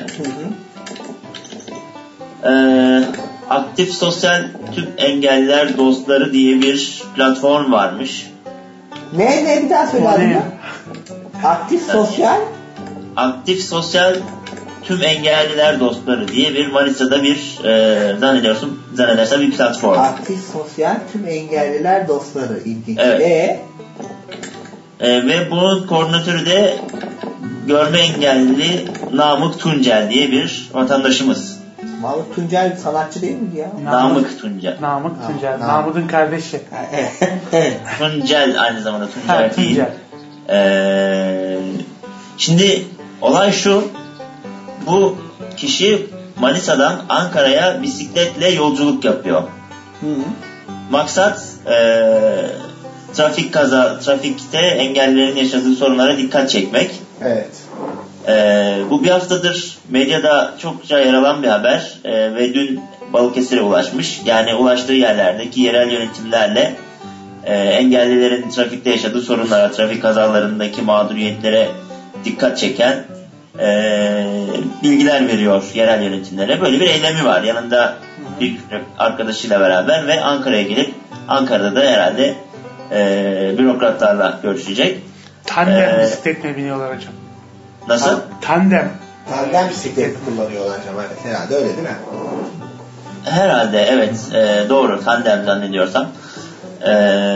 Ee, Aktif Sosyal Tüm Engelliler Dostları diye bir platform varmış. Ne ne bir daha söyle adını? Aktif Sosyal Aktif Sosyal Tüm Engelliler Dostları diye bir Manisa'da bir e, zannediyorsun zannedersem bir platform. Aktif Sosyal Tüm Engelliler Dostları ilginç. Evet. Ee? E, ve bunun koordinatörü de görme engelli Namık Tuncel diye bir vatandaşımız. Namık Tuncel sanatçı değil mi ya? Namık Tuncel. Namık Tuncel. Namık'ın kardeşi. Tuncel aynı zamanda Tuncel ha, değil. Tuncel. Ee, şimdi olay şu. Bu kişi Manisa'dan Ankara'ya bisikletle yolculuk yapıyor. Hı. Maksat e, trafik kaza, trafikte engellilerin yaşadığı sorunlara dikkat çekmek. Evet. E, bu bir haftadır medyada çokça yer alan bir haber e, ve dün Balıkesir'e ulaşmış. Yani ulaştığı yerlerdeki yerel yönetimlerle e, engellilerin trafikte yaşadığı sorunlara, trafik kazalarındaki mağduriyetlere dikkat çeken e, bilgiler veriyor yerel yönetimlere. Böyle bir eylemi var. Yanında bir arkadaşıyla beraber ve Ankara'ya gelip Ankara'da da herhalde e, bürokratlarla görüşecek. Tandem Ee, bisikletle biniyorlar hocam. Nasıl? Tandem. Tandem bisiklet kullanıyorlar acaba. Evet, herhalde öyle değil mi? Herhalde evet. E, doğru. Tandem zannediyorsam. E,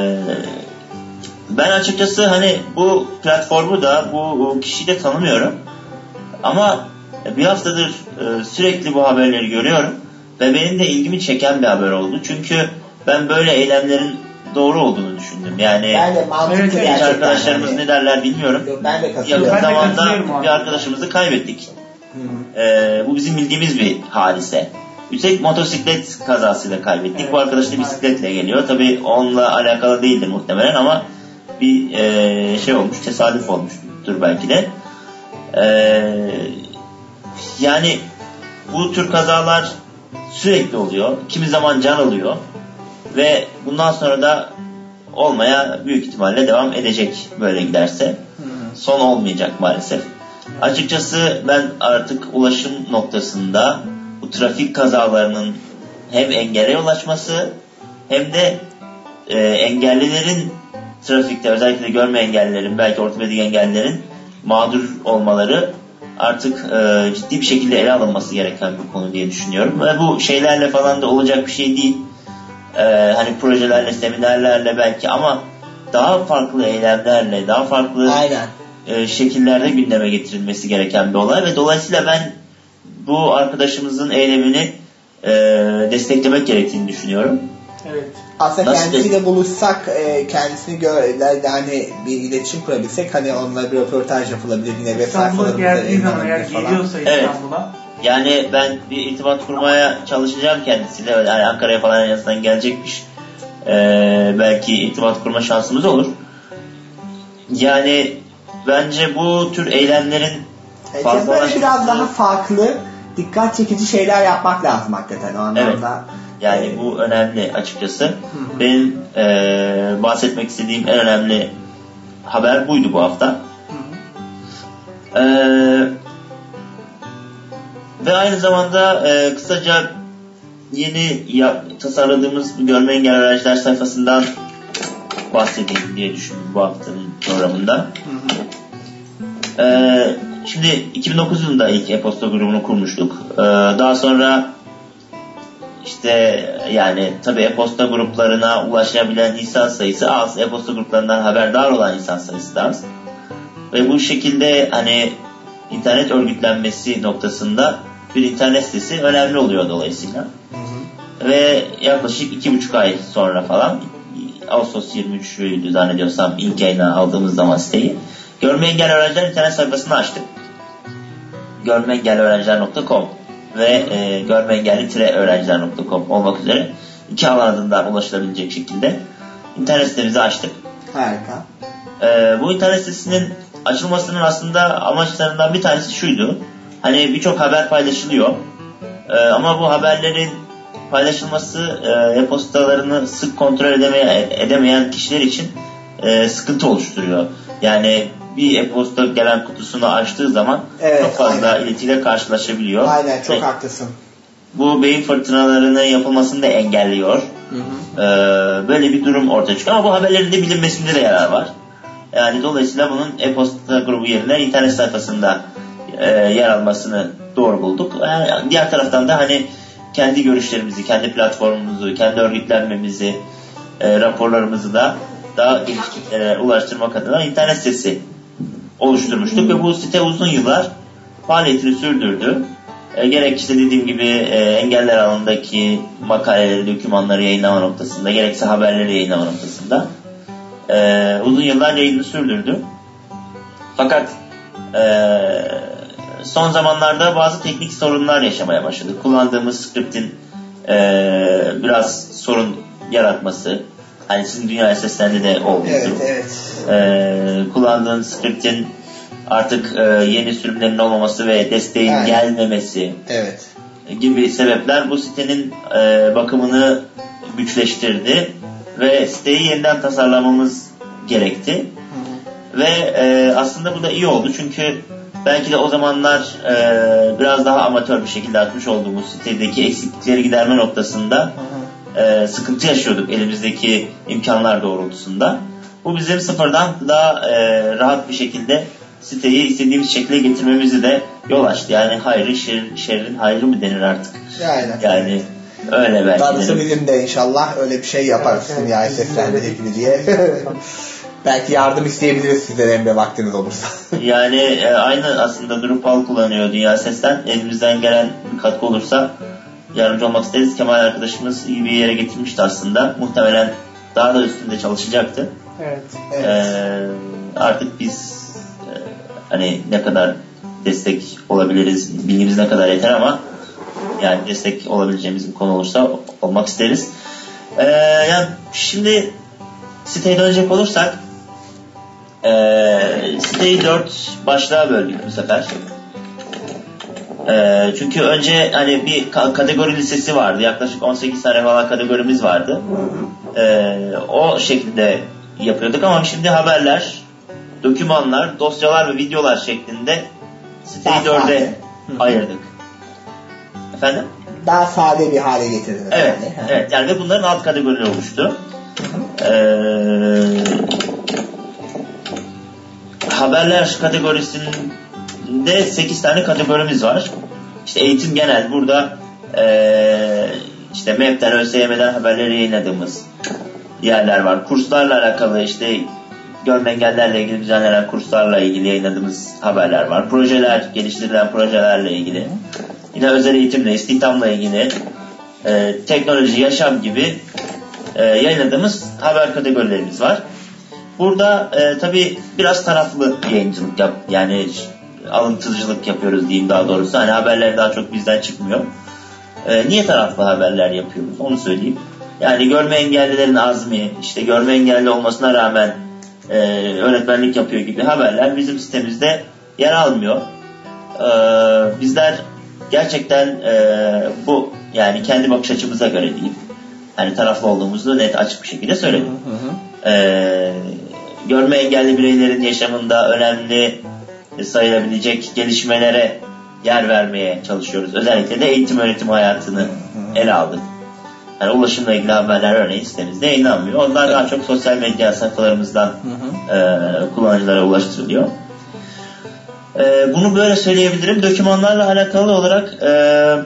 ben açıkçası hani bu platformu da bu kişiyi de tanımıyorum. Ama bir haftadır e, sürekli bu haberleri görüyorum. Ve benim de ilgimi çeken bir haber oldu. Çünkü ben böyle eylemlerin doğru olduğunu düşündüm. Yani ben de mantıklı evet, genç arkadaşlarımız yani. Ne derler bilmiyorum. Yok, ben de katılıyorum. Yakın zamanda bir arkadaşımızı kaybettik. Ee, bu bizim bildiğimiz bir hadise. Üstelik motosiklet kazasıyla kaybettik. Evet. Bu arkadaş da bisikletle geliyor. Tabii onunla alakalı değildir muhtemelen ama bir e, şey olmuş, tesadüf olmuştur belki de. Ee, yani bu tür kazalar sürekli oluyor. Kimi zaman can alıyor. Ve bundan sonra da olmaya büyük ihtimalle devam edecek böyle giderse. Son olmayacak maalesef. Açıkçası ben artık ulaşım noktasında bu trafik kazalarının hem engele ulaşması hem de e, engellilerin trafikte, özellikle görme engellilerin, belki ortopedik engellilerin mağdur olmaları artık e, ciddi bir şekilde ele alınması gereken bir konu diye düşünüyorum. Ve bu şeylerle falan da olacak bir şey değil. Ee, hani projelerle, seminerlerle belki ama daha farklı eylemlerle, daha farklı e, şekillerde gündeme getirilmesi gereken bir olay ve dolayısıyla ben bu arkadaşımızın eylemini e, desteklemek gerektiğini düşünüyorum. Evet. Aslında Nasıl kendisiyle de... buluşsak, e, kendisini görürlerdi, hani bir iletişim kurabilsek, hani onunla bir röportaj yapılabilir yine web sayfalarımızda yayınlanabilir falan. Geliyorsa evet. İstanbul'a. Yani ben bir irtibat kurmaya çalışacağım kendisiyle. Yani Ankara'ya falan en azından gelecekmiş. Ee, belki irtibat kurma şansımız olur. Yani bence bu tür eylemlerin fazla... Böyle biraz daha farklı, dikkat çekici şeyler yapmak lazım hakikaten o anlamda. Evet. Yani ee... bu önemli açıkçası. Hı-hı. Benim e, bahsetmek istediğim en önemli haber buydu bu hafta. Eee Ve aynı zamanda e, kısaca yeni ya, tasarladığımız görme engelli öğrenciler sayfasından bahsedeyim diye düşündüm bu haftanın programında. Hı hı. E, şimdi iki bin dokuz yılında ilk e-posta grubunu kurmuştuk. E, daha sonra işte yani tabii e-posta gruplarına ulaşabilen insan sayısı az. E-posta gruplarından haberdar olan insan sayısı da az. Ve bu şekilde hani internet örgütlenmesi noktasında bir internet sitesi önemli oluyor dolayısıyla. Hı hı. Ve yaklaşık iki buçuk ay sonra falan, Ağustos yirmi üçüydü zannediyorsam ilk yayına aldığımız zaman siteyi, görme engelli öğrenciler internet sayfasını açtık. görme engelli öğrenciler nokta com ve e, görme engelli öğrenciler nokta com olmak üzere iki alanından ulaşılabilecek şekilde internet sitemizi açtık. Harika. E, bu internet sitesinin açılmasının aslında amaçlarından bir tanesi şuydu. Hani birçok haber paylaşılıyor. Ee, ama bu haberlerin paylaşılması e, e-postalarını sık kontrol edemeyen, edemeyen kişiler için e, sıkıntı oluşturuyor. Yani bir e-posta gelen kutusunu açtığı zaman evet, çok fazla aynen. iletiyle karşılaşabiliyor. Aynen, çok ve haklısın. Bu beyin fırtınalarının yapılmasını da engelliyor. Hı hı. Ee, böyle bir durum ortaya çıkıyor ama bu haberlerin de bilinmesinde de yarar var. Yani dolayısıyla bunun e-posta grubu yerine internet sayfasında e, yer almasını doğru bulduk. Yani diğer taraftan da hani kendi görüşlerimizi, kendi platformumuzu, kendi örgütlenmemizi, e, raporlarımızı da daha geniş kitlelere ulaştırmak adına internet sitesi oluşturmuştuk ve bu site uzun yıllar faaliyetini sürdürdü. E, gerek işte dediğim gibi e, engeller alanındaki makaleleri, dokümanları yayınlama noktasında, gerekse haberleri yayınlama noktasında e, uzun yıllar yayını sürdürdü. Fakat e, son zamanlarda bazı teknik sorunlar yaşamaya başladık. Kullandığımız script'in e, biraz sorun yaratması, hani sizin Dünya S S'lerde de olmuştur. Evet, evet. E, kullandığınız script'in artık e, yeni sürümlerin olmaması ve desteğin yani gelmemesi evet. gibi sebepler bu sitenin e, bakımını güçleştirdi ve siteyi yeniden tasarlamamız gerekti. Hı hı. Ve e, aslında bu da iyi oldu çünkü belki de o zamanlar e, biraz daha amatör bir şekilde atmış olduğumuz sitedeki eksiklikleri giderme noktasında e, sıkıntı yaşıyorduk elimizdeki imkanlar doğrultusunda. Bu bizim sıfırdan daha e, rahat bir şekilde siteyi istediğimiz şekle getirmemizi de yol açtı. Yani hayrı şerrin, şerrin hayrı mı denir artık? Yani. Yani öyle belki. Darısı bizim de inşallah öyle bir şey yaparız Dünya S S'lerde hepini diye. Belki yardım isteyebiliriz sizden Emre vaktiniz olursa. Yani e, aynı aslında Drupal kullanıyor Dünya Ses'ten. Elimizden gelen bir katkı olursa yardımcı olmak isteriz. Kemal arkadaşımız iyi bir yere getirmişti aslında. Muhtemelen daha da üstünde çalışacaktı. Evet. evet. E, artık biz e, hani ne kadar destek olabiliriz, bilgimiz ne kadar yeter ama yani destek olabileceğimiz bir konu olursa olmak isteriz. E, yani şimdi siteye dönecek olursak e, siteyi dört başlığa böldük bu sefer. E, çünkü önce hani bir kategori listesi vardı. Yaklaşık on sekiz tane falan kategorimiz vardı. E, o şekilde yapıyorduk ama şimdi haberler, dokümanlar, dosyalar ve videolar şeklinde siteyi dörde ayırdık. Efendim? Daha sade bir hale getirdiniz. Evet, yani. evet. Yani ve bunların alt kategorileri oluştu. Ee, haberler kategorisinde sekiz tane kategorimiz var. İşte eğitim genel. Burada ee, işte M E P'ten, Ö S Y M'den haberleri yayınladığımız yerler var. Kurslarla alakalı işte görme engellerle ilgili düzenlenen kurslarla ilgili yayınladığımız haberler var. Projeler, geliştirilen projelerle ilgili. Yine özel eğitimle, istihdamla ilgili e, teknoloji, yaşam gibi e, yayınladığımız haber kategorilerimiz var. Burada e, tabii biraz taraflı yayıncılık yap, yani alıntıcılık yapıyoruz diyeyim daha doğrusu. Hani haberler daha çok bizden çıkmıyor. E, niye taraflı haberler yapıyoruz? Onu söyleyeyim. Yani görme engellilerin azmi, işte görme engelli olmasına rağmen e, öğretmenlik yapıyor gibi haberler bizim sitemizde yer almıyor. E, bizler gerçekten e, bu yani kendi bakış açımıza göre diyeyim. Hani taraflı olduğumuzu net açık bir şekilde söyledim. Hı hı. E, görme engelli bireylerin yaşamında önemli sayılabilecek gelişmelere yer vermeye çalışıyoruz. Özellikle de eğitim öğretim hayatını hı hı. ele aldık. Yani ulaşımla ilgili haberler örneğin sitemizde yayınlanmıyor. Onlar evet. daha çok sosyal medya sayfalarımızdan hı hı. E, kullanıcılara ulaştırılıyor. E, bunu böyle söyleyebilirim. Dokümanlarla alakalı olarak e,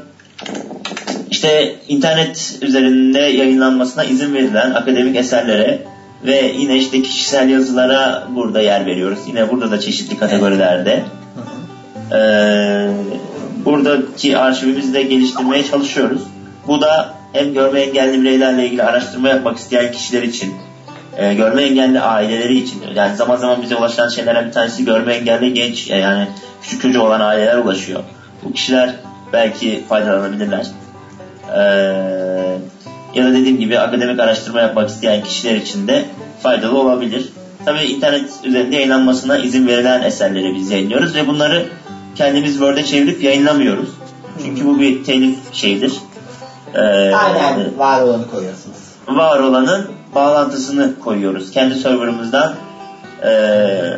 işte internet üzerinde yayınlanmasına izin verilen akademik eserlere ve yine işte kişisel yazılara burada yer veriyoruz. Yine burada da çeşitli kategorilerde. E, buradaki arşivimizi de geliştirmeye çalışıyoruz. Bu da hem görme engelli bireylerle ilgili araştırma yapmak isteyen kişiler için, e, görme engelli aileleri için, yani zaman zaman bize ulaşan şeylerden bir tanesi görme engelli genç, yani küçük çocuğu olan aileler ulaşıyor. Bu kişiler belki faydalanabilirler. E, ya da dediğim gibi akademik araştırma yapmak isteyen kişiler için de faydalı olabilir. Tabii internet üzerinde yayınlanmasına izin verilen eserleri biz yayınlıyoruz ve bunları kendimiz Word'e çevirip yayınlamıyoruz. Çünkü bu bir telif şeyidir. Ee, Aynen var olanı koyuyorsunuz. Var olanın bağlantısını koyuyoruz. Kendi serverımızdan e,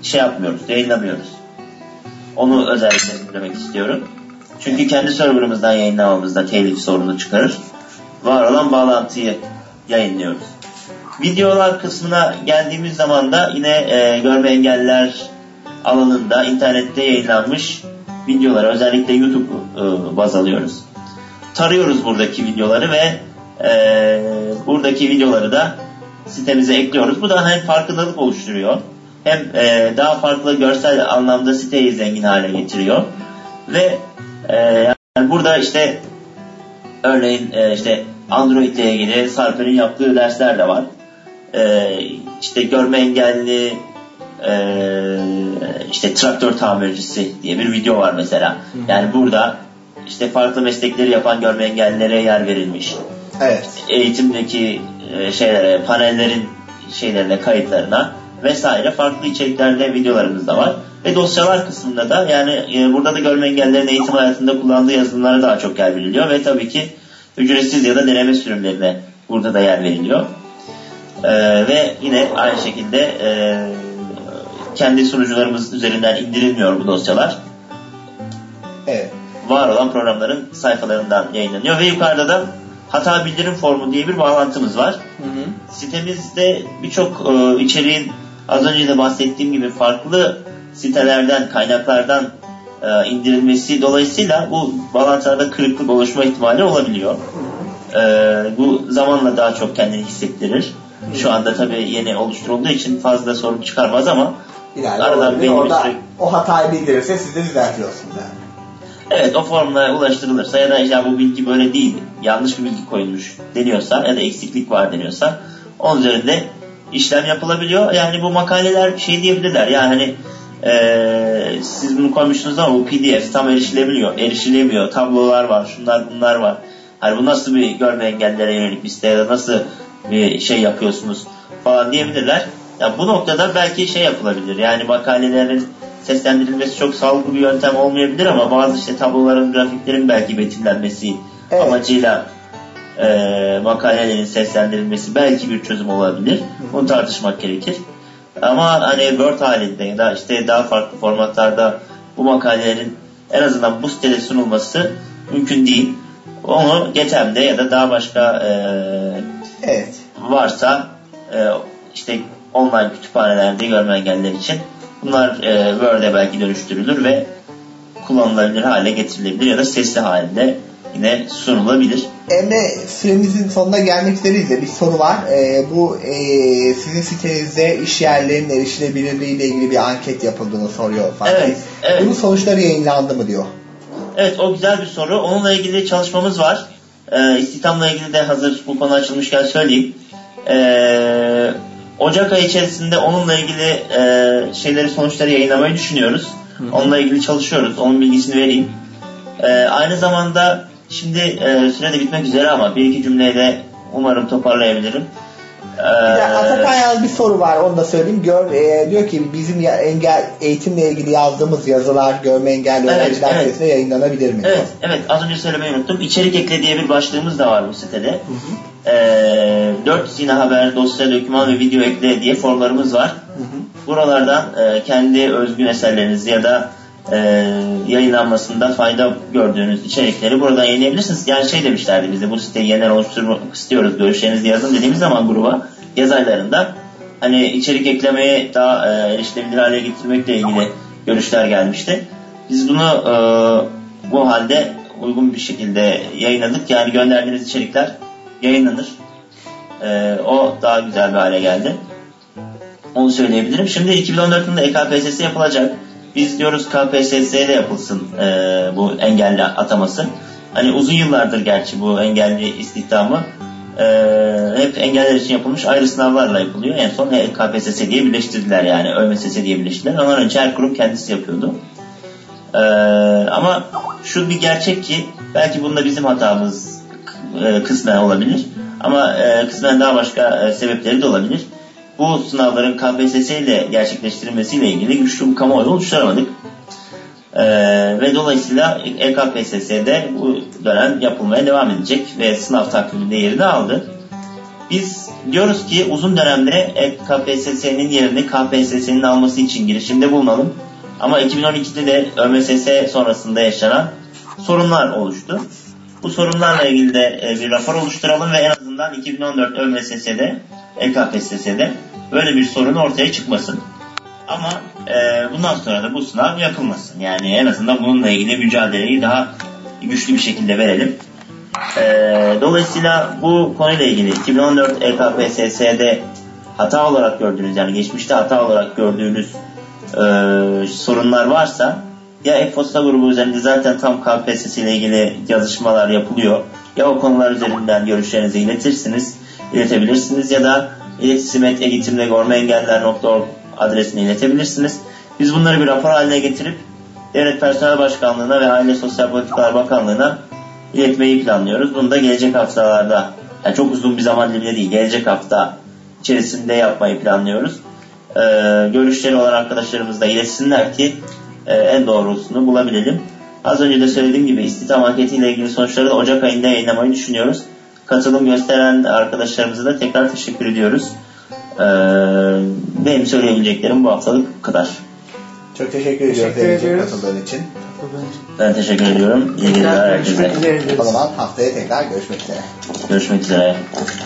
şey yapmıyoruz, yayınlamıyoruz. Onu özellikle söylemek istiyorum. Çünkü kendi serverımızdan yayınlamamızda telif sorunu çıkarır. Var olan bağlantıyı yayınlıyoruz. Videolar kısmına geldiğimiz zaman da yine e, görme engelliler alanında internette yayınlanmış videoları, özellikle YouTube'u e, baz alıyoruz. Tarıyoruz buradaki videoları ve e, buradaki videoları da sitemize ekliyoruz. Bu da hem farkındalık oluşturuyor, hem e, daha farklı görsel anlamda siteyi zengin hale getiriyor. Ve e, yani burada işte örneğin e, işte Android ile ilgili Sarper'in yaptığı dersler de var. E, işte görme engelli e, işte traktör tamircisi diye bir video var mesela. Yani burada işte farklı meslekleri yapan görme engellilere yer verilmiş. Evet. Eğitimdeki e, şeylere, panellerin şeylerine, kayıtlarına vesaire farklı içeriklerde videolarımız da var. Ve dosyalar kısmında da yani e, burada da görme engellilerin eğitim hayatında kullandığı yazılımlara daha çok yer veriliyor ve tabii ki ücretsiz ya da deneme sürümlerine burada da yer veriliyor. E, ve yine aynı şekilde e, kendi sunucularımız üzerinden indirilmiyor bu dosyalar. Evet. Var olan programların sayfalarından yayınlanıyor ve yukarıda da hata bildirim formu diye bir bağlantımız var. Hı hı. Sitemizde birçok e, içeriğin az önce de bahsettiğim gibi farklı sitelerden, kaynaklardan e, indirilmesi dolayısıyla bu bağlantılarda kırıklık oluşma ihtimali olabiliyor. E, bu zamanla daha çok kendini hissettirir. Hı. Şu anda tabii yeni oluşturulduğu için fazla sorun çıkarmaz ama İleride orada süre... o hatayı bildirirse siz de düzeltiyorsunuz yani. Evet, o formla ulaştırılırsa ya da ya bu bilgi böyle değil, yanlış bir bilgi koyulmuş deniyorsa ya da eksiklik var deniyorsa onun üzerinde işlem yapılabiliyor. Yani bu makaleler şey diyebilirler yani hani ee, siz bunu koymuşsunuz ama bu P D F tam erişilebiliyor, erişilemiyor, tablolar var, şunlar bunlar var. Hani bu nasıl bir görme engellilere yönelik bir site ya da nasıl bir şey yapıyorsunuz falan diyebilirler. Ya bu noktada belki şey yapılabilir yani makalelerin seslendirilmesi çok sağlıklı bir yöntem olmayabilir ama bazı işte tabloların, grafiklerin belki betimlenmesi evet. amacıyla e, makalelerin seslendirilmesi belki bir çözüm olabilir. Bunu tartışmak gerekir. Ama hani Word halinde ya da işte daha farklı formatlarda bu makalelerin en azından bu sitede sunulması mümkün değil. Onu Getem'de ya da daha başka e, evet. varsa e, işte online kütüphanelerde görme engelliler için bunlar e, Word'e belki dönüştürülür ve kullanılabilir hale getirilebilir ya da sesli halinde yine sunulabilir. Emre, süremizin sonuna gelmek üzereyiz de bir soru var. E, bu e, sizin sitenizde iş yerlerinin erişilebilirliği ile ilgili bir anket yapıldığını soruyor Fatih. Evet, evet. Bunun sonuçları yayınlandı mı diyor. Evet, o güzel bir soru. Onunla ilgili çalışmamız var. E, istihdamla ilgili de hazır bu konu açılmışken söyleyeyim. E, Ocak ayı içerisinde onunla ilgili e, şeyleri, sonuçları yayınlamayı düşünüyoruz. Hı hı. Onunla ilgili çalışıyoruz. Onun bilgisini vereyim. E, aynı zamanda şimdi e, süre de bitmek üzere ama bir iki cümleyle umarım toparlayabilirim. Bir de Atakaya'da bir soru var, onu da söyleyeyim. Gör, e, diyor ki bizim ya, engel eğitimle ilgili yazdığımız yazılar görme engelli öğrenciler evet, sitesinde evet. yayınlanabilir mi? Evet, evet. Az önce söylemeyi unuttum. İçerik ekle diye bir başlığımız da var bu sitede. Hı hı. E, dört yine haber, dosya, doküman ve video ekle diye formlarımız var. Hı hı. Buralardan e, kendi özgün eserlerinizi ya da e, yayınlanmasında fayda gördüğünüz içerikleri buradan yayınlayabilirsiniz. Yani şey demişlerdi bize, bu siteyi yeniden oluşturmak istiyoruz, görüşlerinizi yazın dediğimiz zaman gruba yaz aylarında hani içerik eklemeye daha e, erişilebilir hale getirmekle ilgili görüşler gelmişti. Biz bunu e, bu halde uygun bir şekilde yayınladık. Yani gönderdiğiniz içerikler yayınlanır. E, o daha güzel bir hale geldi. Onu söyleyebilirim. Şimdi iki bin on dört yılında E K P S S yapılacak. Biz diyoruz K P S S'de yapılsın e, bu engelli ataması. Hani uzun yıllardır gerçi bu engelli istihdamı e, hep engeller için yapılmış ayrı sınavlarla yapılıyor. En son K P S S diye birleştirdiler yani. Ö M S S diye birleştirdiler. Ondan önce her kurum kendisi yapıyordu. E, ama şu bir gerçek ki belki bunda bizim hatamız e, kısmen olabilir. Ama e, kısmen daha başka e, sebepleri de olabilir. Bu sınavların K P S S ile gerçekleştirilmesiyle ilgili güçlü bir kamuoyu oluşturamadık. Ee, ve dolayısıyla E K P S S'de bu dönem yapılmaya devam edecek ve sınav takviminde yerini aldı. Biz diyoruz ki uzun dönemde E K P S S'nin yerini K P S S'nin alması için girişimde bulunalım. Ama iki bin on ikide de Ö M S S sonrasında yaşanan sorunlar oluştu. Bu sorunlarla ilgili de bir rapor oluşturalım ve en azından iki bin on dört Ö M S S'de, E K P S S'de böyle bir sorun ortaya çıkmasın. Ama e, bundan sonra da bu sınav yapılmasın. Yani en azından bununla ilgili mücadeleyi daha güçlü bir şekilde verelim. E, dolayısıyla bu konuyla ilgili iki bin on dört E K P S S'de hata olarak gördüğünüz, yani geçmişte hata olarak gördüğünüz e, sorunlar varsa, ya e-posta grubu üzerinde zaten tam K P S S ile ilgili yazışmalar yapılıyor. Ya o konular üzerinden görüşlerinizi iletirsiniz, iletebilirsiniz ya da iletişim et eğitimle görme engeller nokta org adresine iletebilirsiniz. Biz bunları bir rapor haline getirip Devlet Personel Başkanlığı'na ve Aile Sosyal Politikalar Bakanlığı'na iletmeyi planlıyoruz. Bunu da gelecek haftalarda, yani çok uzun bir zaman diliminde değil, gelecek hafta içerisinde yapmayı planlıyoruz. Ee, görüşleri olan arkadaşlarımız da iletsinler ki e, en doğrusunu bulabilelim. Az önce de söylediğim gibi istihdam anketiyle ilgili sonuçları da Ocak ayında yayınlamayı düşünüyoruz. Katılım gösteren arkadaşlarımıza da tekrar teşekkür ediyoruz. Ee, benim söyleyebileceklerim bu haftalık bu kadar. Çok teşekkür ediyoruz. Teşekkür ediyoruz. Katıldığın için. Ben teşekkür ediyorum. İyi geceler herkese. O zaman haftaya tekrar görüşmek üzere. Görüşmek üzere.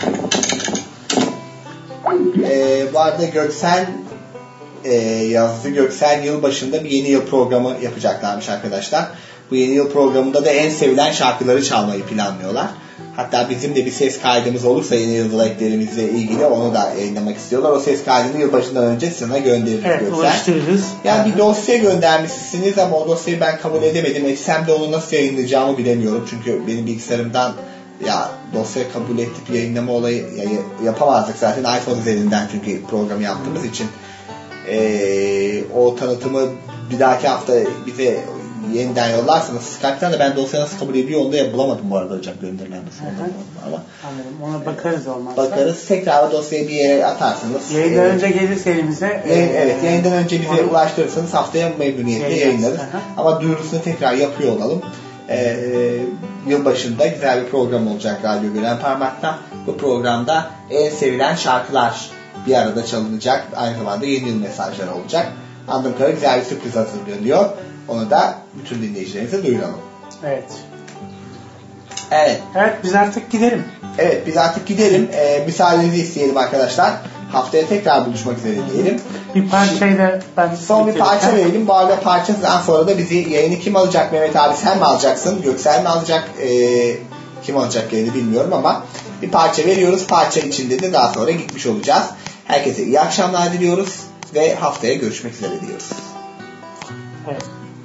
Ee, bu arada Göksel e, yazdı. Göksel yılbaşında bir yeni yıl programı yapacaklarmış arkadaşlar. Bu yeni yıl programında da en sevilen şarkıları çalmayı planlıyorlar. Hatta bizim de bir ses kaydımız olursa yeni yıl dileklerimizle ilgili onu da yayınlamak istiyorlar. O ses kaydını yılbaşından önce sana göndeririz. Evet, ulaştırırız. Yani bir dosya göndermişsiniz ama o dosyayı ben kabul edemedim. Etsem de onu nasıl yayınlayacağımı bilemiyorum. Çünkü benim bilgisayarımdan ya dosya kabul edip yayınlama olayı yapamazdık zaten iPhone üzerinden, çünkü programı yaptığımız için. Ee, o tanıtımı bir dahaki hafta bize yeniden yollarsanız Skype'tan da ben dosya nasıl kabul ediyor onu da bulamadım bu arada hocam, gönderilen dosyadan. Ama ona bakarız olmazsa. Bakarız. Tekrar o dosyayı bir yere atarsınız. Yayından ee, önce gelirse elimize. Yayın, evet, yayından önce bize onu ulaştırırsanız haftaya memnuniyetle yayınlarız. Aha. Ama duyurusunu tekrar yapıyor olalım. Ee, yılbaşında güzel bir program olacak Radyo Gören Parmak'ta. Bu programda en sevilen şarkılar bir arada çalınacak. Aynı zamanda yeni yıl mesajları olacak. Anladığım kadarıyla güzel bir sürpriz hazırlanıyor. Onu da bütün dinleyicilerimize duyuralım. Evet. Evet. Evet, biz artık gidelim. Evet, biz artık gidelim. Ee, müsaadenizi isteyelim arkadaşlar. Haftaya tekrar buluşmak üzere diyelim. Bir parçayla ben son bir parça verelim. Bu arada parçasından sonra da bizi yayını kim alacak Mehmet abi? Sen mi alacaksın? Göksel mi alacak? Ee, kim alacak yayını bilmiyorum ama bir parça veriyoruz. Parça içinde de daha sonra gitmiş olacağız. Herkese iyi akşamlar diliyoruz ve haftaya görüşmek üzere diyoruz. Evet.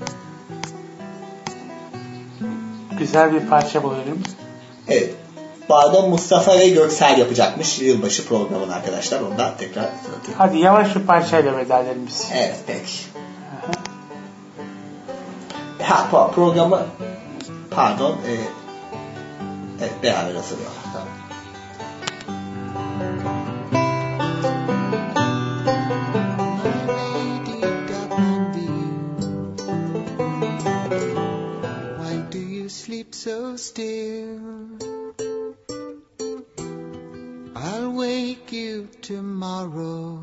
Güzel bir parça bulalım. Evet. Bu arada Mustafa ve Göksel yapacakmış yılbaşı programını arkadaşlar. Onu da tekrar hatırlatayım. Hadi yavaş bir parçayla veda edelim biz. Evet peki. Ha bu programı pardon e, evet beraber hazırlıyorlar. Tamam. Sleep so still, I'll wake you tomorrow,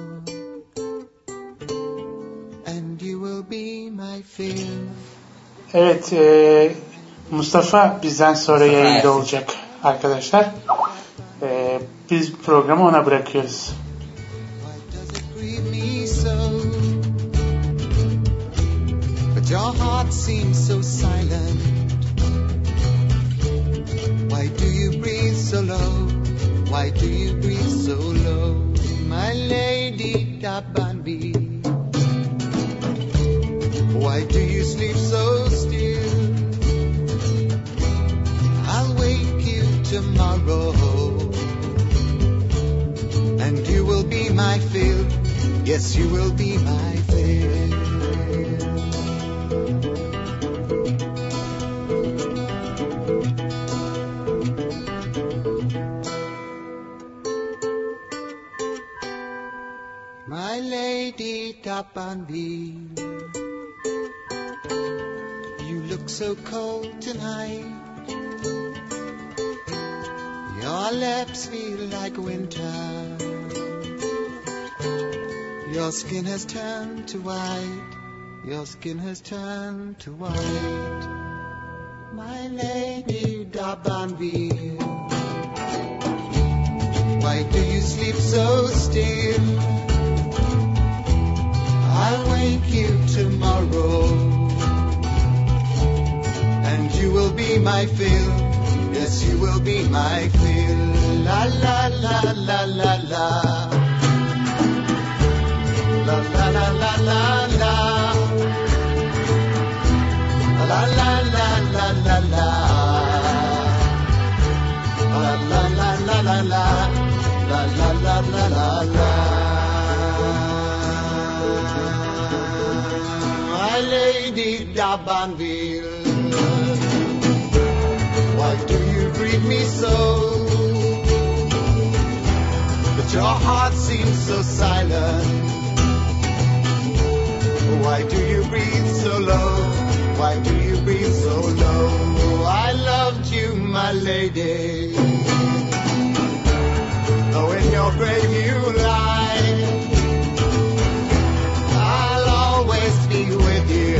and you will be my fill. Evet, e, Mustafa bizden sonra Mustafa yayında olacak arkadaşlar. E, biz programı ona bırakıyoruz. But your heart seems so silent. Why do you breathe so low? Why do you breathe so low? My lady Dabanbi. Why do you sleep so still? I'll wake you tomorrow, and you will be my fill. Yes, you will be my fill. My lady Dabanbi, you look so cold tonight. Your lips feel like winter. Your skin has turned to white. Your skin has turned to white. My lady d'Abanville, why do you sleep so still? I'll wake you tomorrow, and you will be my fill. Yes, you will be my fill. La la la la la la. La la la la la la. La la la la la la. La la la la la la. La la la la la la. My lady d'Abanville, why do you greet me so? But your heart seems so silent. Why do you breathe so low? Why do you breathe so low? I loved you, my lady. Though in your grave you lie, I'll always be with you.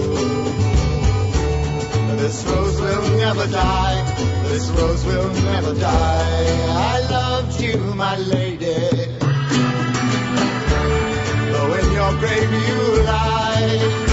This rose will never die. This rose will never die. I loved you, my lady. Though in your grave you lie,